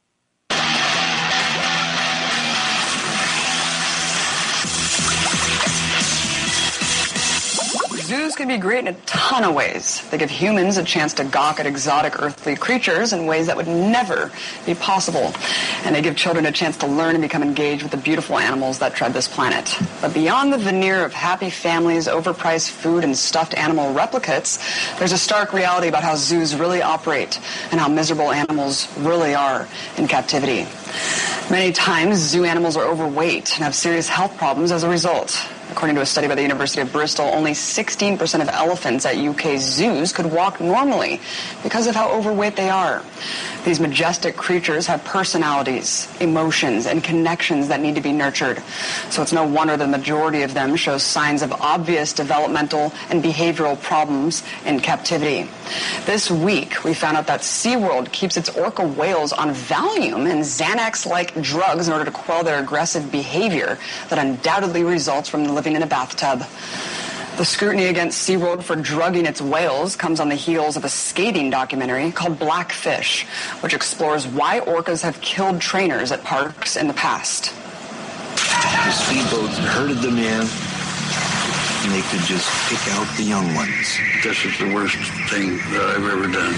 Zoos can be great in a ton of ways. They give humans a chance to gawk at exotic earthly creatures in ways that would never be possible. And they give children a chance to learn and become engaged with the beautiful animals that tread this planet. But beyond the veneer of happy families, overpriced food, and stuffed animal replicates, there's a stark reality about how zoos really operate and how miserable animals really are in captivity. Many times, zoo animals are overweight and have serious health problems as a result. According to a study by the University of Bristol, only sixteen percent of elephants at U K zoos could walk normally because of how overweight they are. These majestic creatures have personalities, emotions, and connections that need to be nurtured. So it's no wonder the majority of them show signs of obvious developmental and behavioral problems in captivity. This week, we found out that SeaWorld keeps its orca whales on Valium and Xanax-like drugs in order to quell their aggressive behavior that undoubtedly results from living in a bathtub. The scrutiny against SeaWorld for drugging its whales comes on the heels of a scathing documentary called Blackfish, which explores why orcas have killed trainers at parks in the past. The speedboats herded them in, and they could just pick out the young ones. This is the worst thing that I've ever done.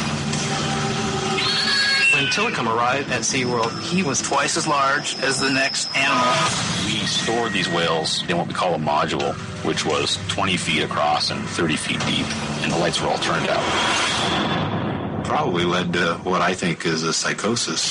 When Tilikum arrived at SeaWorld, he was twice as large as the next animal. We stored these whales in what we call a module, which was twenty feet across and thirty feet deep, and the lights were all turned out. Probably led to what I think is a psychosis.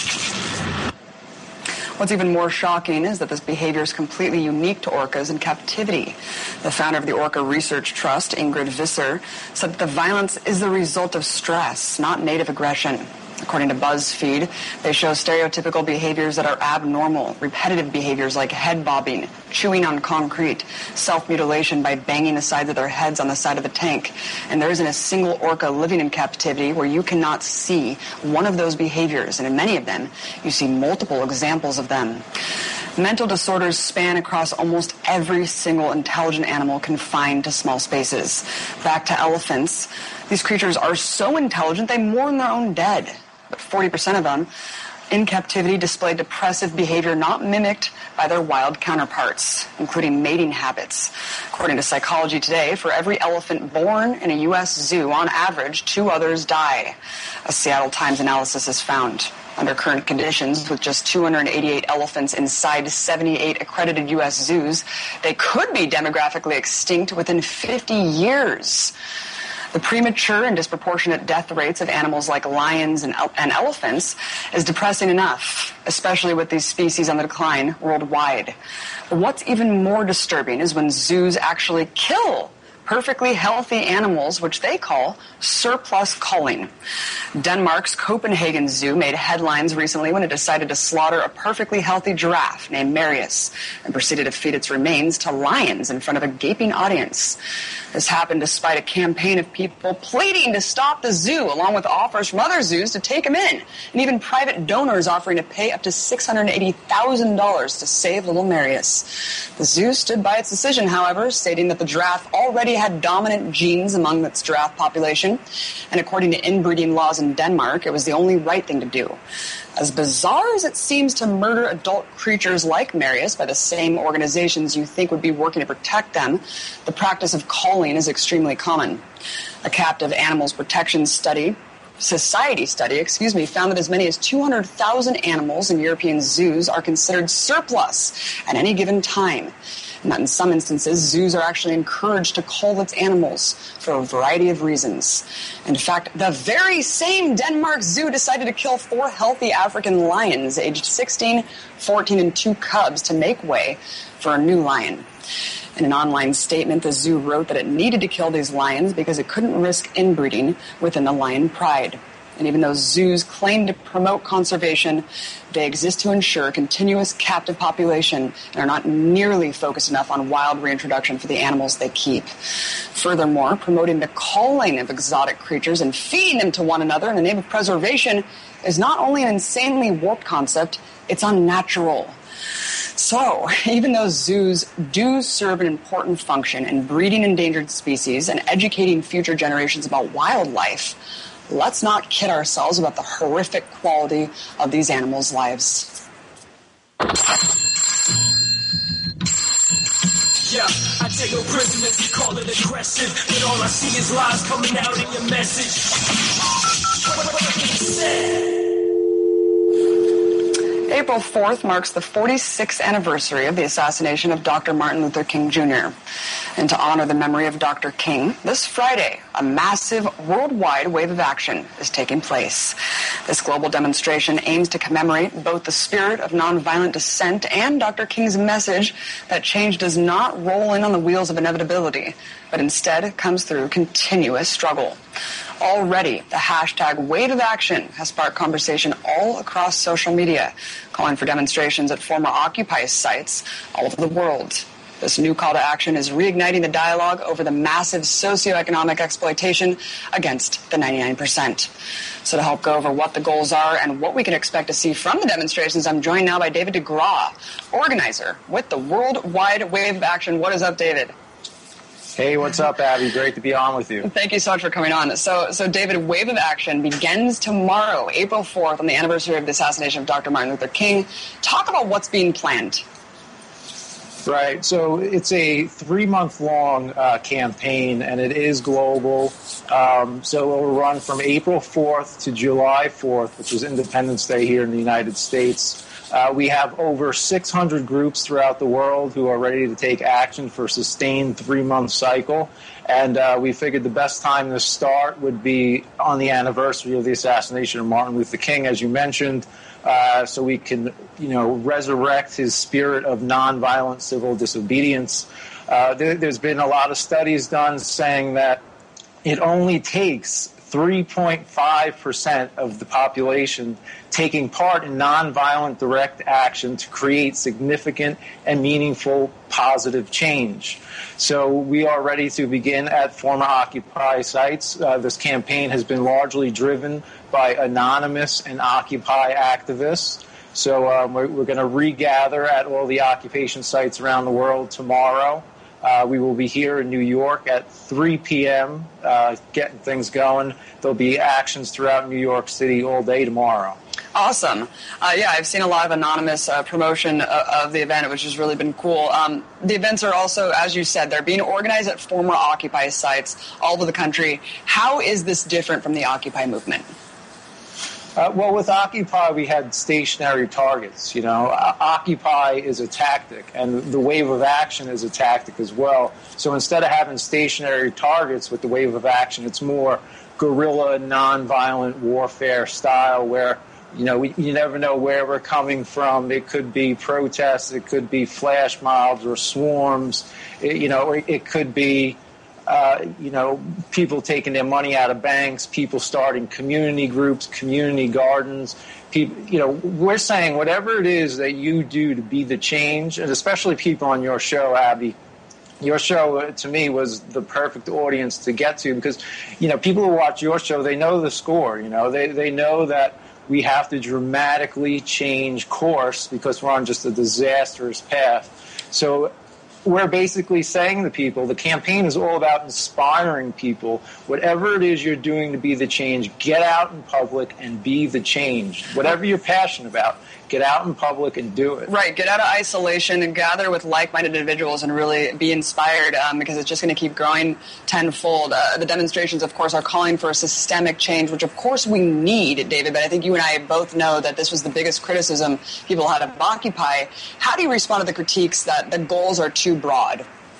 What's even more shocking is that this behavior is completely unique to orcas in captivity. The founder of the Orca Research Trust, Ingrid Visser, said that the violence is the result of stress, not native aggression. According to BuzzFeed, they show stereotypical behaviors that are abnormal, repetitive behaviors like head bobbing, chewing on concrete, self-mutilation by banging the sides of their heads on the side of the tank. And there isn't a single orca living in captivity where you cannot see one of those behaviors. And in many of them, you see multiple examples of them. Mental disorders span across almost every single intelligent animal confined to small spaces. Back to elephants. These creatures are so intelligent they mourn their own dead. But forty percent of them in captivity display depressive behavior not mimicked by their wild counterparts, including mating habits. According to Psychology Today, for every elephant born in a U S zoo, on average, two others die. A Seattle Times analysis has found. Under current conditions, with just two hundred eighty-eight elephants inside seventy-eight accredited U S zoos, they could be demographically extinct within fifty years. The premature and disproportionate death rates of animals like lions and, and elephants is depressing enough, especially with these species on the decline worldwide. But what's even more disturbing is when zoos actually kill perfectly healthy animals, which they call surplus culling. Denmark's Copenhagen Zoo made headlines recently when it decided to slaughter a perfectly healthy giraffe named Marius and proceeded to feed its remains to lions in front of a gaping audience. This happened despite a campaign of people pleading to stop the zoo, along with offers from other zoos to take him in, and even private donors offering to pay up to six hundred eighty thousand dollars to save little Marius. The zoo stood by its decision, however, stating that the giraffe already had dominant genes among its giraffe population, and according to inbreeding laws in Denmark, it was the only right thing to do. As bizarre as it seems to murder adult creatures like Marius by the same organizations you think would be working to protect them, the practice of culling is extremely common. A captive animals protection study, society study, excuse me, found that as many as two hundred thousand animals in European zoos are considered surplus at any given time. And that in some instances, zoos are actually encouraged to cull its animals for a variety of reasons. In fact, the very same Denmark zoo decided to kill four healthy African lions, aged sixteen, fourteen, and two cubs, to make way for a new lion. In an online statement, the zoo wrote that it needed to kill these lions because it couldn't risk inbreeding within the lion pride. And even though zoos claim to promote conservation, they exist to ensure continuous captive population and are not nearly focused enough on wild reintroduction for the animals they keep. Furthermore, promoting the culling of exotic creatures and feeding them to one another in the name of preservation is not only an insanely warped concept, it's unnatural. So, even though zoos do serve an important function in breeding endangered species and educating future generations about wildlife, let's not kid ourselves about the horrific quality of these animals' lives. Yeah, I take no prisoners, you call it aggressive, but all I see is lies coming out in your message. What can you say? April fourth marks the forty-sixth anniversary of the assassination of Doctor Martin Luther King Junior And to honor the memory of Doctor King, this Friday, a massive worldwide wave of action is taking place. This global demonstration aims to commemorate both the spirit of nonviolent dissent and Doctor King's message that change does not roll in on the wheels of inevitability, but instead comes through continuous struggle. Already, the hashtag Wave of Action has sparked conversation all across social media, calling for demonstrations at former Occupy sites all over the world. This new call to action is reigniting the dialogue over the massive socioeconomic exploitation against the ninety-nine percent. So to help go over what the goals are and what we can expect to see from the demonstrations, I'm joined now by David DeGraw, organizer with the Worldwide Wave of Action. What is up, David? Hey, what's up, Abby? Great to be on with you. Thank you so much for coming on. So, so David, Wave of Action begins tomorrow, April fourth, on the anniversary of the assassination of Doctor Martin Luther King. Talk about what's being planned. Right. So it's a three-month-long uh, campaign, and it is global. Um, so it will run from April fourth to July fourth, which is Independence Day here in the United States. Uh, we have over six hundred groups throughout the world who are ready to take action for a sustained three-month cycle. And uh, we figured the best time to start would be on the anniversary of the assassination of Martin Luther King, as you mentioned, uh, so we can, you know, resurrect his spirit of nonviolent civil disobedience. Uh, there, there's been a lot of studies done saying that it only takes three point five percent of the population taking part in nonviolent direct action to create significant and meaningful positive change. So we are ready to begin at former Occupy sites. Uh, this campaign has been largely driven by anonymous and Occupy activists. So um, we're, we're going to regather at all the occupation sites around the world tomorrow. Uh, we will be here in New York at three p.m. Uh, getting things going. There'll be actions throughout New York City all day tomorrow. Awesome. Uh, yeah, I've seen a lot of anonymous uh, promotion of, of the event, which has really been cool. Um, the events are also, as you said, they're being organized at former Occupy sites all over the country. How is this different from the Occupy movement? Uh, well, with Occupy, we had stationary targets. You know, uh, Occupy is a tactic, and the Wave of Action is a tactic as well. So instead of having stationary targets with the Wave of Action, it's more guerrilla, nonviolent warfare style where, you know, we, you never know where we're coming from. It could be protests, it could be flash mobs or swarms. It, you know, it, it could be Uh, you know, people taking their money out of banks, people starting community groups, community gardens. People, you know, we're saying whatever it is that you do to be the change, and especially people on your show, Abby. Your show, uh, to me, was the perfect audience to get to because, you know, people who watch your show, they know the score. You know, they they know that we have to dramatically change course because we're on just a disastrous path. So we're basically saying to people, the campaign is all about inspiring people. Whatever it is you're doing to be the change, get out in public and be the change. Whatever you're passionate about, get out in public and do it. Right, get out of isolation and gather with like-minded individuals and really be inspired um, because it's just going to keep growing tenfold. Uh, the demonstrations, of course, are calling for a systemic change, which, of course, we need, David, but I think you and I both know that this was the biggest criticism people had of Occupy. How do you respond to the critiques that the goals are too broad?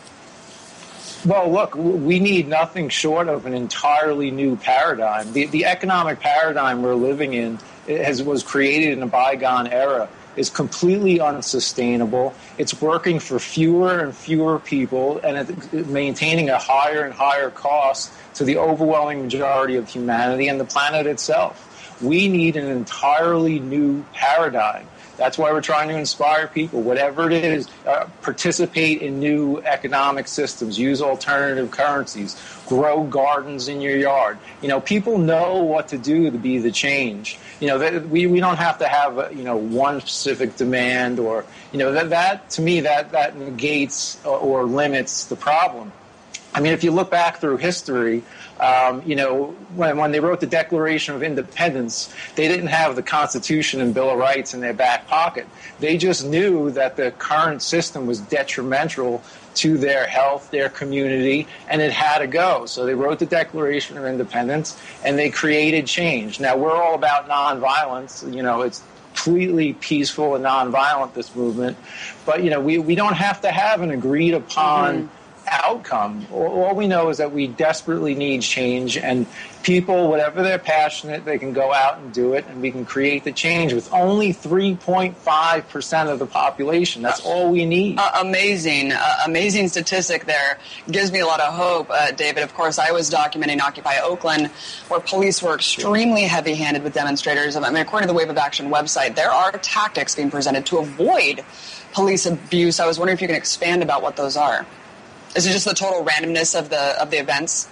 Well, look, we need nothing short of an entirely new paradigm. The, the economic paradigm we're living in has, was created in a bygone era, is completely unsustainable. It's working for fewer and fewer people and it, maintaining a higher and higher cost to the overwhelming majority of humanity and the planet itself. We need an entirely new paradigm. That's why we're trying to inspire people, whatever it is, uh, participate in new economic systems, use alternative currencies, grow gardens in your yard. You know, people know what to do to be the change. You know, that we, we don't have to have, a, you know, one specific demand or, you know, that, that to me, that, that negates or, or limits the problem. I mean, if you look back through history, um, you know, when, when they wrote the Declaration of Independence, they didn't have the Constitution and Bill of Rights in their back pocket. They just knew that the current system was detrimental to their health, their community, and it had to go. So they wrote the Declaration of Independence, and they created change. Now, we're all about nonviolence. You know, it's completely peaceful and nonviolent, this movement. But, you know, we, we don't have to have an agreed upon mm-hmm. outcome. All we know is that we desperately need change, and people, whatever they're passionate, they can go out and do it, and we can create the change with only three point five percent of the population. That's all we need. Uh, amazing. Uh, amazing statistic there. Gives me a lot of hope, uh, David. Of course, I was documenting Occupy Oakland, where police were extremely heavy-handed with demonstrators. I mean, according to the Wave of Action website, there are tactics being presented to avoid police abuse. I was wondering if you can expand about what those are. Is it just the total randomness of the of the events?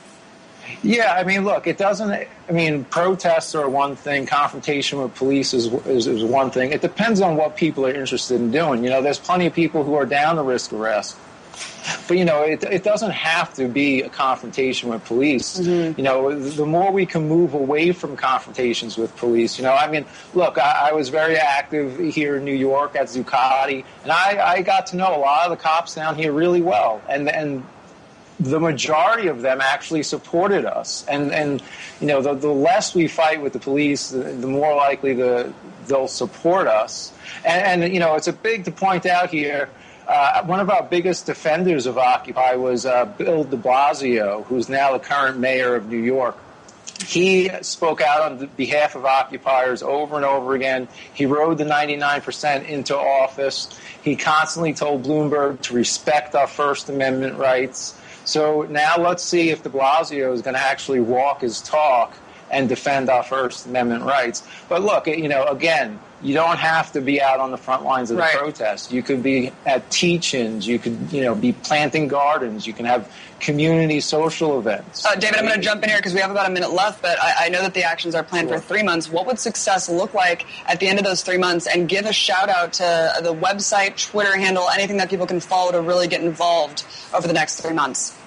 Yeah, I mean, look, it doesn't. I mean, protests are one thing. Confrontation with police is, is is one thing. It depends on what people are interested in doing. You know, there's plenty of people who are down to risk arrest. But, you know, it, it doesn't have to be a confrontation with police. Mm-hmm. You know, the more we can move away from confrontations with police, you know, I mean, look, I, I was very active here in New York at Zuccotti, and I, I got to know a lot of the cops down here really well. And, and the majority of them actually supported us. And, and you know, the, the less we fight with the police, the, the more likely the, they'll support us. And, and, you know, it's a big to point out here, Uh, one of our biggest defenders of Occupy was uh, Bill de Blasio, who's now the current mayor of New York. He spoke out on behalf of occupiers over and over again. He rode the ninety-nine percent into office. He constantly told Bloomberg to respect our First Amendment rights. So now let's see if de Blasio is going to actually walk his talk and defend our First Amendment rights. But look, you know, again, you don't have to be out on the front lines of the right. protest. You could be at teach-ins. You could, you know, be planting gardens. You can have community social events. Uh, David, I'm going to jump in here because we have about a minute left, but I, I know that the actions are planned sure. for three months. What would success look like at the end of those three months? And give a shout-out to the website, Twitter handle, anything that people can follow to really get involved over the next three months.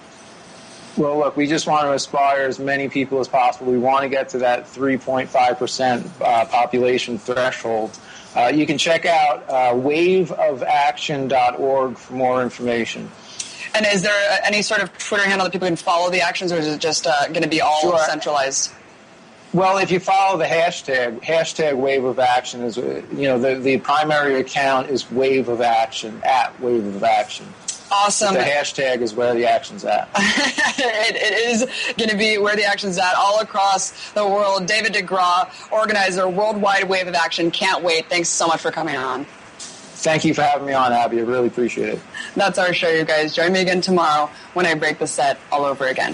Well, look, we just want to aspire as many people as possible. We want to get to that three point five percent uh, population threshold. Uh, you can check out uh, wave of action dot org for more information. And is there any sort of Twitter handle that people can follow the actions, or is it just uh, going to be all sure. centralized? Well, if you follow the hashtag, hashtag Wave of Action is, you know, the, the primary account is Wave of Action, at Wave of Action. Awesome. But the hashtag is where the action's at. it, it is going to be where the action's at all across the world. David DeGraw, organizer, Worldwide Wave of Action. Can't wait. Thanks so much for coming on. Thank you for having me on, Abby. I really appreciate it. That's our show, you guys. Join me again tomorrow when I break the set all over again.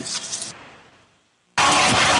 I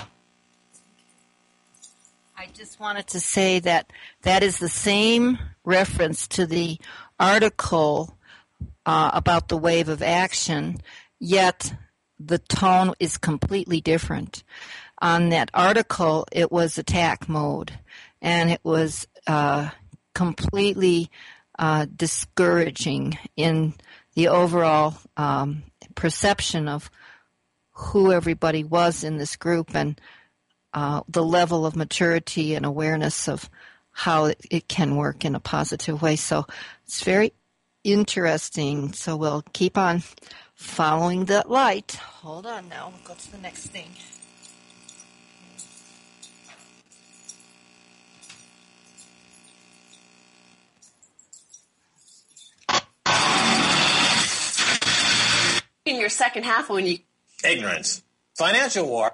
just wanted to say that that is the same reference to the article Uh, about the wave of action, yet the tone is completely different. On that article, it was attack mode, and it was uh, completely uh, discouraging in the overall um, perception of who everybody was in this group and uh, the level of maturity and awareness of how it, it can work in a positive way. So it's very interesting. So we'll keep on following that light. Hold on now. We'll go to the next thing. In your second half when you... Ignorance. Financial war.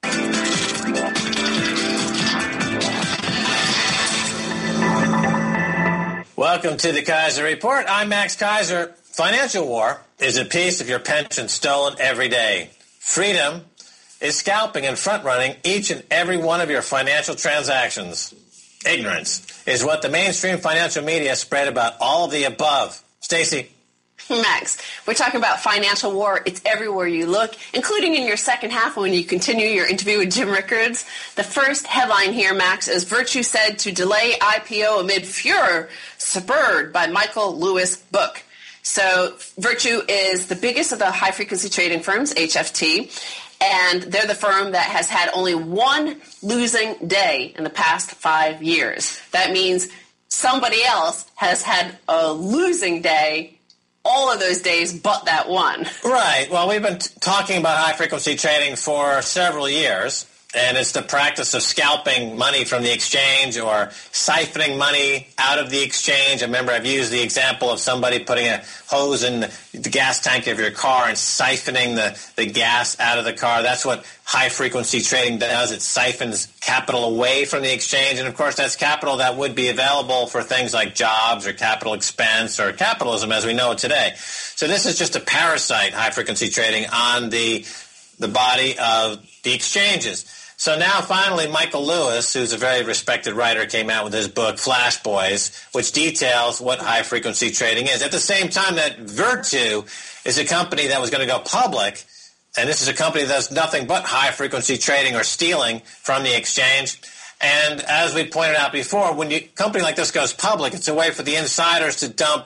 Welcome to the Kaiser Report. I'm Max Kaiser. Financial war is a piece of your pension stolen every day. Freedom is scalping and front-running each and every one of your financial transactions. Ignorance is what the mainstream financial media spread about all of the above. Stacey. Max, we're talking about financial war. It's everywhere you look, including in your second half when you continue your interview with Jim Rickards. The first headline here, Max, is Virtue said to delay I P O amid furor spurred by Michael Lewis book. So Virtue is the biggest of the high-frequency trading firms, H F T, and they're the firm that has had only one losing day in the past five years. That means somebody else has had a losing day all of those days but that one. Right. Well, we've been t- talking about high-frequency trading for several years, and it's the practice of scalping money from the exchange or siphoning money out of the exchange. I remember I've used the example of somebody putting a hose in the gas tank of your car and siphoning the, the gas out of the car. That's what high-frequency trading does. It siphons capital away from the exchange, and of course that's capital that would be available for things like jobs or capital expense or capitalism as we know it today. So this is just a parasite, high-frequency trading, on the the body of the exchanges. So now finally Michael Lewis, who's a very respected writer, came out with his book Flash Boys, which details what high-frequency trading is. At the same time that Virtue is a company that was going to go public, and this is a company that does nothing but high-frequency trading or stealing from the exchange. And as we pointed out before, when a company like this goes public, it's a way for the insiders to dump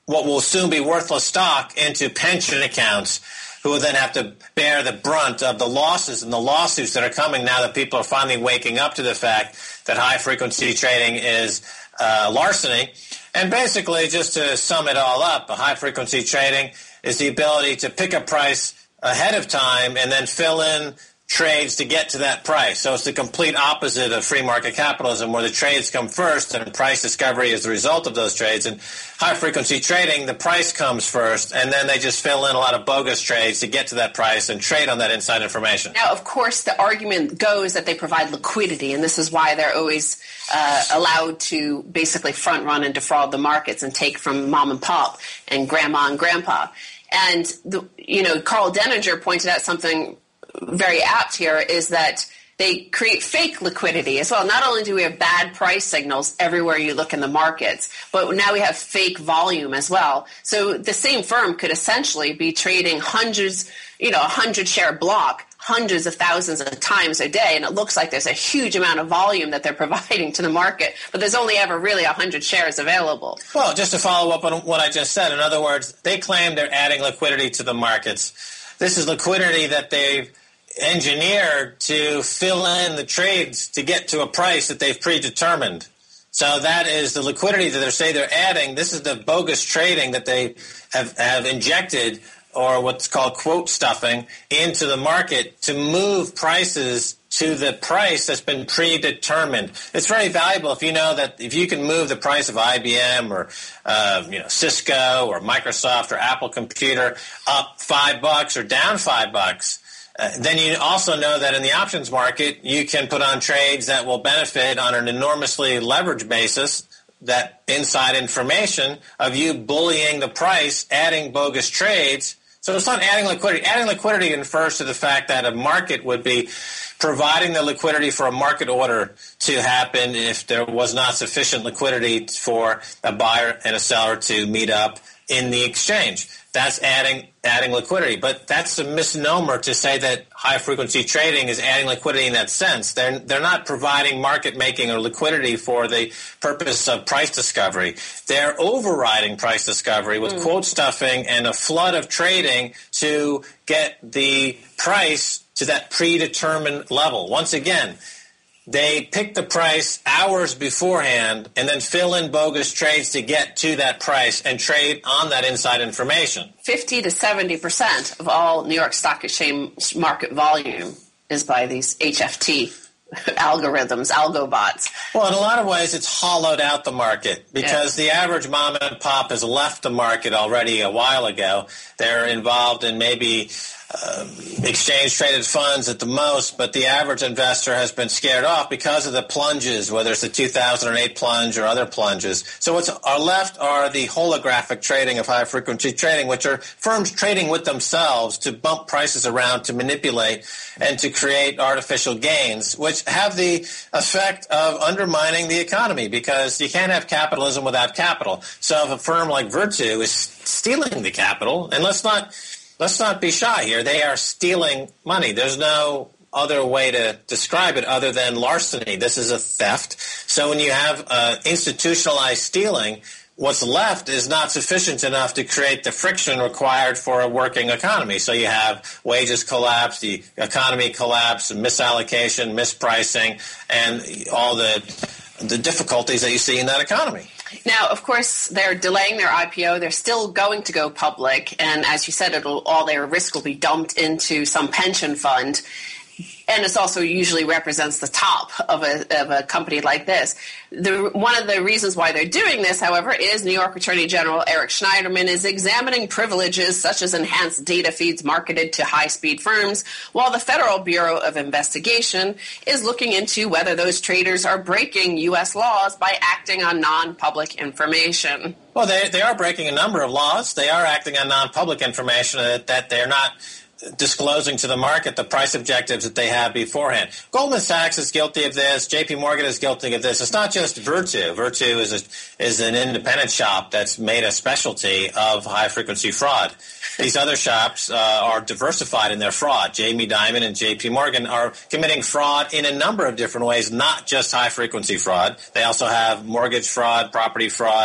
what will soon be worthless stock into pension accounts, who will then have to bear the brunt of the losses and the lawsuits that are coming now that people are finally waking up to the fact that high-frequency trading is uh, larceny. And basically, just to sum it all up, high-frequency trading is the ability to pick a price ahead of time and then fill in trades to get to that price. So it's the complete opposite of free market capitalism, where the trades come first and price discovery is the result of those trades. And high-frequency trading, the price comes first, and then they just fill in a lot of bogus trades to get to that price and trade on that inside information. Now, of course, the argument goes that they provide liquidity, and this is why they're always uh, allowed to basically front-run and defraud the markets and take from mom and pop and grandma and grandpa. And, the, you know, Carl Denninger pointed out something very apt here, is that they create fake liquidity as well. Not only do we have bad price signals everywhere you look in the markets, but now we have fake volume as well. So the same firm could essentially be trading hundreds, you know, a hundred share block, hundreds of thousands of times a day, and it looks like there's a huge amount of volume that they're providing to the market, but there's only ever really a hundred shares available. Well, just to follow up on what I just said, in other words, they claim they're adding liquidity to the markets. This is liquidity that they've engineered to fill in the trades to get to a price that they've predetermined. So that is the liquidity that they say they're adding. This is the bogus trading that they have, have injected, or what's called quote stuffing, into the market to move prices to the price that's been predetermined. It's very valuable if you know that if you can move the price of I B M or uh, you know Cisco or Microsoft or Apple Computer up five bucks or down five bucks. Uh, then you also know that in the options market, you can put on trades that will benefit on an enormously leveraged basis, that inside information of you bullying the price, adding bogus trades. So it's not adding liquidity. Adding liquidity refers to the fact that a market would be providing the liquidity for a market order to happen if there was not sufficient liquidity for a buyer and a seller to meet up in the exchange. That's adding adding liquidity. But that's a misnomer to say that high-frequency trading is adding liquidity in that sense. They're, they're not providing market making or liquidity for the purpose of price discovery. They're overriding price discovery with mm. quote stuffing and a flood of trading to get the price to that predetermined level. Once again, they pick the price hours beforehand and then fill in bogus trades to get to that price and trade on that inside information. fifty to seventy percent of all New York Stock Exchange market volume is by these H F T algorithms, algobots. Well, in a lot of ways, it's hollowed out the market because yeah. the average mom and pop has left the market already a while ago. They're involved in maybe Uh, exchange-traded funds at the most, but the average investor has been scared off because of the plunges, whether it's the two thousand eight plunge or other plunges. So what's are left are the holographic trading of high-frequency trading, which are firms trading with themselves to bump prices around, to manipulate, and to create artificial gains, which have the effect of undermining the economy because you can't have capitalism without capital. So if a firm like Virtu is stealing the capital, and let's not Let's not be shy here. They are stealing money. There's no other way to describe it other than larceny. This is a theft. So when you have uh, institutionalized stealing, what's left is not sufficient enough to create the friction required for a working economy. So you have wages collapse, the economy collapse, misallocation, mispricing, and all the the difficulties that you see in that economy. Now, of course, they're delaying their I P O. They're still going to go public. And as you said, it'll, all their risk will be dumped into some pension fund. And it also usually represents the top of a, of a company like this. The, one of the reasons why they're doing this, however, is New York Attorney General Eric Schneiderman is examining privileges such as enhanced data feeds marketed to high-speed firms, while the Federal Bureau of Investigation is looking into whether those traders are breaking U S laws by acting on non-public information. Well, they, they are breaking a number of laws. They are acting on non-public information that, that they're not disclosing to the market the price objectives that they have beforehand. Goldman Sachs is guilty of this. J P Morgan is guilty of this. It's not just Virtu. Virtu is a, is an independent shop that's made a specialty of high-frequency fraud. These other shops uh, are diversified in their fraud. Jamie Dimon and J P Morgan are committing fraud in a number of different ways, not just high-frequency fraud. They also have mortgage fraud, property fraud,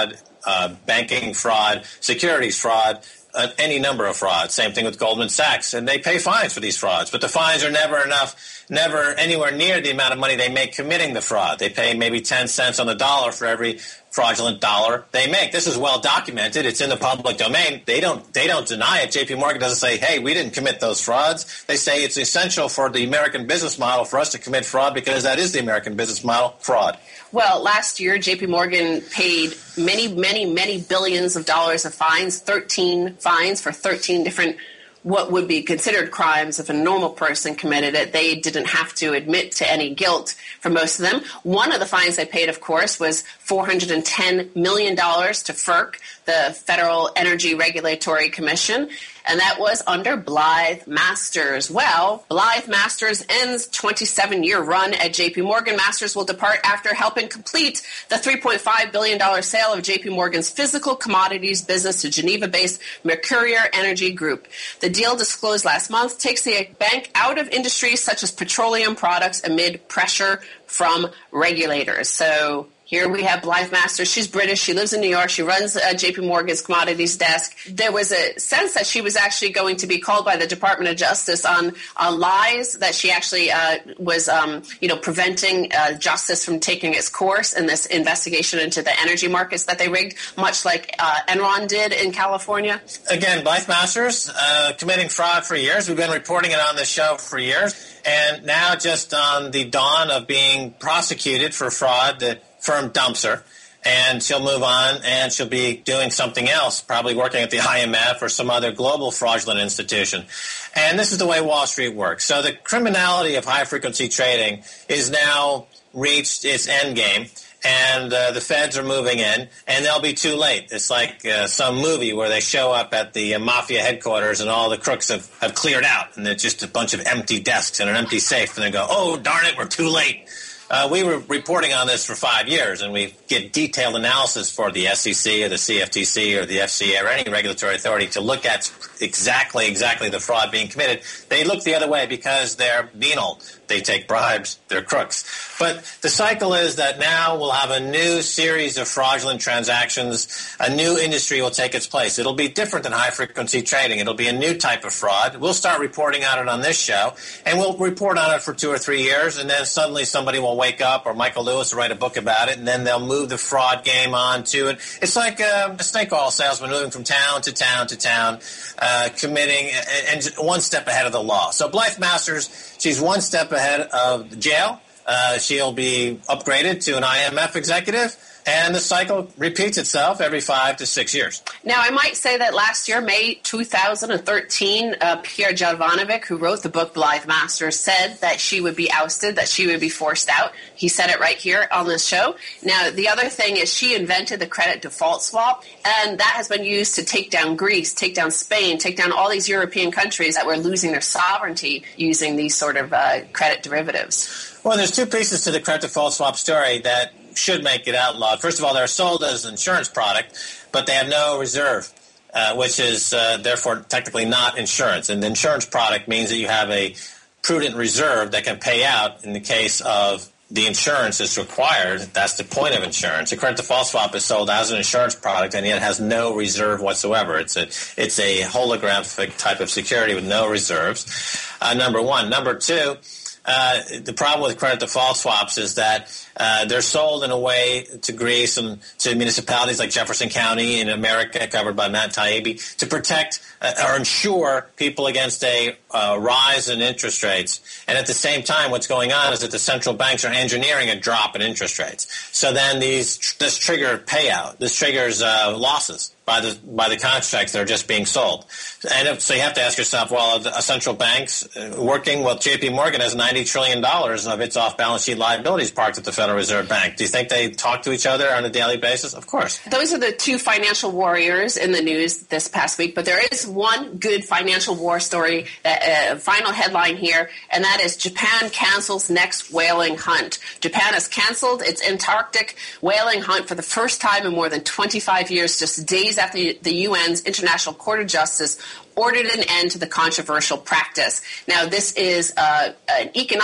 uh, banking fraud, securities fraud, uh, any number of frauds. Same thing with Goldman Sachs. And they pay fines for these frauds, but the fines are never enough, never anywhere near the amount of money they make committing the fraud. They pay maybe ten cents on the dollar for every fraudulent dollar they make. This is well documented. It's in the public domain. They don't they don't deny it. J P Morgan doesn't say, hey, we didn't commit those frauds. They say it's essential for the American business model for us to commit fraud because that is the American business model, fraud. Well, last year, J P Morgan paid many, many, many billions of dollars of fines, thirteen fines for thirteen different what would be considered crimes if a normal person committed it. They didn't have to admit to any guilt for most of them. One of the fines they paid, of course, was four hundred ten million dollars to FERC, the Federal Energy Regulatory Commission, and that was under Blythe Masters. Well, Blythe Masters ends twenty-seven-year run at J P Morgan. Masters will depart after helping complete the three point five billion dollars sale of J P Morgan's physical commodities business to Geneva-based Mercurier Energy Group. The deal disclosed last month takes the bank out of industries such as petroleum products amid pressure from regulators. So here we have Blythe Masters. She's British. She lives in New York. She runs uh, J P Morgan's commodities desk. There was a sense that she was actually going to be called by the Department of Justice on, on lies, that she actually uh, was, um, you know, preventing uh, justice from taking its course in this investigation into the energy markets that they rigged, much like uh, Enron did in California. Again, Blythe Masters, uh, committing fraud for years. We've been reporting it on this show for years. And now just on the dawn of being prosecuted for fraud, the firm dumps her, and she'll move on, and she'll be doing something else, probably working at the I M F or some other global fraudulent institution. And this is the way Wall Street works. So the criminality of high-frequency trading is now reached its end game, and uh, the feds are moving in, and they'll be too late. It's like uh, some movie where they show up at the uh, mafia headquarters and all the crooks have, have cleared out, and there's just a bunch of empty desks and an empty safe, and they go, oh, darn it, we're too late. Uh, we were reporting on this for five years, and we get detailed analysis for the S E C or the C F T C or the F C A or any regulatory authority to look at exactly, exactly the fraud being committed. They look the other way because they're venal. They take bribes. They're crooks. But the cycle is that now we'll have a new series of fraudulent transactions. A new industry will take its place. It'll be different than high-frequency trading. It'll be a new type of fraud. We'll start reporting on it on this show, and we'll report on it for two or three years, and then suddenly somebody will wake up, or Michael Lewis will write a book about it, and then they'll move the fraud game on to it. It's like a, a snake oil salesman moving from town to town to town, uh, committing, and, and one step ahead of the law. So Blythe Masters, she's one step ahead of jail. Uh, she'll be upgraded to an I M F executive, and the cycle repeats itself every five to six years. Now, I might say that last year, May two thousand thirteen, uh, Pierre Jovanovic, who wrote the book Blythe Masters, said that she would be ousted, that she would be forced out. He said it right here on this show. Now, the other thing is she invented the credit default swap, and that has been used to take down Greece, take down Spain, take down all these European countries that were losing their sovereignty using these sort of uh, credit derivatives. Well, there's two pieces to the credit default swap story that should make it outlawed. First of all, they're sold as an insurance product, but they have no reserve, uh, which is uh, therefore technically not insurance. And the insurance product means that you have a prudent reserve that can pay out in the case of the insurance is required. That's the point of insurance. A credit default swap is sold as an insurance product, and yet has no reserve whatsoever. It's a it's a holographic type of security with no reserves, uh, number one. Number two, Uh, the problem with credit default swaps is that uh, they're sold in a way to Greece and to municipalities like Jefferson County in America, covered by Matt Taibbi, to protect uh, or insure people against a uh, rise in interest rates. And at the same time, what's going on is that the central banks are engineering a drop in interest rates. So then these this triggers payout. This triggers uh, losses by the by the contracts that are just being sold. And if, so you have to ask yourself, well, a central bank's working, well, J P Morgan has ninety trillion dollars of its off-balance sheet liabilities parked at the Federal Reserve Bank. Do you think they talk to each other on a daily basis? Of course. Those are the two financial warriors in the news this past week, but there is one good financial war story, that uh, final headline here, and that is Japan cancels next whaling hunt. Japan has canceled its Antarctic whaling hunt for the first time in more than twenty-five years, just days after the U N's International Court of Justice ordered an end to the controversial practice. Now, this is uh, an economic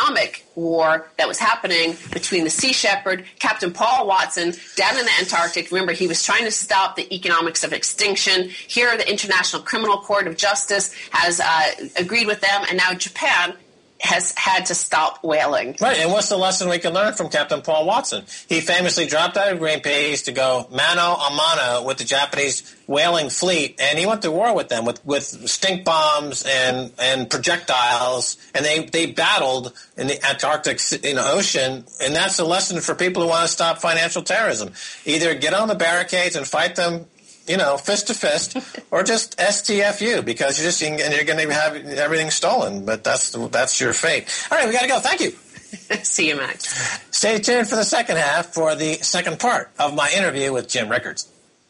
war that was happening between the Sea Shepherd, Captain Paul Watson, down in the Antarctic. Remember, he was trying to stop the economics of extinction. Here, the International Criminal Court of Justice has uh, agreed with them, and now Japan has had to stop whaling. Right, and what's the lesson we can learn from Captain Paul Watson? He famously dropped out of Greenpeace to go mano a mano with the Japanese whaling fleet, and he went to war with them with, with stink bombs and, and projectiles, and they, they battled in the Antarctic you know, Ocean, and that's a lesson for people who want to stop financial terrorism. Either get on the barricades and fight them, you know, fist to fist, or just S T F U, because you're just and you're going to have everything stolen. But that's that's your fate. All right, we got to go. Thank you. See you, Max. Stay tuned for the second half for the second part of my interview with Jim Rickards.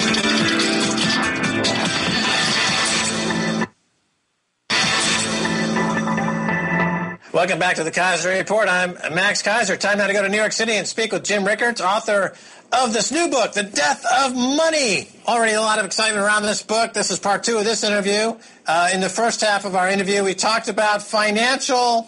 Welcome back to the Kaiser Report. I'm Max Kaiser. Time now to go to New York City and speak with Jim Rickards, author of this new book, The Death of Money. Already a lot of excitement around this book. This is part two of this interview. Uh, in the first half of our interview, we talked about financial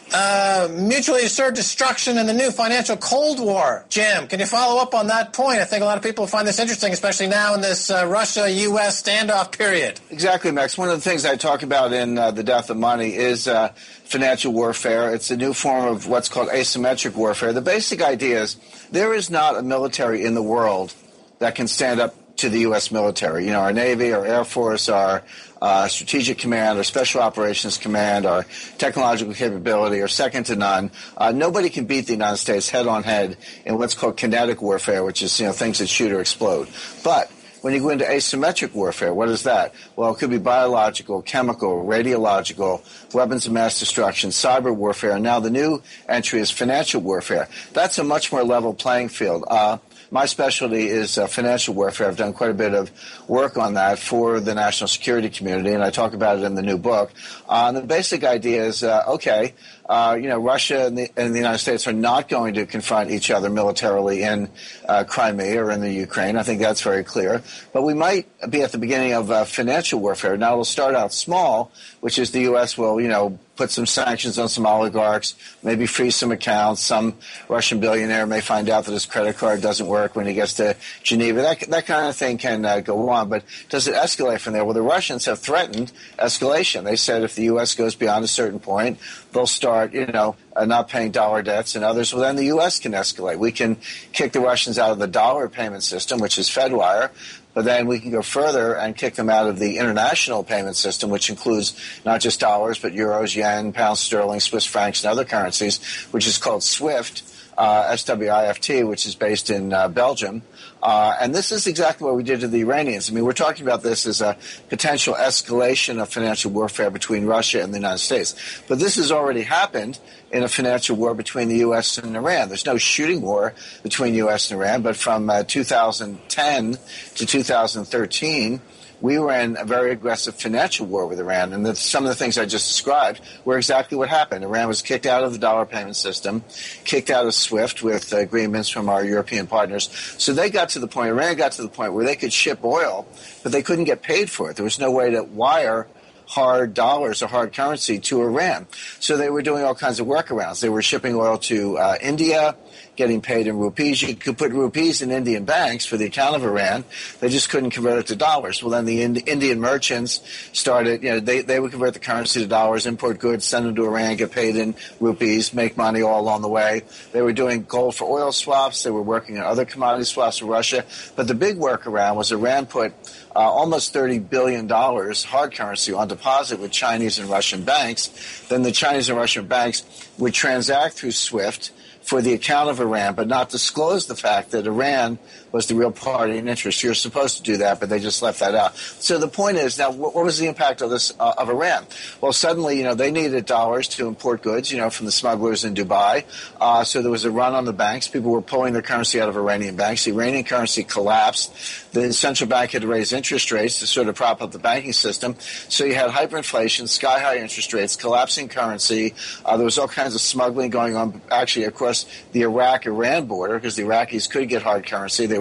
uh, mutually assured destruction and the new financial Cold War. Jim, can you follow up on that point? I think a lot of people find this interesting, especially now in this uh, Russia-U S standoff period. Exactly, Max. One of the things I talk about in uh, The Death of Money is uh, financial warfare. It's a new form of what's called asymmetric warfare. The basic idea is there is not a military in the world that can stand up to the U S military. You know, our Navy, our Air Force, our uh, Strategic Command, our Special Operations Command, our technological capability are second to none. Uh, nobody can beat the United States head-on-head in what's called kinetic warfare, which is, you know, things that shoot or explode. But when you go into asymmetric warfare, what is that? Well, it could be biological, chemical, radiological, weapons of mass destruction, cyber warfare, and now the new entry is financial warfare. That's a much more level playing field. Uh, my specialty is uh, financial warfare. I've done quite a bit of work on that for the national security community, and I talk about it in the new book. Uh, and the basic idea is, uh, okay, Uh, you know, Russia and the, and the United States are not going to confront each other militarily in uh, Crimea or in the Ukraine. I think that's very clear. But we might be at the beginning of uh, financial warfare. Now, it'll start out small, which is the U S will, you know, put some sanctions on some oligarchs, maybe freeze some accounts. Some Russian billionaire may find out that his credit card doesn't work when he gets to Geneva. That, that kind of thing can uh, go on. But does it escalate from there? Well, the Russians have threatened escalation. They said if the U S goes beyond a certain point, they'll start, you know, uh, not paying dollar debts and others. Well, then the U S can escalate. We can kick the Russians out of the dollar payment system, which is Fedwire. But then we can go further and kick them out of the international payment system, which includes not just dollars, but euros, yen, pounds sterling, Swiss francs, and other currencies, which is called SWIFT, uh, S W I F T, which is based in uh, Belgium. Uh, and this is exactly what we did to the Iranians. I mean, we're talking about this as a potential escalation of financial warfare between Russia and the United States. But this has already happened in a financial war between the U S and Iran. There's no shooting war between U S and Iran, but from uh, two thousand ten to two thousand thirteen, we were in a very aggressive financial war with Iran, and the, some of the things I just described were exactly what happened. Iran was kicked out of the dollar payment system, kicked out of SWIFT with agreements from our European partners. So they got to the point, Iran got to the point where they could ship oil, but they couldn't get paid for it. There was no way to wire hard dollars or hard currency to Iran. So they were doing all kinds of workarounds. They were shipping oil to uh, India, getting paid in rupees. You could put rupees in Indian banks for the account of Iran. They just couldn't convert it to dollars. Well, then the Ind- Indian merchants started, you know, they, they would convert the currency to dollars, import goods, send them to Iran, get paid in rupees, make money all along the way. They were doing gold for oil swaps. They were working on other commodity swaps for Russia. But the big workaround was Iran put uh, almost thirty billion dollars hard currency on deposit with Chinese and Russian banks. Then the Chinese and Russian banks would transact through SWIFT for the account of Iran, but not disclose the fact that Iran was the real party in interest. You're supposed to do that, but they just left that out. So the point is, now, what, what was the impact of this, uh, of Iran? Well, suddenly, you know, they needed dollars to import goods, you know, from the smugglers in Dubai. Uh, so there was a run on the banks. People were pulling their currency out of Iranian banks. The Iranian currency collapsed. The central bank had to raise interest rates to sort of prop up the banking system. So you had hyperinflation, sky-high interest rates, collapsing currency. Uh, there was all kinds of smuggling going on, actually, across the Iraq-Iran border, because the Iraqis could get hard currency. They would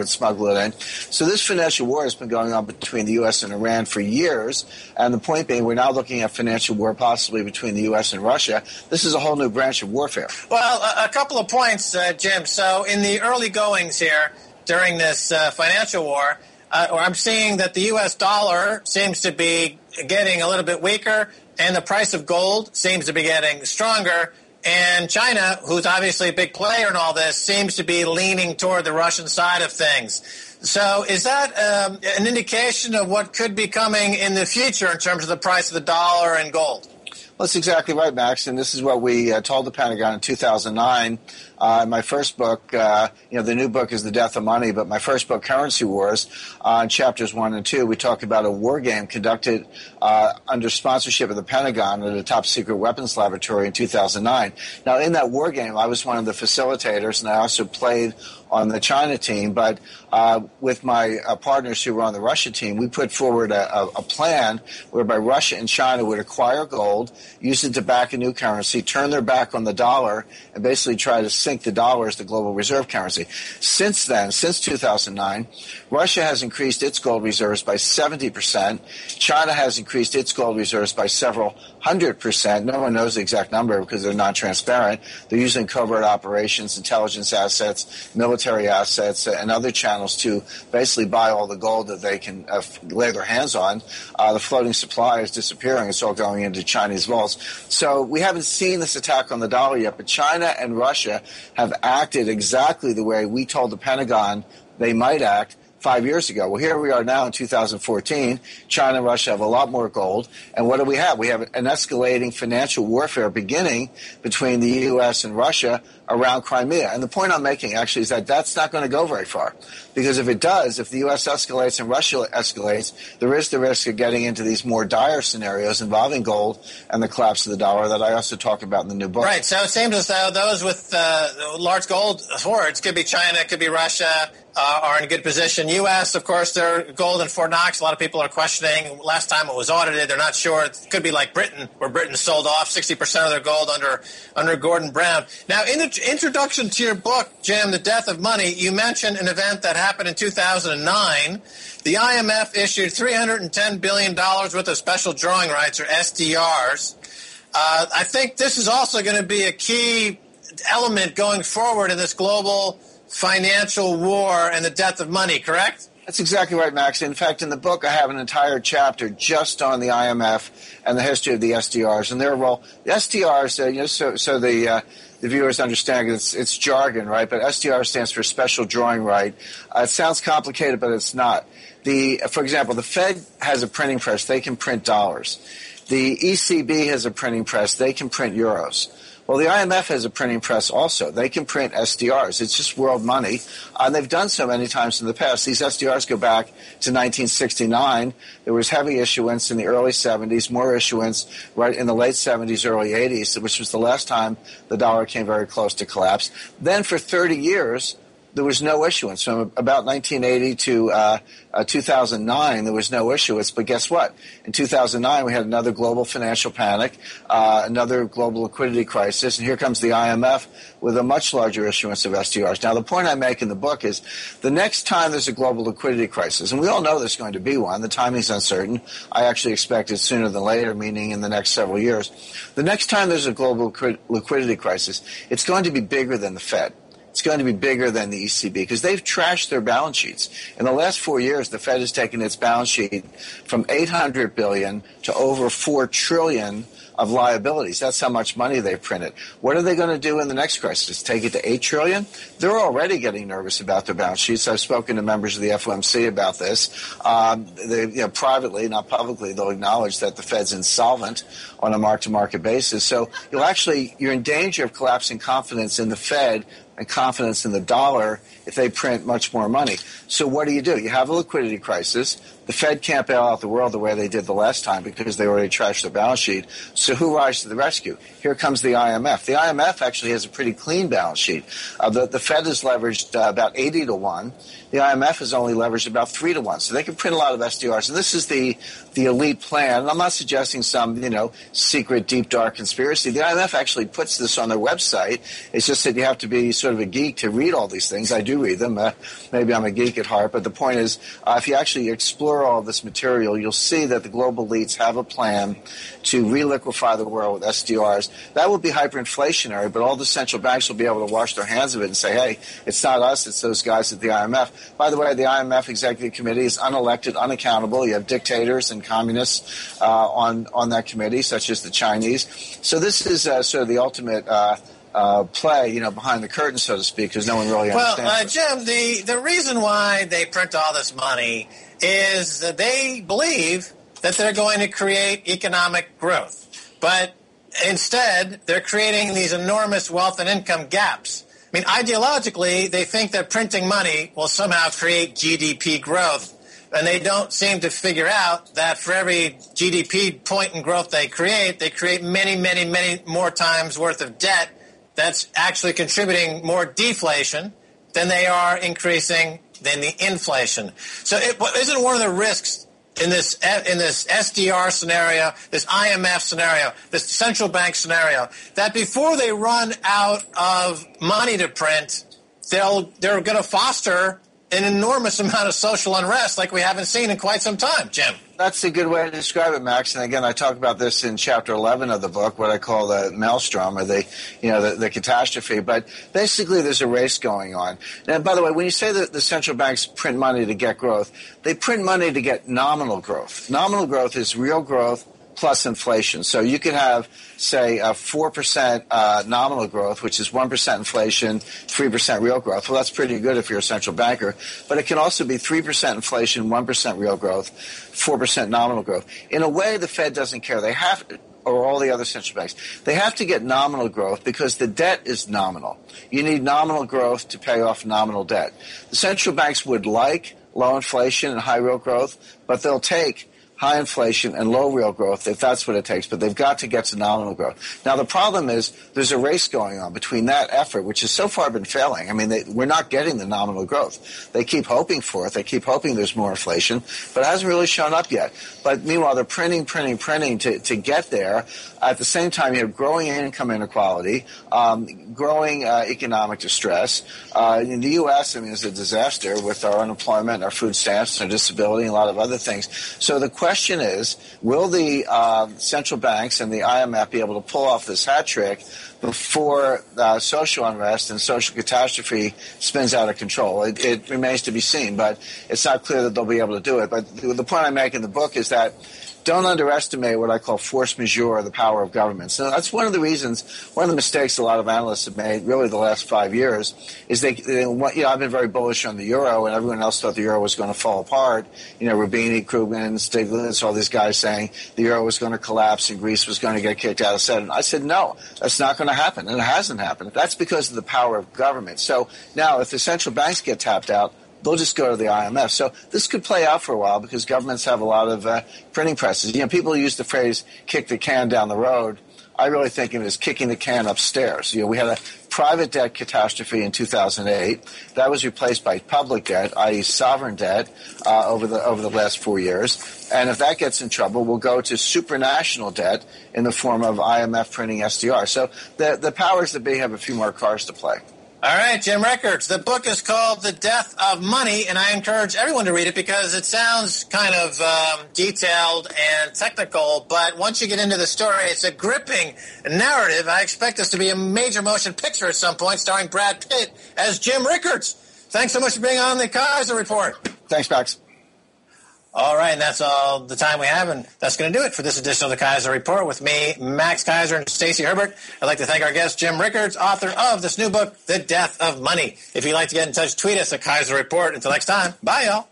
would smuggle it in. So this financial war has been going on between the U S and Iran for years, and the point being we're now looking at financial war possibly between the U S and Russia. This is a whole new branch of warfare. Well, a, a couple of points, uh, Jim. So in the early goings here during this uh, financial war, uh, I'm seeing that the U S dollar seems to be getting a little bit weaker, and the price of gold seems to be getting stronger. And China, who's obviously a big player in all this, seems to be leaning toward the Russian side of things. So is that um, an indication of what could be coming in the future in terms of the price of the dollar and gold? Well, that's exactly right, Max, and this is what we uh, told the Pentagon in two thousand nine. Uh, my first book, uh, you know, the new book is The Death of Money, but my first book, Currency Wars, uh, in chapters one and two, we talk about a war game conducted uh, under sponsorship of the Pentagon at a top-secret weapons laboratory in two thousand nine. Now, in that war game, I was one of the facilitators, and I also played on the China team, but uh, with my uh, partners who were on the Russia team, we put forward a, a, a plan whereby Russia and China would acquire gold, use it to back a new currency, turn their back on the dollar, and basically try to sink the dollar as the global reserve currency. Since then, since two thousand nine, Russia has increased its gold reserves by seventy percent. China has increased its gold reserves by several hundred percent. No one knows the exact number because they're not transparent. They're using covert operations, intelligence assets, military assets, and other channels to basically buy all the gold that they can uh, lay their hands on. Uh, the floating supply is disappearing. It's all going into Chinese vaults. So we haven't seen this attack on the dollar yet, but China and Russia have acted exactly the way we told the Pentagon they might act five years ago. Well, here we are now in two thousand fourteen. China and Russia have a lot more gold. And what do we have? We have an escalating financial warfare beginning between the U S and Russia around Crimea. And the point I'm making, actually, is that that's not going to go very far. Because if it does, if the U S escalates and Russia escalates, there is the risk of getting into these more dire scenarios involving gold and the collapse of the dollar that I also talk about in the new book. Right. So it seems as though those with uh, large gold hoards, could be China, could be Russia, uh, are in a good position. U S, of course, their gold in Fort Knox, a lot of people are questioning. Last time it was audited, they're not sure. It could be like Britain, where Britain sold off sixty percent of their gold under under Gordon Brown. Now, in the introduction to your book, Jim, The Death of Money, you mentioned an event that happened in two thousand nine. The I M F issued three hundred ten billion dollars worth of special drawing rights, or S D Rs. Uh, I think this is also going to be a key element going forward in this global financial war and the death of money, correct? That's exactly right, Max. In fact, in the book, I have an entire chapter just on the I M F and the history of the S D Rs and their role. The S D Rs, uh, you know, so, so the uh, the viewers understand it's, it's jargon, right? But S D R stands for Special Drawing Right. Uh, it sounds complicated, but it's not. The, for example, the Fed has a printing press; they can print dollars. The E C B has a printing press; they can print euros. Well, the I M F has a printing press also. They can print S D Rs. It's just world money. Uh, and they've done so many times in the past. These S D Rs go back to nineteen sixty-nine. There was heavy issuance in the early seventies, more issuance right in the late seventies, early eighties, which was the last time the dollar came very close to collapse. Then for thirty years, there was no issuance. From about nineteen eighty to uh, uh, two thousand nine, there was no issuance. But guess what? In two thousand nine, we had another global financial panic, uh, another global liquidity crisis, and here comes the I M F with a much larger issuance of S D Rs. Now, the point I make in the book is the next time there's a global liquidity crisis, and we all know there's going to be one, the timing's uncertain. I actually expect it sooner than later, meaning in the next several years. The next time there's a global liquidity crisis, it's going to be bigger than the Fed. It's going to be bigger than the E C B because they've trashed their balance sheets. In the last four years, the Fed has taken its balance sheet from eight hundred billion dollars to over four trillion dollars of liabilities. That's how much money they've printed. What are they going to do in the next crisis? Take it to eight trillion dollars? They're already getting nervous about their balance sheets. I've spoken to members of the F O M C about this. Um, they, you know, privately, not publicly, they'll acknowledge that the Fed's insolvent on a mark-to-market basis. So you'll actually, you're in danger of collapsing confidence in the Fed and confidence in the dollar if they print much more money. So what do you do? You have a liquidity crisis. The Fed can't bail out the world the way they did the last time because they already trashed their balance sheet. So So who rises to the rescue? Here comes the I M F. The I M F actually has a pretty clean balance sheet. Uh, the, the Fed is leveraged uh, about eighty to one. The I M F is only leveraged about three to one. So they can print a lot of S D Rs. And this is the, the elite plan. And I'm not suggesting some, you know, secret, deep, dark conspiracy. The I M F actually puts this on their website. It's just that you have to be sort of a geek to read all these things. I do read them. Uh, maybe I'm a geek at heart. But the point is, uh, if you actually explore all this material, you'll see that the global elites have a plan to reliquify the world with S D Rs. That will be hyperinflationary, but all the central banks will be able to wash their hands of it and say, hey, it's not us, it's those guys at the I M F. By the way, the I M F Executive Committee is unelected, unaccountable. You have dictators and communists uh, on, on that committee, such as the Chinese. So this is uh, sort of the ultimate uh, uh, play, you know, behind the curtain, so to speak, because no one really well, understands Well, uh, Jim, the, the reason why they print all this money is that they believe that they're going to create economic growth. But instead, they're creating these enormous wealth and income gaps. I mean, ideologically, they think that printing money will somehow create G D P growth, and they don't seem to figure out that for every G D P point in growth they create, they create many, many, many more times worth of debt that's actually contributing more deflation than they are increasing than the inflation. So it, isn't one of the risks in this in this S D R scenario, this I M F scenario, this central bank scenario, that before they run out of money to print, they'll they're going to foster an enormous amount of social unrest like we haven't seen in quite some time, Jim? That's a good way to describe it, Max. And again, I talk about this in chapter eleven of the book, what I call the maelstrom, or the, you know, the, the catastrophe. But basically, there's a race going on. And by the way, when you say that the central banks print money to get growth, they print money to get nominal growth. Nominal growth is real growth plus inflation. So you could have, say, a four percent uh, nominal growth, which is one percent inflation, three percent real growth. Well, that's pretty good if you're a central banker. But it can also be three percent inflation, one percent real growth, four percent nominal growth. In a way, the Fed doesn't care. They have to, or all the other central banks, they have to get nominal growth because the debt is nominal. You need nominal growth to pay off nominal debt. The central banks would like low inflation and high real growth, but they'll take high inflation and low real growth if that's what it takes, but they've got to get to nominal growth. Now, the problem is there's a race going on between that effort, which has so far been failing. I mean, they, we're not getting the nominal growth. They keep hoping for it. They keep hoping there's more inflation, but it hasn't really shown up yet. But meanwhile, they're printing, printing, printing to, to get there. At the same time, you have growing income inequality, um, growing uh, economic distress. Uh, in the U S, I mean, it's a disaster with our unemployment, our food stamps, our disability, and a lot of other things. So the question is, will the uh, central banks and the I M F be able to pull off this hat trick before uh, social unrest and social catastrophe spins out of control? It, it remains to be seen, but it's not clear that they'll be able to do it. But the point I make in the book is that don't underestimate what I call force majeure, the power of government. So that's one of the reasons, one of the mistakes a lot of analysts have made really the last five years is they, they you know, I've been very bullish on the euro, and everyone else thought the euro was going to fall apart. You know, Rubini, Krugman, Stiglitz, all these guys saying the euro was going to collapse and Greece was going to get kicked out of Senate. I said, no, that's not going to happen, and it hasn't happened. That's because of the power of government. So now if the central banks get tapped out, they'll just go to the I M F. So this could play out for a while because governments have a lot of uh, printing presses. You know, people use the phrase kick the can down the road. I really think of it as kicking the can upstairs. You know, we had a private debt catastrophe in two thousand eight. That was replaced by public debt, that is sovereign debt, uh, over the over the last four years. And if that gets in trouble, we'll go to supranational debt in the form of I M F printing S D R. So the, the powers that be have a few more cards to play. All right, Jim Rickards. The book is called The Death of Money, and I encourage everyone to read it because it sounds kind of um, detailed and technical, but once you get into the story, it's a gripping narrative. I expect this to be a major motion picture at some point starring Brad Pitt as Jim Rickards. Thanks so much for being on the Kaiser Report. Thanks, Max. All right, and that's all the time we have, and that's going to do it for this edition of the Kaiser Report with me, Max Kaiser, and Stacey Herbert. I'd like to thank our guest, Jim Rickards, author of this new book, The Death of Money. If you'd like to get in touch, tweet us at Kaiser Report. Until next time, bye, y'all.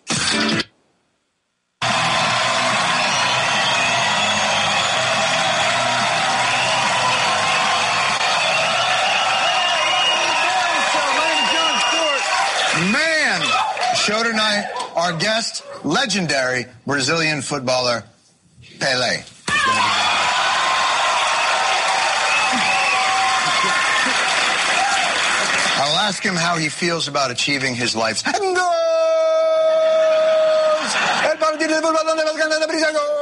Man, show tonight, our guest, legendary Brazilian footballer Pelé. I will ask him how he feels about achieving his life's goals. El partido de fútbol donde vas ganando prisa, gol.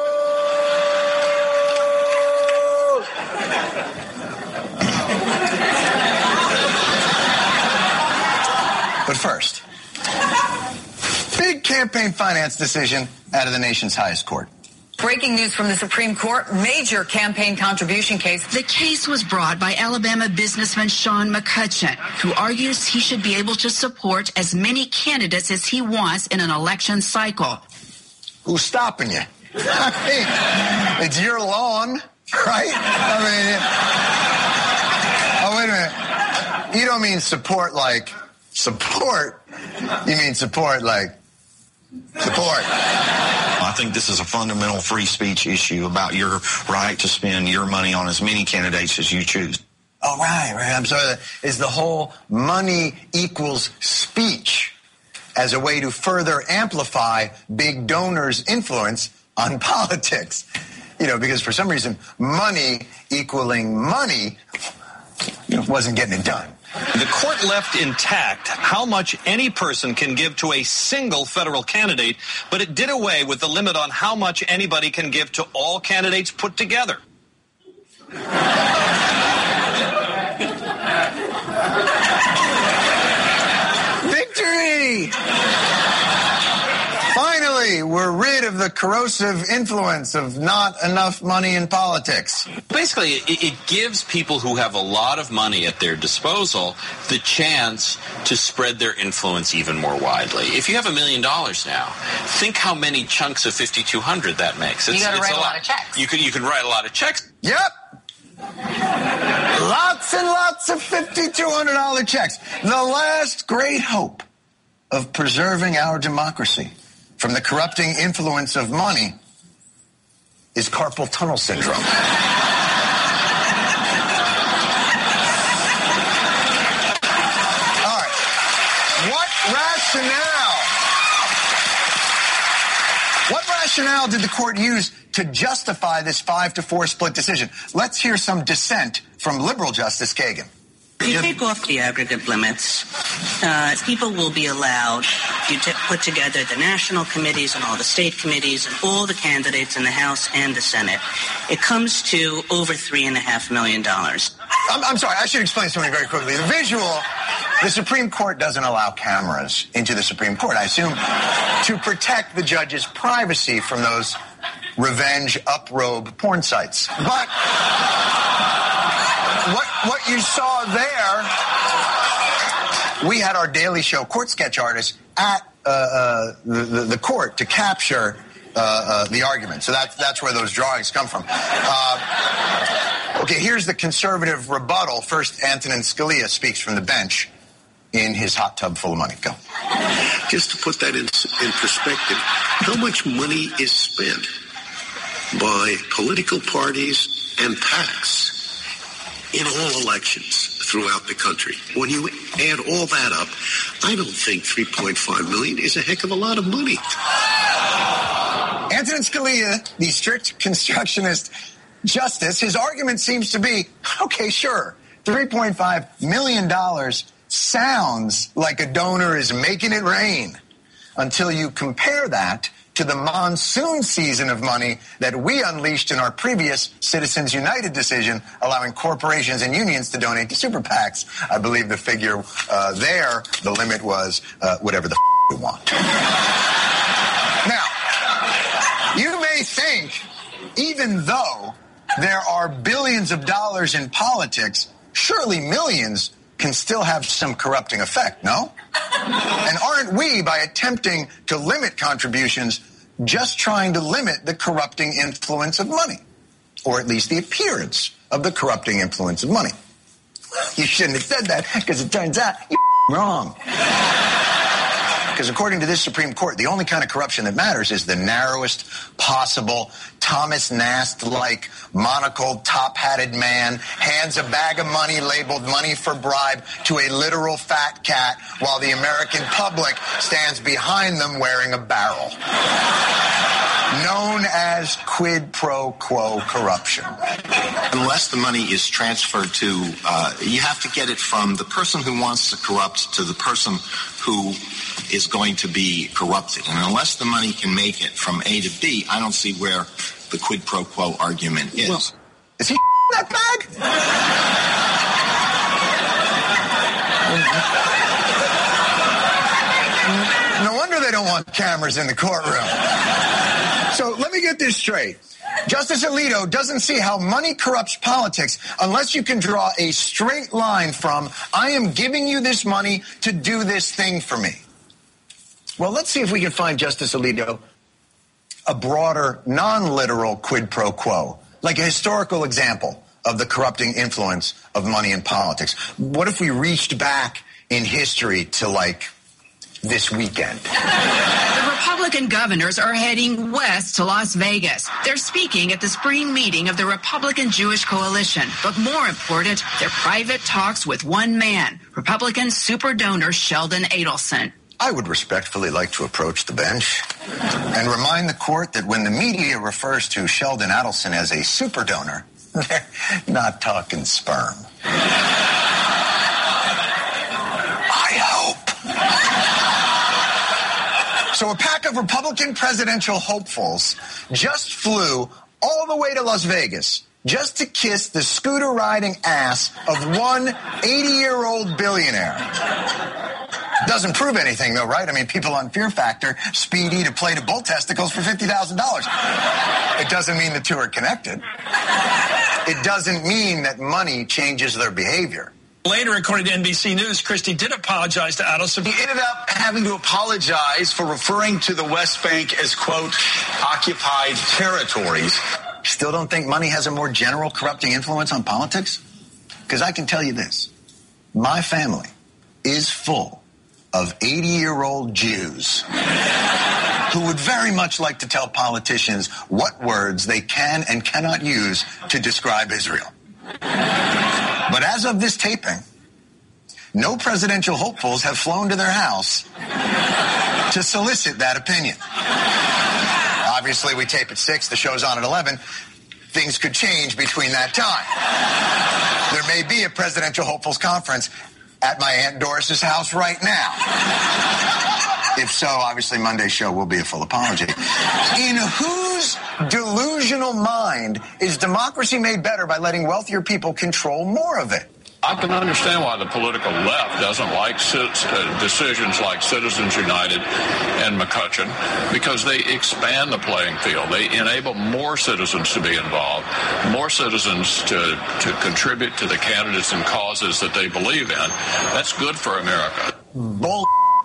But first, big campaign finance decision out of the nation's highest court. Breaking news from the Supreme Court, major campaign contribution case. The case was brought by Alabama businessman Sean McCutcheon, who argues he should be able to support as many candidates as he wants in an election cycle. Who's stopping you? I mean, it's your lawn, right? I mean, oh, wait a minute. You don't mean support like support. You mean support like support. I think this is a fundamental free speech issue about your right to spend your money on as many candidates as you choose. Oh, right, right. I'm sorry. Is the whole money equals speech as a way to further amplify big donors' influence on politics? You know, because for some reason, money equaling money, you know, wasn't getting it done. The court left intact how much any person can give to a single federal candidate, but it did away with the limit on how much anybody can give to all candidates put together. Victory! Finally, we're rid of the corrosive influence of not enough money in politics. Basically, it, it gives people who have a lot of money at their disposal the chance to spread their influence even more widely. If you have a million dollars now, think how many chunks of fifty-two hundred that makes. It's, you got to write a lot. lot of checks. You can, you can write a lot of checks. Yep. Lots and lots of fifty-two hundred dollars checks. The last great hope of preserving our democracy from the corrupting influence of money is carpal tunnel syndrome. All right. What rationale? What rationale did the court use to justify this five to four split decision? Let's hear some dissent from liberal Justice Kagan. If you take off the aggregate limits, uh, people will be allowed to t- put together the national committees and all the state committees and all the candidates in the House and the Senate. It comes to over three and a half million dollars. I'm, I'm sorry, I should explain something very quickly. The visual, the Supreme Court doesn't allow cameras into the Supreme Court, I assume, to protect the judge's privacy from those revenge uprobe porn sites. But What what you saw there, we had our Daily Show court sketch artist at uh, uh, the, the, the court to capture uh, uh, the argument. So that's, that's where those drawings come from. Uh, okay, here's the conservative rebuttal. First, Antonin Scalia speaks from the bench in his hot tub full of money. Go. Just to put that in, in perspective, how much money is spent by political parties and PACs in all elections throughout the country? When you add all that up, I don't think three point five million dollars is a heck of a lot of money. Antonin Scalia, the strict constructionist justice, his argument seems to be, okay, sure, three point five million dollars sounds like a donor is making it rain until you compare that to the monsoon season of money that we unleashed in our previous Citizens United decision, allowing corporations and unions to donate to super PACs. I believe the figure uh, there, the limit was uh, whatever the f*** you want. Now, you may think, even though there are billions of dollars in politics, surely millions can still have some corrupting effect, no? And aren't we, by attempting to limit contributions, just trying to limit the corrupting influence of money, or at least the appearance of the corrupting influence of money? You shouldn't have said that, because it turns out you're wrong. Because according to this Supreme Court, the only kind of corruption that matters is the narrowest possible Thomas Nast-like monocled, top-hatted man hands a bag of money labeled money for bribe to a literal fat cat while the American public stands behind them wearing a barrel. known as quid pro quo corruption. Unless the money is transferred to, uh, you have to get it from the person who wants to corrupt to the person who is going to be corrupted. And unless the money can make it from A to B, I don't see where the quid pro quo argument is. Well, is he that bag? No wonder they don't want cameras in the courtroom. So let me get this straight. Justice Alito doesn't see how money corrupts politics unless you can draw a straight line from, I am giving you this money to do this thing for me. Well, let's see if we can find, Justice Alito, a broader, non-literal quid pro quo, like a historical example of the corrupting influence of money in politics. What if we reached back in history to, like, this weekend? The Republican governors are heading west to Las Vegas. They're speaking at the spring meeting of the Republican Jewish Coalition. But more important, their private talks with one man, Republican super donor Sheldon Adelson. I would respectfully like to approach the bench and remind the court that when the media refers to Sheldon Adelson as a super donor, they're not talking sperm. I hope. So a pack of Republican presidential hopefuls just flew all the way to Las Vegas just to kiss the scooter-riding ass of one eighty-year-old billionaire. Doesn't prove anything, though, right? I mean, people on Fear Factor speed eat a plate of bull testicles for fifty thousand dollars. It doesn't mean the two are connected. It doesn't mean that money changes their behavior. Later, according to N B C News, Christie did apologize to Adelson. He ended up having to apologize for referring to the West Bank as, quote, occupied territories. Still don't think money has a more general corrupting influence on politics? Because I can tell you this. My family is full of eighty-year-old Jews who would very much like to tell politicians what words they can and cannot use to describe Israel. But as of this taping, no presidential hopefuls have flown to their house to solicit that opinion. Obviously, we tape at six, the show's on at eleven. Things could change between that time. There may be a presidential hopefuls conference at my Aunt Doris's house right now. If so, obviously Monday's show will be a full apology. In whose delusional mind is democracy made better by letting wealthier people control more of it? I can understand why the political left doesn't like decisions like Citizens United and McCutcheon, because they expand the playing field. They enable more citizens to be involved, more citizens to, to contribute to the candidates and causes that they believe in. That's good for America. Bull.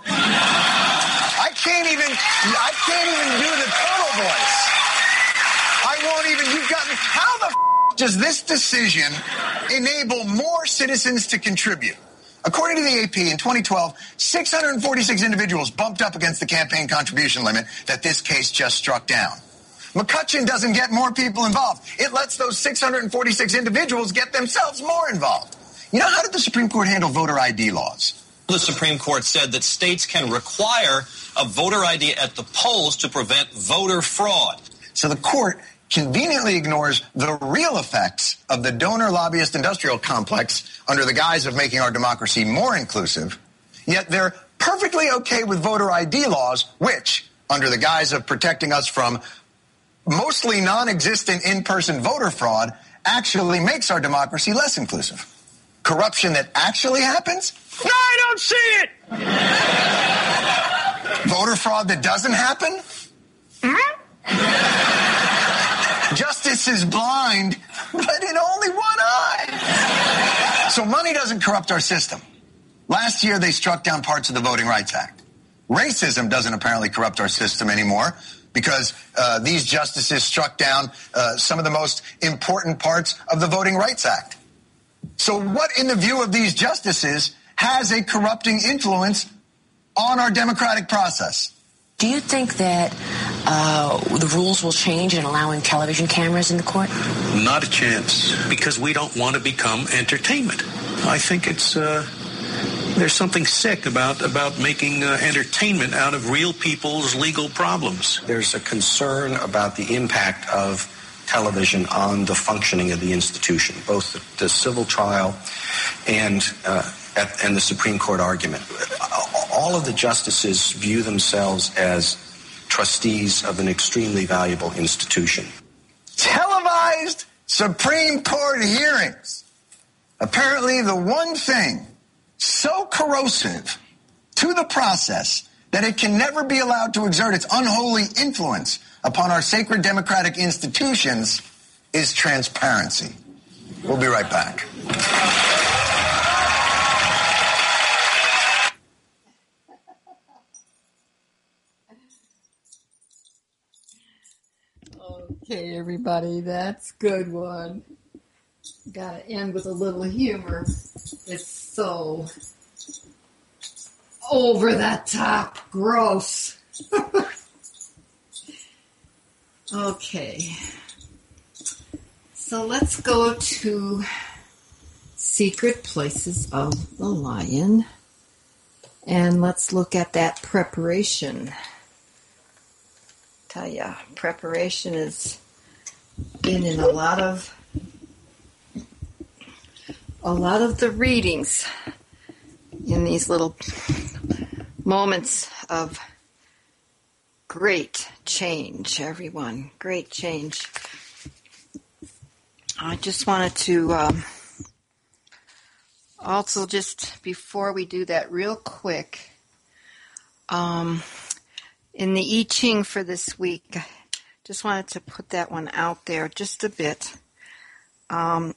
I can't even, I can't even do the total voice. I won't even, you've gotten, how the f- does this decision enable more citizens to contribute? According to the A P, in twenty twelve, six hundred forty-six individuals bumped up against the campaign contribution limit that this case just struck down. McCutcheon doesn't get more people involved. It lets those six hundred forty-six individuals get themselves more involved. You know, how did the Supreme Court handle voter I D laws? The Supreme Court said that states can require a voter I D at the polls to prevent voter fraud. So the court conveniently ignores the real effects of the donor lobbyist industrial complex under the guise of making our democracy more inclusive, yet they're perfectly okay with voter I D laws, which, under the guise of protecting us from mostly non-existent in-person voter fraud, actually makes our democracy less inclusive. Corruption that actually happens? No, I don't see it! Voter fraud that doesn't happen? Hmm? Justice is blind, but in only one eye. So money doesn't corrupt our system. Last year, they struck down parts of the Voting Rights Act. Racism doesn't apparently corrupt our system anymore because uh, these justices struck down uh, some of the most important parts of the Voting Rights Act. So what, in the view of these justices, has a corrupting influence on our democratic process? Do you think that uh, the rules will change in allowing television cameras in the court? Not a chance, because we don't want to become entertainment. I think it's uh, there's something sick about, about making uh, entertainment out of real people's legal problems. There's a concern about the impact of television on the functioning of the institution, both the, the civil trial and, uh, at, and the Supreme Court argument. All of the justices view themselves as trustees of an extremely valuable institution. Televised Supreme Court hearings. Apparently the one thing so corrosive to the process that it can never be allowed to exert its unholy influence upon our sacred democratic institutions is transparency. We'll be right back. Okay, everybody, that's a good one. Gotta end with a little humor. It's so over the top gross. Okay. So let's go to Secret Places of the Lion. And let's look at that preparation. Tell ya, preparation is been in a lot of a lot of the readings in these little moments of great change, everyone. Great change. I just wanted to um, also, just before we do that real quick, um, in the I Ching for this week, just wanted to put that one out there just a bit. Um,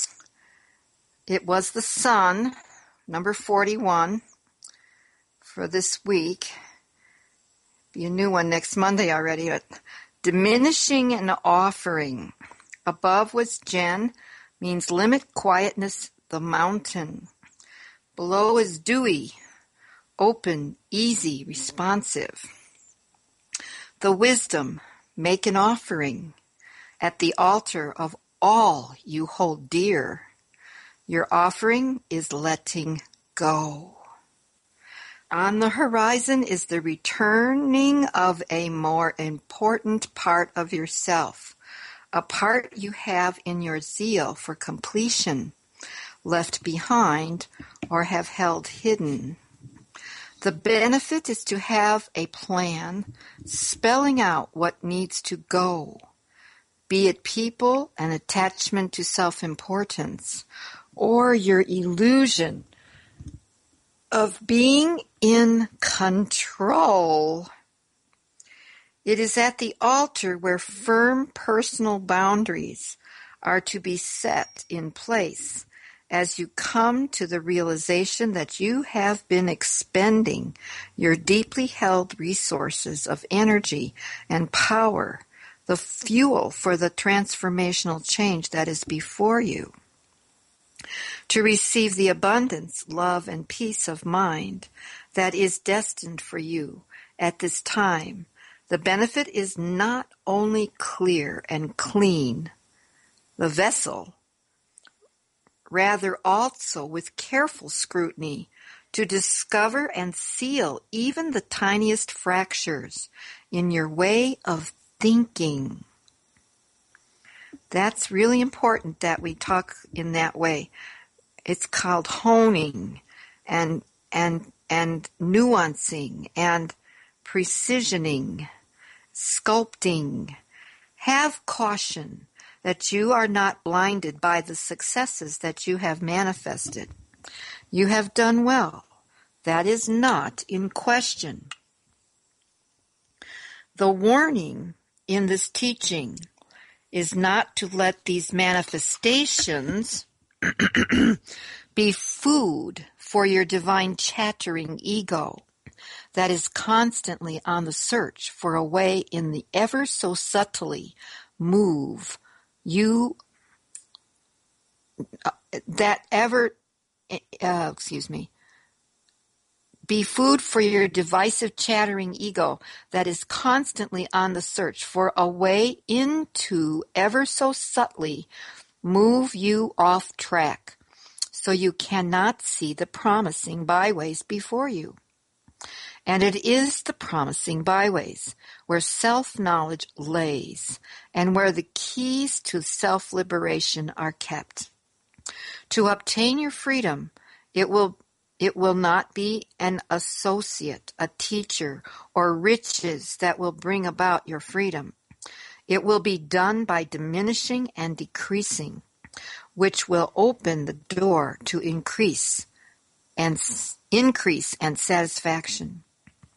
it was the sun, number forty-one, for this week. Be a new one next Monday already. But diminishing an offering. Above was Jen, means limit quietness, the mountain. Below is dewy, open, easy, responsive. The wisdom, make an offering at the altar of all you hold dear. Your offering is letting go. On the horizon is the returning of a more important part of yourself, a part you have in your zeal for completion, left behind, or have held hidden. The benefit is to have a plan spelling out what needs to go, be it people and attachment to self-importance, or your illusion of being in control. It is at the altar where firm personal boundaries are to be set in place as you come to the realization that you have been expending your deeply held resources of energy and power, the fuel for the transformational change that is before you. To receive the abundance, love, and peace of mind that is destined for you at this time, the benefit is not only clear and clean, the vessel, rather also with careful scrutiny to discover and seal even the tiniest fractures in your way of thinking. That's really important that we talk in that way. It's called honing and and and nuancing and precisioning, sculpting. Have caution that you are not blinded by the successes that you have manifested. You have done well. That is not in question. The warning in this teaching is not to let these manifestations be food for your divine chattering ego that is constantly on the search for a way in the ever so subtly move you uh, that ever uh, excuse me be food for your divisive chattering ego that is constantly on the search for a way into ever so subtly move you off track so you cannot see the promising byways before you. And it is the promising byways where self-knowledge lays and where the keys to self-liberation are kept. To obtain your freedom, it will it will not be an associate, a teacher, or riches that will bring about your freedom. It will be done by diminishing and decreasing, which will open the door to increase and increase and satisfaction.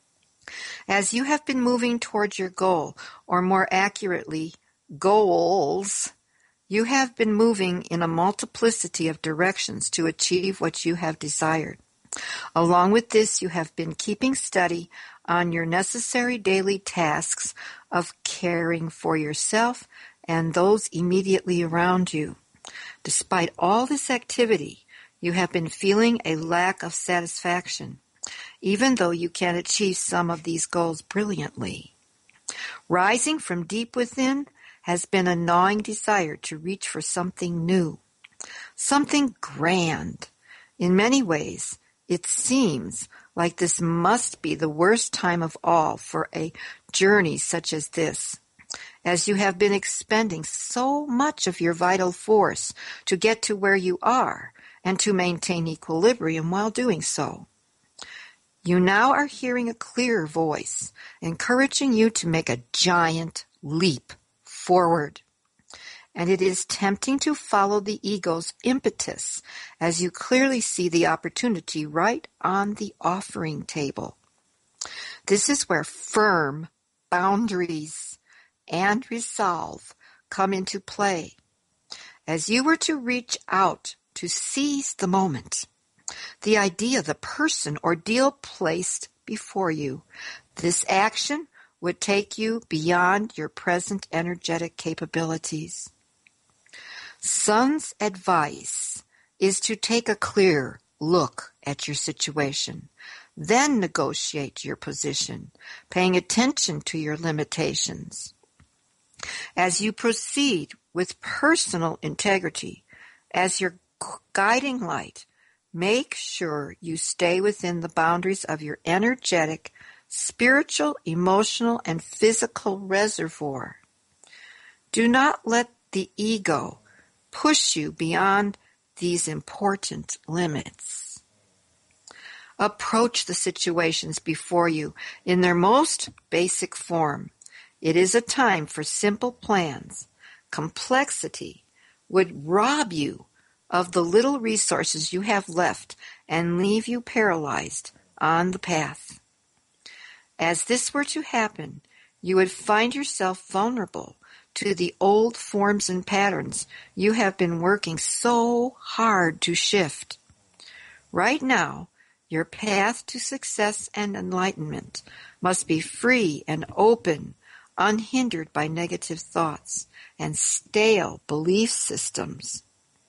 As you have been moving towards your goal, or more accurately, goals, you have been moving in a multiplicity of directions to achieve what you have desired. Along with this, you have been keeping steady on your necessary daily tasks of caring for yourself and those immediately around you. Despite all this activity, you have been feeling a lack of satisfaction, even though you can achieve some of these goals brilliantly. Rising from deep within has been a gnawing desire to reach for something new, something grand. In many ways, it seems like this must be the worst time of all for a journey such as this, as you have been expending so much of your vital force to get to where you are and to maintain equilibrium while doing so. You now are hearing a clear voice, encouraging you to make a giant leap forward. And it is tempting to follow the ego's impetus as you clearly see the opportunity right on the offering table. This is where firm boundaries and resolve come into play. As you were to reach out to seize the moment, the idea, the person or deal placed before you, this action would take you beyond your present energetic capabilities. Sun's advice is to take a clear look at your situation, then negotiate your position, paying attention to your limitations. As you proceed with personal integrity as your guiding light, make sure you stay within the boundaries of your energetic, spiritual, emotional, and physical reservoir. Do not let the ego push you beyond these important limits. Approach the situations before you in their most basic form. It is a time for simple plans. Complexity would rob you of the little resources you have left and leave you paralyzed on the path. As this were to happen, you would find yourself vulnerable to the old forms and patterns you have been working so hard to shift. Right now, your path to success and enlightenment must be free and open, unhindered by negative thoughts and stale belief systems.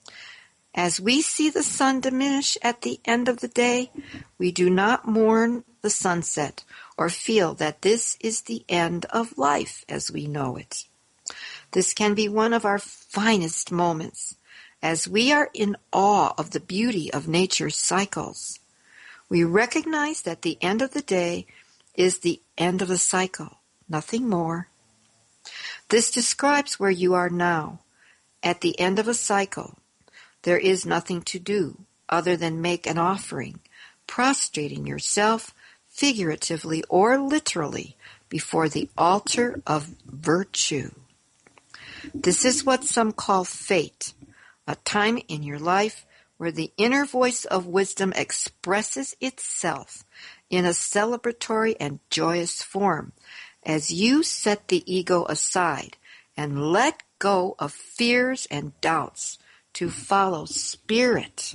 As we see the sun diminish at the end of the day, we do not mourn the sunset or feel that this is the end of life as we know it. This can be one of our finest moments, as we are in awe of the beauty of nature's cycles. We recognize that the end of the day is the end of the cycle, nothing more. This describes where you are now. At the end of a cycle, there is nothing to do other than make an offering, prostrating yourself figuratively or literally before the altar of virtue. This is what some call fate, a time in your life where the inner voice of wisdom expresses itself in a celebratory and joyous form as you set the ego aside and let go of fears and doubts to follow spirit.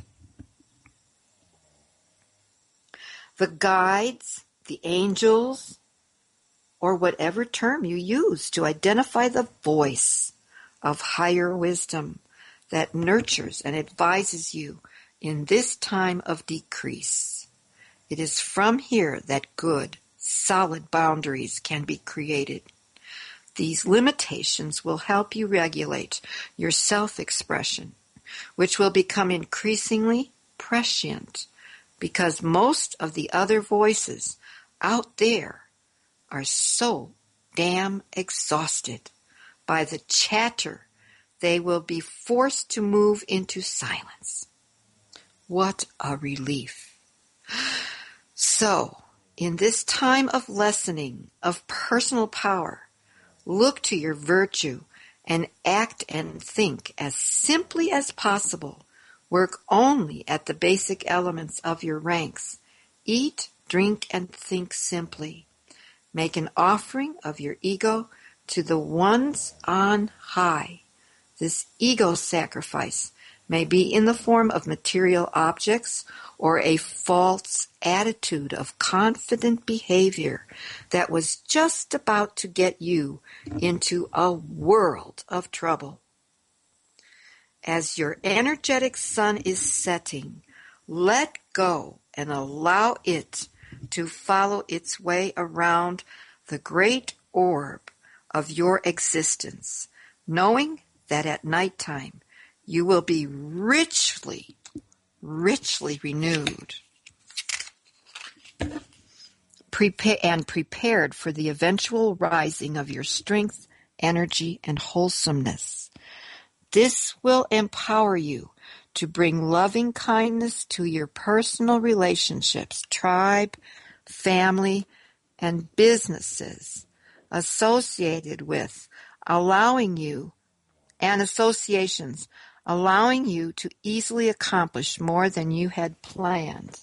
The guides, the angels, or whatever term you use to identify the voice of higher wisdom that nurtures and advises you in this time of decrease. It is from here that good, solid boundaries can be created. These limitations will help you regulate your self-expression, which will become increasingly prescient, because most of the other voices out there are so damn exhausted by the chatter they will be forced to move into silence. What a relief. So, in this time of lessening of personal power, look to your virtue and act and think as simply as possible. Work only at the basic elements of your ranks. Eat, drink, and think simply. Make an offering of your ego to the ones on high. This ego sacrifice may be in the form of material objects or a false attitude of confident behavior that was just about to get you into a world of trouble. As your energetic sun is setting, let go and allow it to follow its way around the great orb of your existence, knowing that at nighttime you will be richly, richly renewed Prepare and prepared for the eventual rising of your strength, energy, and wholesomeness. This will empower you to bring loving kindness to your personal relationships, tribe, family, and businesses associated with, allowing you, and associations, allowing you to easily accomplish more than you had planned.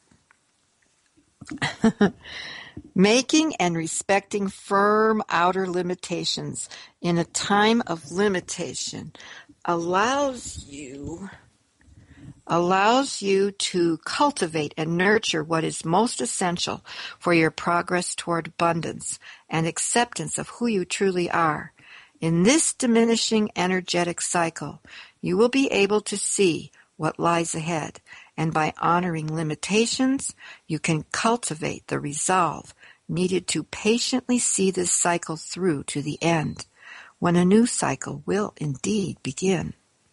Making and respecting firm outer limitations in a time of limitation allows you allows you to cultivate and nurture what is most essential for your progress toward abundance and acceptance of who you truly are. In this diminishing energetic cycle, you will be able to see what lies ahead, and by honoring limitations, you can cultivate the resolve needed to patiently see this cycle through to the end, when a new cycle will indeed begin.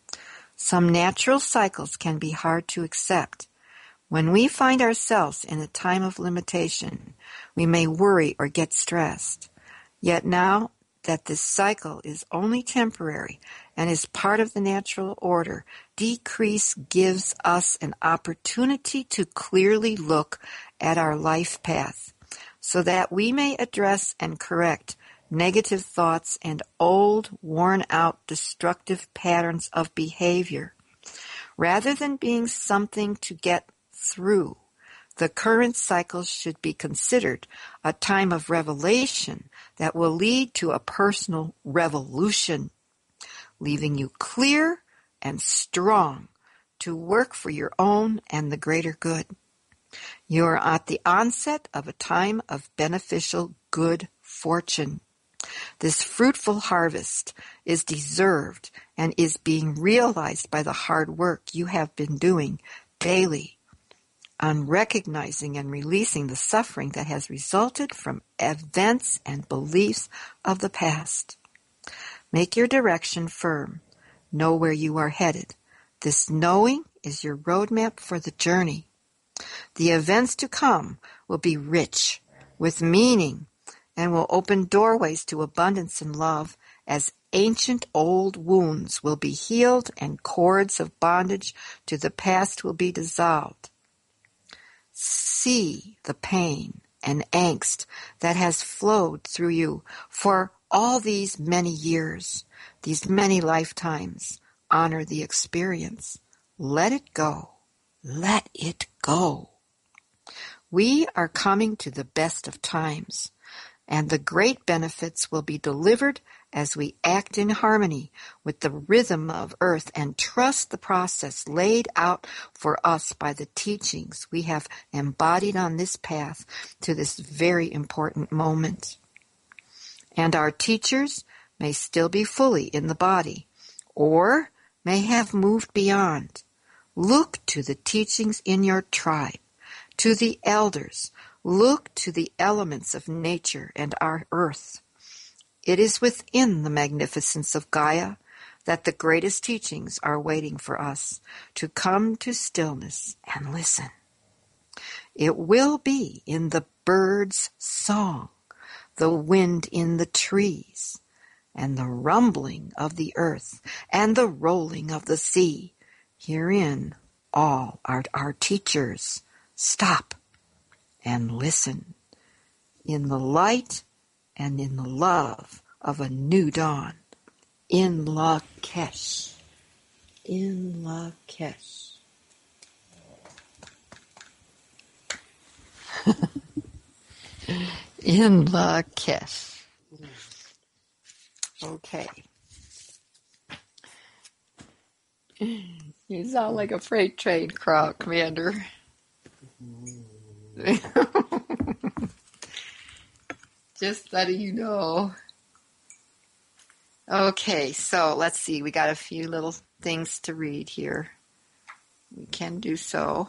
Some natural cycles can be hard to accept. When we find ourselves in a time of limitation, we may worry or get stressed. Yet now that this cycle is only temporary and is part of the natural order, decrease gives us an opportunity to clearly look at our life path so that we may address and correct negative thoughts and old, worn-out, destructive patterns of behavior. Rather than being something to get through, the current cycle should be considered a time of revelation that will lead to a personal revolution, leaving you clear and strong to work for your own and the greater good. You are at the onset of a time of beneficial good fortune. This fruitful harvest is deserved and is being realized by the hard work you have been doing daily on recognizing and releasing the suffering that has resulted from events and beliefs of the past. Make your direction firm. Know where you are headed. This knowing is your roadmap for the journey. The events to come will be rich with meaning and will open doorways to abundance and love as ancient old wounds will be healed and cords of bondage to the past will be dissolved. See the pain and angst that has flowed through you for all these many years, these many lifetimes. Honor the experience. Let it go. Let it go. We are coming to the best of times, and the great benefits will be delivered as we act in harmony with the rhythm of earth and trust the process laid out for us by the teachings we have embodied on this path to this very important moment. And our teachers may still be fully in the body, or may have moved beyond. Look to the teachings in your tribe, to the elders. Look to the elements of nature and our earth. It is within the magnificence of Gaia, that the greatest teachings are waiting for us to come to stillness and listen. It will be in the bird's song, the wind in the trees, and the rumbling of the earth, and the rolling of the sea. Herein all are our teachers. Stop and listen. In the light and in the love of a new dawn. In Lakesh. In Lakesh. In Lakesh. Okay. You sound like a freight train crowd, Commander. Just letting you know. Okay, so let's see. We got a few little things to read here. We can do so.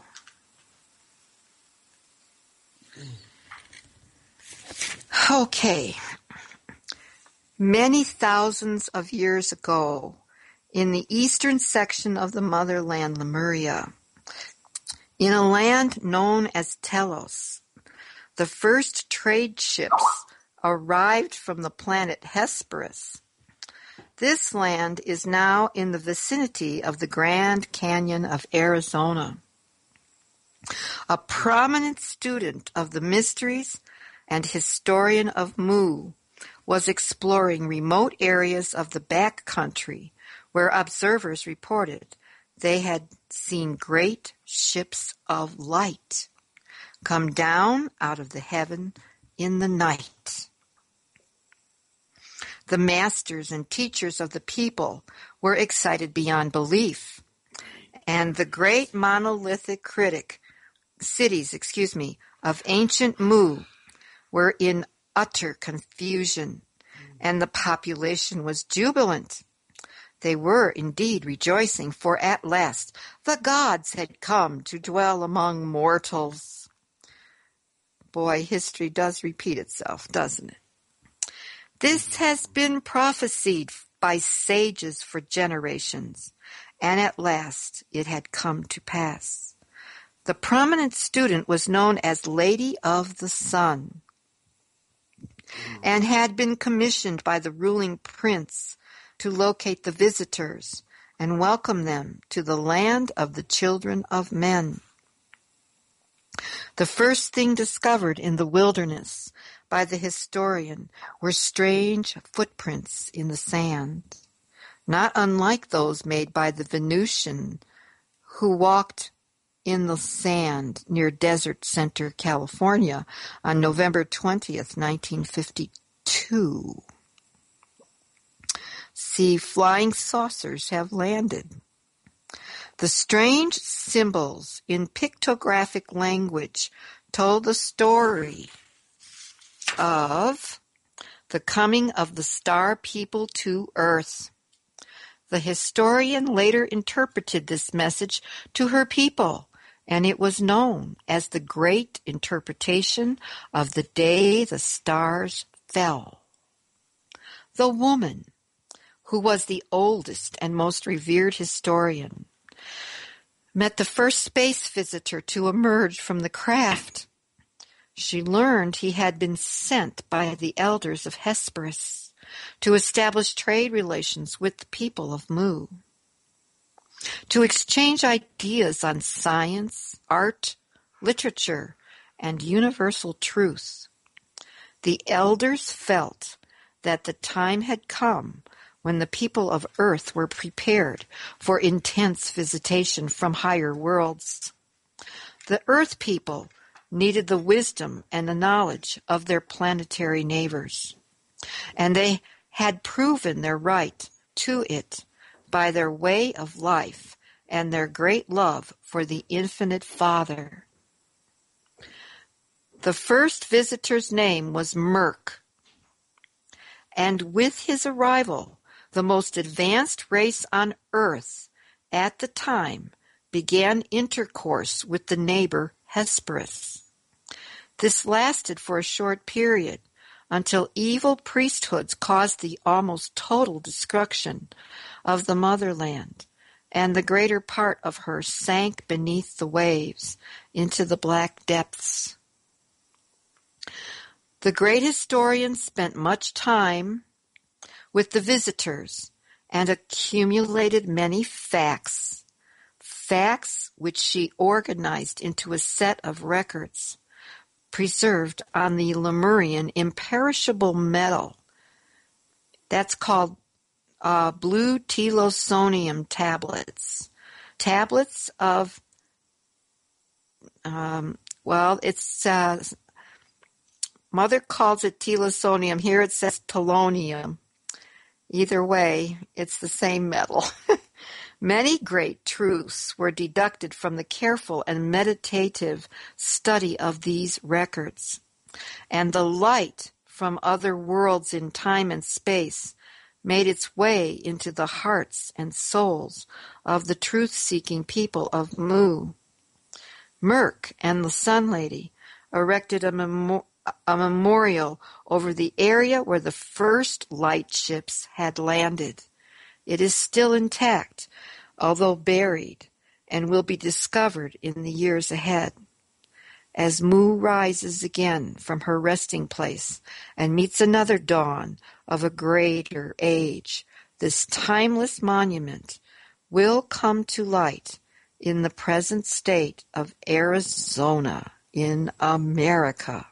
Okay. Many thousands of years ago, in the eastern section of the motherland Lemuria, in a land known as Telos, the first trade ships arrived from the planet Hesperus. This land is now in the vicinity of the Grand Canyon of Arizona. A prominent student of the mysteries and historian of Mu was exploring remote areas of the back country where observers reported they had seen great ships of light come down out of the heaven in the night. The masters and teachers of the people were excited beyond belief, and the great monolithic critic cities, excuse me, of ancient Mu were in utter confusion, and the population was jubilant. They were indeed rejoicing, for at last the gods had come to dwell among mortals. Boy, history does repeat itself, doesn't it? This has been prophesied by sages for generations, and at last it had come to pass. The prominent student was known as Lady of the Sun, and had been commissioned by the ruling prince to locate the visitors and welcome them to the land of the children of men. The first thing discovered in the wilderness by the historian were strange footprints in the sand, not unlike those made by the Venusian who walked in the sand near Desert Center, California on November twentieth, nineteen fifty-two. See, flying saucers have landed. The strange symbols in pictographic language told the story of the coming of the star people to Earth. The historian later interpreted this message to her people, and it was known as the Great Interpretation of the Day the Stars Fell. The woman, who was the oldest and most revered historian, met the first space visitor to emerge from the craft. She learned he had been sent by the elders of Hesperus to establish trade relations with the people of Mu, to exchange ideas on science, art, literature, and universal truth. The elders felt that the time had come when the people of Earth were prepared for intense visitation from higher worlds. The Earth people needed the wisdom and the knowledge of their planetary neighbors, and they had proven their right to it by their way of life and their great love for the infinite Father. The first visitor's name was Merc, and with his arrival, the most advanced race on Earth at the time began intercourse with the neighbor Hesperus. This lasted for a short period until evil priesthoods caused the almost total destruction of the motherland, and the greater part of her sank beneath the waves into the black depths. The great historian spent much time with the visitors and accumulated many facts, facts which she organized into a set of records preserved on the Lemurian imperishable metal. That's called uh, blue telosonium tablets. Tablets of, um, well, it's, uh, Mother calls it telosonium. Here it says telonium. Either way, it's the same metal. Many great truths were deducted from the careful and meditative study of these records, and the light from other worlds in time and space made its way into the hearts and souls of the truth-seeking people of Mu. Merc and the Sun Lady erected a, memo- a memorial over the area where the first light ships had landed. It is still intact, although buried, and will be discovered in the years ahead. As Mu rises again from her resting place and meets another dawn of a greater age, this timeless monument will come to light in the present state of Arizona in America.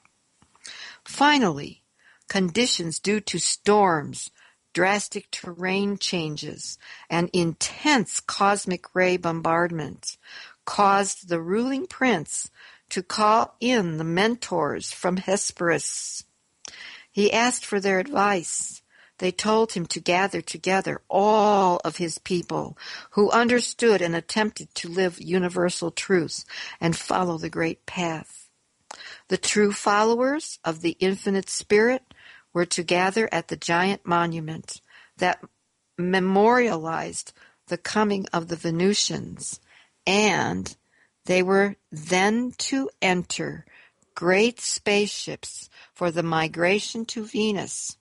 Finally, conditions due to storms, drastic terrain changes, and intense cosmic ray bombardment caused the ruling prince to call in the mentors from Hesperus. He asked for their advice. They told him to gather together all of his people who understood and attempted to live universal truth and follow the great path. The true followers of the infinite spirit were to gather at the giant monument that memorialized the coming of the Venusians, and they were then to enter great spaceships for the migration to Venus.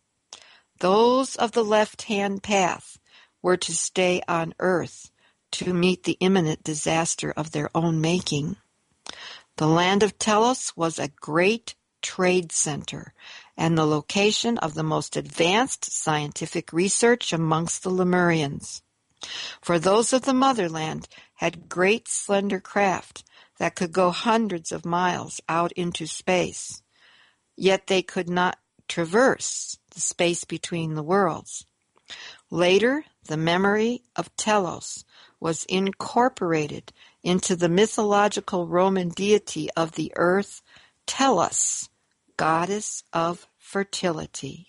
Those of the left-hand path were to stay on Earth to meet the imminent disaster of their own making. The land of Telos was a great trade center and the location of the most advanced scientific research amongst the Lemurians. For those of the motherland had great slender craft that could go hundreds of miles out into space, yet they could not traverse the space between the worlds. Later, the memory of Telos was incorporated into the mythological Roman deity of the earth, Tellus, goddess of fertility.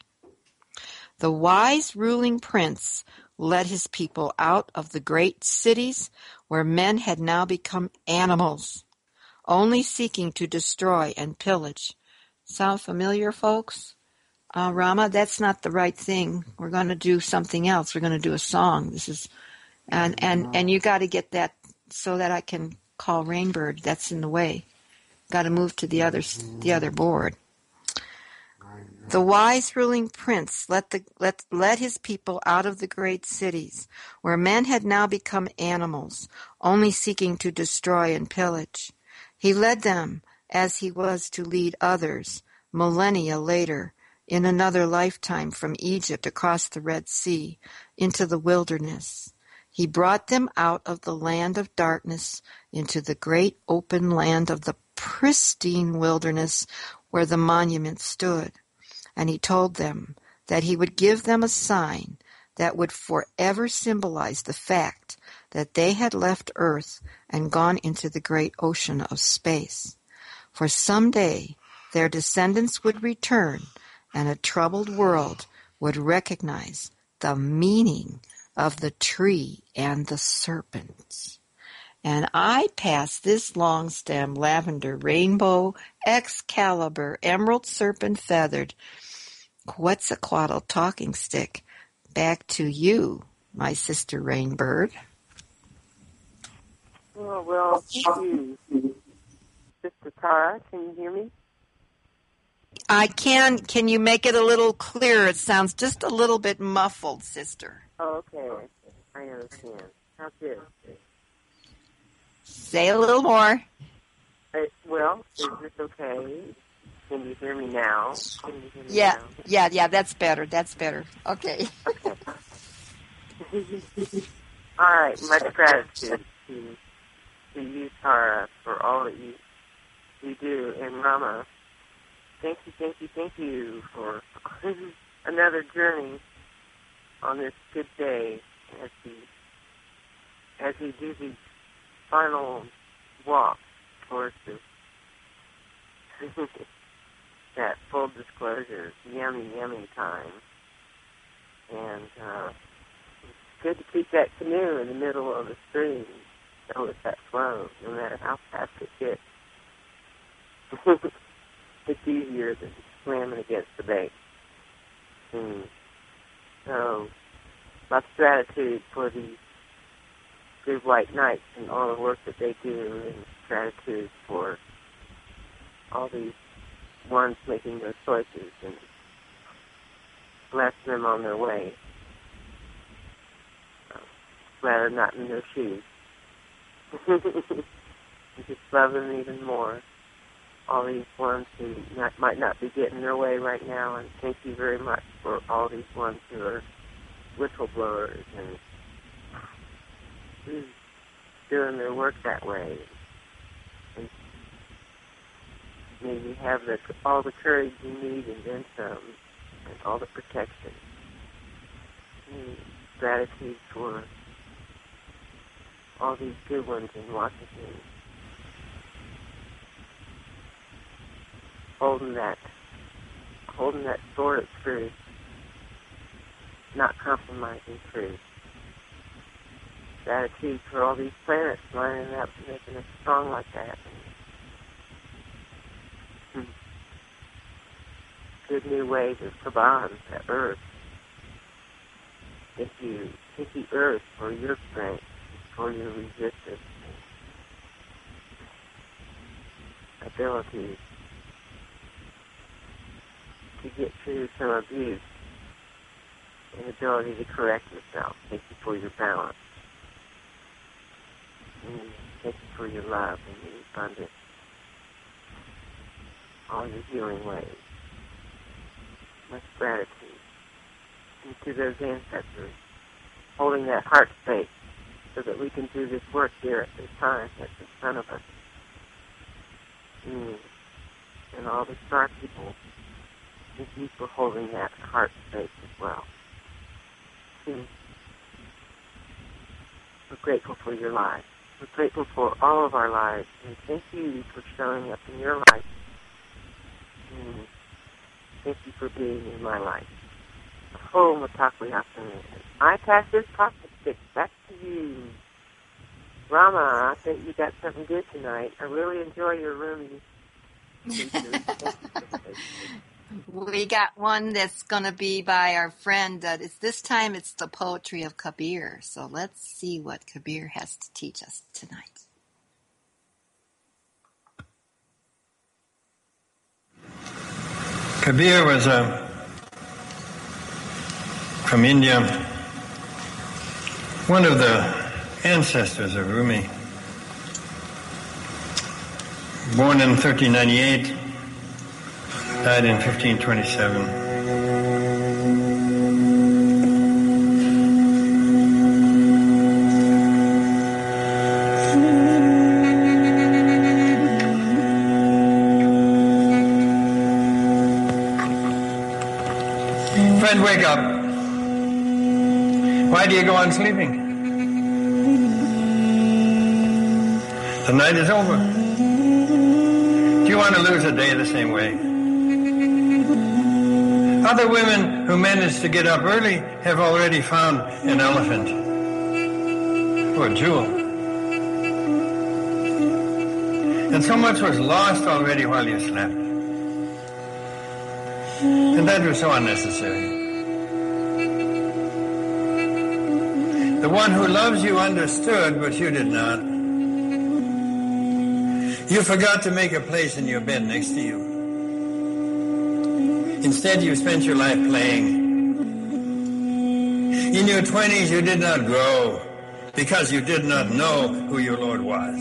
The wise ruling prince led his people out of the great cities where men had now become animals, only seeking to destroy and pillage. Sound familiar, folks? Uh, Rama, that's not the right thing. We're going to do something else. We're going to do a song. This is, and and and you got to get that so that I can call Rainbird. That's in the way. Got to move to the other the other board. The wise ruling prince let the let led his people out of the great cities, where men had now become animals, only seeking to destroy and pillage. He led them as he was to lead others, millennia later, in another lifetime from Egypt across the Red Sea into the wilderness. He brought them out of the land of darkness into the great open land of the pristine wilderness where the monument stood. And he told them that he would give them a sign that would forever symbolize the fact that they had left Earth and gone into the great ocean of space. For someday their descendants would return, and a troubled world would recognize the meaning of the tree and the serpents. And I pass this long stem, lavender, rainbow, Excalibur, emerald serpent feathered, Quetzalcoatl talking stick, back to you, my sister Rainbird. Oh, well, thank you, Sister Tara. Can you hear me? I can. Can you make it a little clearer? It sounds just a little bit muffled, sister. Oh, okay. I understand. How's this? Say a little more. Uh, well, is this okay? Can you hear me now? Can you hear me Yeah, now? yeah, yeah. That's better. That's better. Okay. Okay. All right. Much gratitude to, to you, Tara, for all that you you do, and Rama. Thank you, thank you, thank you for another journey on this good day as we as we do these final walks towards this, that full disclosure, yummy, yummy time. And uh, it's good to keep that canoe in the middle of the stream, so let that flow, no matter how fast it gets. It's easier than slamming against the bank. Mm. So, lots of gratitude for these good white knights and all the work that they do, and gratitude for all these ones making their choices, and bless them on their way. Uh, rather not in their shoes. Just love them even more. All these ones who not, might not be getting their way right now, and thank you very much for all these ones who are whistleblowers and mm, doing their work that way. And may you have the, all the courage you need and then some, and all the protection. And gratitude for all these good ones in Washington. Holding that, holding that sword of truth, not compromising truth. Gratitude for all these planets lining up and making us strong like that. And good new ways of Kaban, that Earth. Thank you, thank you, Earth, for your strength, for your resistance, ability to get through some abuse, and ability to correct yourself. Thank you for your balance. And thank you for your love and your abundance. All your healing ways. Much gratitude. And to those ancestors, holding that heart space so that we can do this work here at this time that's in front of us. Mm. And all the star people, thank you for holding that heart space as well. Mm. We're grateful for your lives. We're grateful for all of our lives, and thank you for showing up in your life. Mm. Thank you for being in my life. Oh, Matakli Afternoon. I pass this pocket stick back to you. Rama, I think you got something good tonight. I really enjoy your roomie. We got one that's going to be by our friend. Uh, it's, this time it's the poetry of Kabir. So let's see what Kabir has to teach us tonight. Kabir was uh, from India, one of the ancestors of Rumi. Born in thirteen ninety-eight, died in fifteen twenty-seven. Friend, wake up. Why do you go on sleeping? The night is over. Do you want to lose a day the same way? Other women who managed to get up early have already found an elephant or a jewel. And so much was lost already while you slept. And that was so unnecessary. The one who loves you understood, but you did not. You forgot to make a place in your bed next to you. Instead, you spent your life playing. In your twenties, you did not grow because you did not know who your Lord was.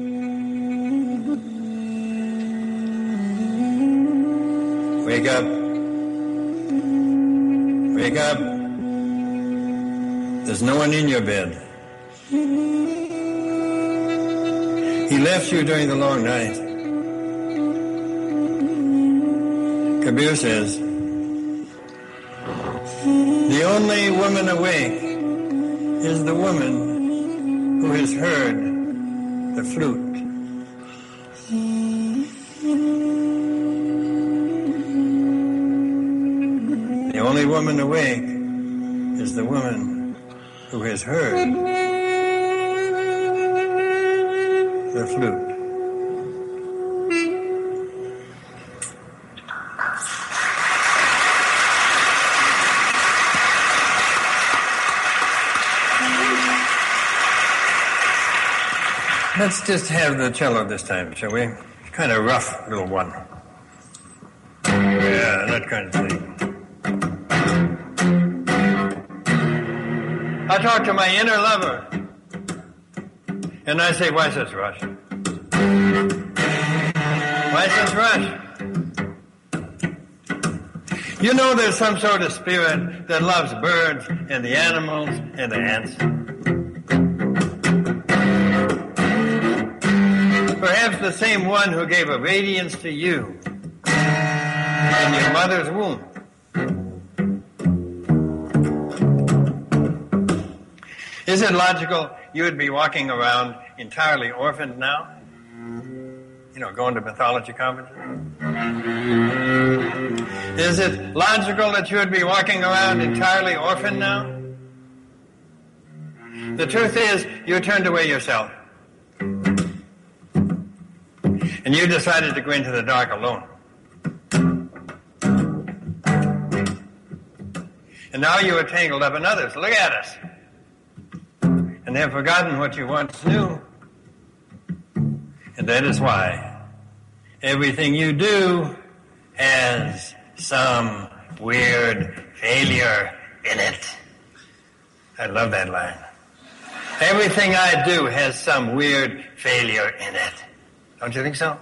Wake up. Wake up. There's no one in your bed. He left you during the long night. Kabir says, the only woman awake is the woman who has heard the flute. The only woman awake is the woman who has heard the flute. Let's just have the cello this time, shall we? It's kind of rough, little one. Yeah, that kind of thing. I talk to my inner lover, and I say, why such rush? Why such rush? You know there's some sort of spirit that loves birds and the animals and the ants. Perhaps the same one who gave a radiance to you in your mother's womb. Is it logical you would be walking around entirely orphaned now? You know, going to mythology conferences? Is it logical that you would be walking around entirely orphaned now? The truth is, you turned away yourself. And you decided to go into the dark alone. And now you are tangled up in others. Look at us. And they have forgotten what you once knew. And that is why everything you do has some weird failure in it. I love that line. Everything I do has some weird failure in it. Don't you think so?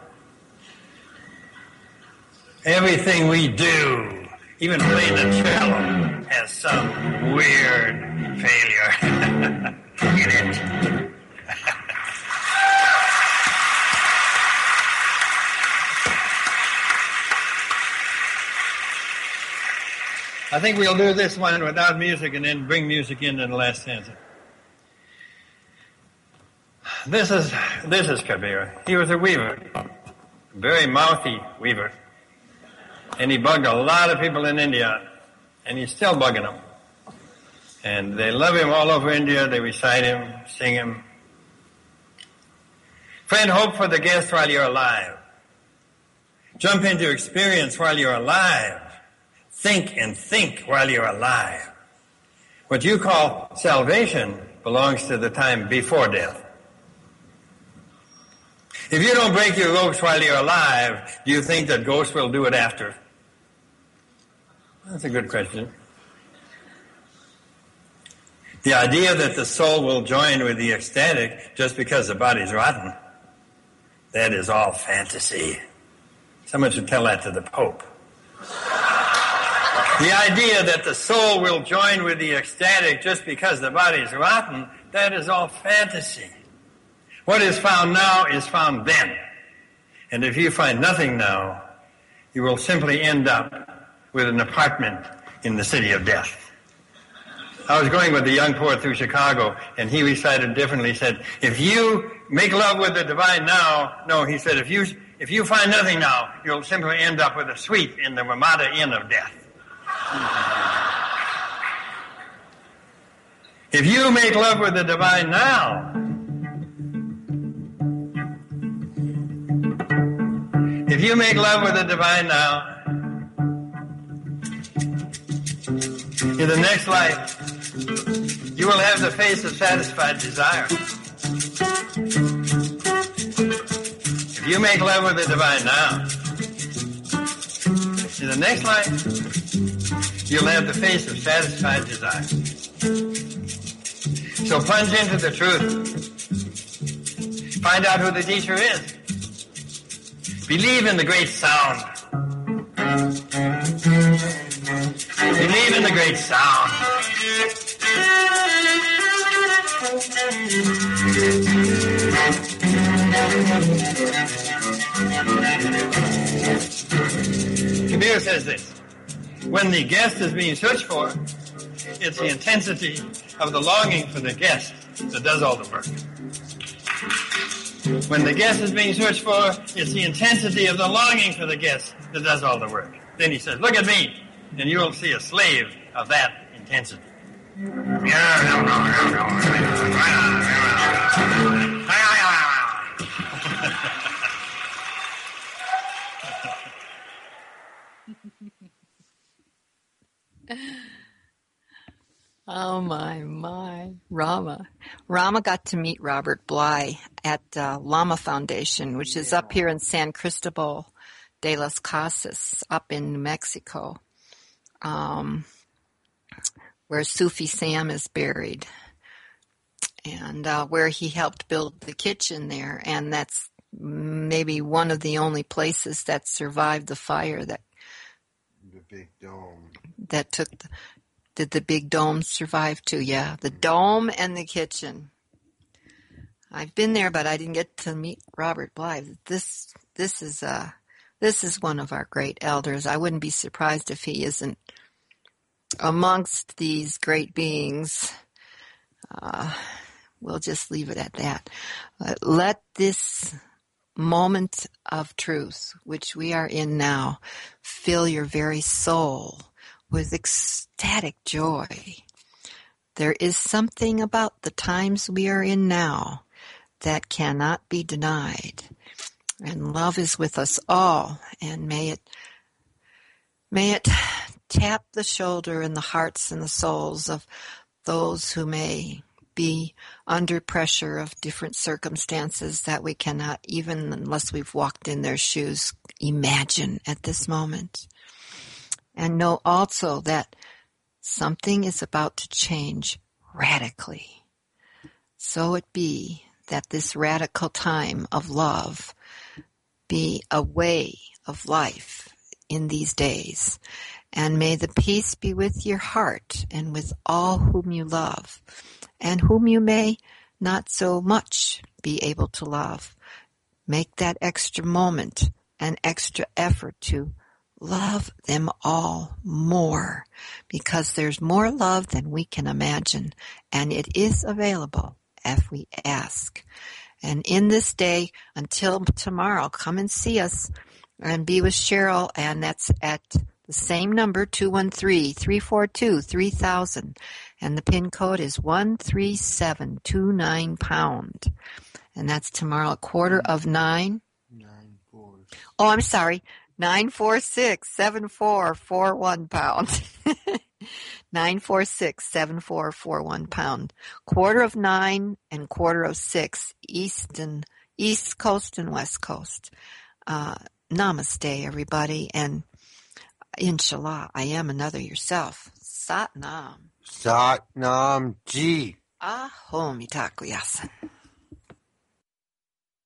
Everything we do, even playing the cello, has some weird failure in it. I think we'll do this one without music and then bring music in in the last stanza. This is this is Kabir. He was a weaver, a very mouthy weaver. And he bugged a lot of people in India, and he's still bugging them. And they love him all over India. They recite him, sing him. Friend, hope for the guest while you're alive. Jump into experience while you're alive. Think and think while you're alive. What you call salvation belongs to the time before death. If you don't break your ropes while you're alive, do you think that ghosts will do it after? That's a good question. The idea that the soul will join with the ecstatic just because the body's rotten, that is all fantasy. Someone should tell that to the Pope. The idea that the soul will join with the ecstatic just because the body's rotten, that is all fantasy. What is found now is found then. And if you find nothing now, you will simply end up with an apartment in the city of death. I was going with a young poet through Chicago, and he recited differently. He said, if you make love with the divine now, no, he said, if you if you find nothing now, you'll simply end up with a suite in the Ramada Inn of death. If you make love with the divine now, if you make love with the divine now, in the next life, you will have the face of satisfied desire. If you make love with the divine now, In the next life, you'll have the face of satisfied desire. So plunge into the truth. Find out who the teacher is. Believe in the great sound. Believe in the great sound. Kabir says this: when the guest is being searched for, it's the intensity of the longing for the guest that does all the work. When the guest is being searched for, it's the intensity of the longing for the guest that does all the work. Then he says, look at me, and you will see a slave of that intensity. Oh, my, my. Rama. Rama got to meet Robert Bly at uh, Lama Foundation, which is up here in San Cristobal de las Casas, up in New Mexico, um, where Sufi Sam is buried, and uh, where he helped build the kitchen there. And that's maybe one of the only places that survived the fire that the big dome that took the... Did the big dome survive too? Yeah, the dome and the kitchen. I've been there, but I didn't get to meet Robert Bly. This this is uh this is one of our great elders. I wouldn't be surprised if he isn't amongst these great beings. Uh, we'll just leave it at that. Uh, let this moment of truth, which we are in now, fill your very soul with ecstatic joy. There is something about the times we are in now that cannot be denied. And love is with us all, and may it may it tap the shoulder and the hearts and the souls of those who may be under pressure of different circumstances that we cannot, even unless we've walked in their shoes, imagine at this moment. And know also that something is about to change radically. So it be that this radical time of love be a way of life in these days. And may the peace be with your heart and with all whom you love, and whom you may not so much be able to love. Make that extra moment, an extra effort to love them all more, because there's more love than we can imagine, and it is available if we ask. And in this day, until tomorrow, come and see us and be with Cheryl, and that's at the same number, two one three, three four two, three thousand, and the PIN code is one three seven two nine pound. And that's tomorrow, a quarter of nine. Nine four. Oh, I'm sorry. Nine four six seven four four one pound. Nine four six seven four four one pound. Quarter of nine and quarter of six, east and east coast and west coast. Uh, namaste, everybody, and inshallah, I am another yourself. Sat Nam. Sat Nam Ji. Ahom Itakuyasan.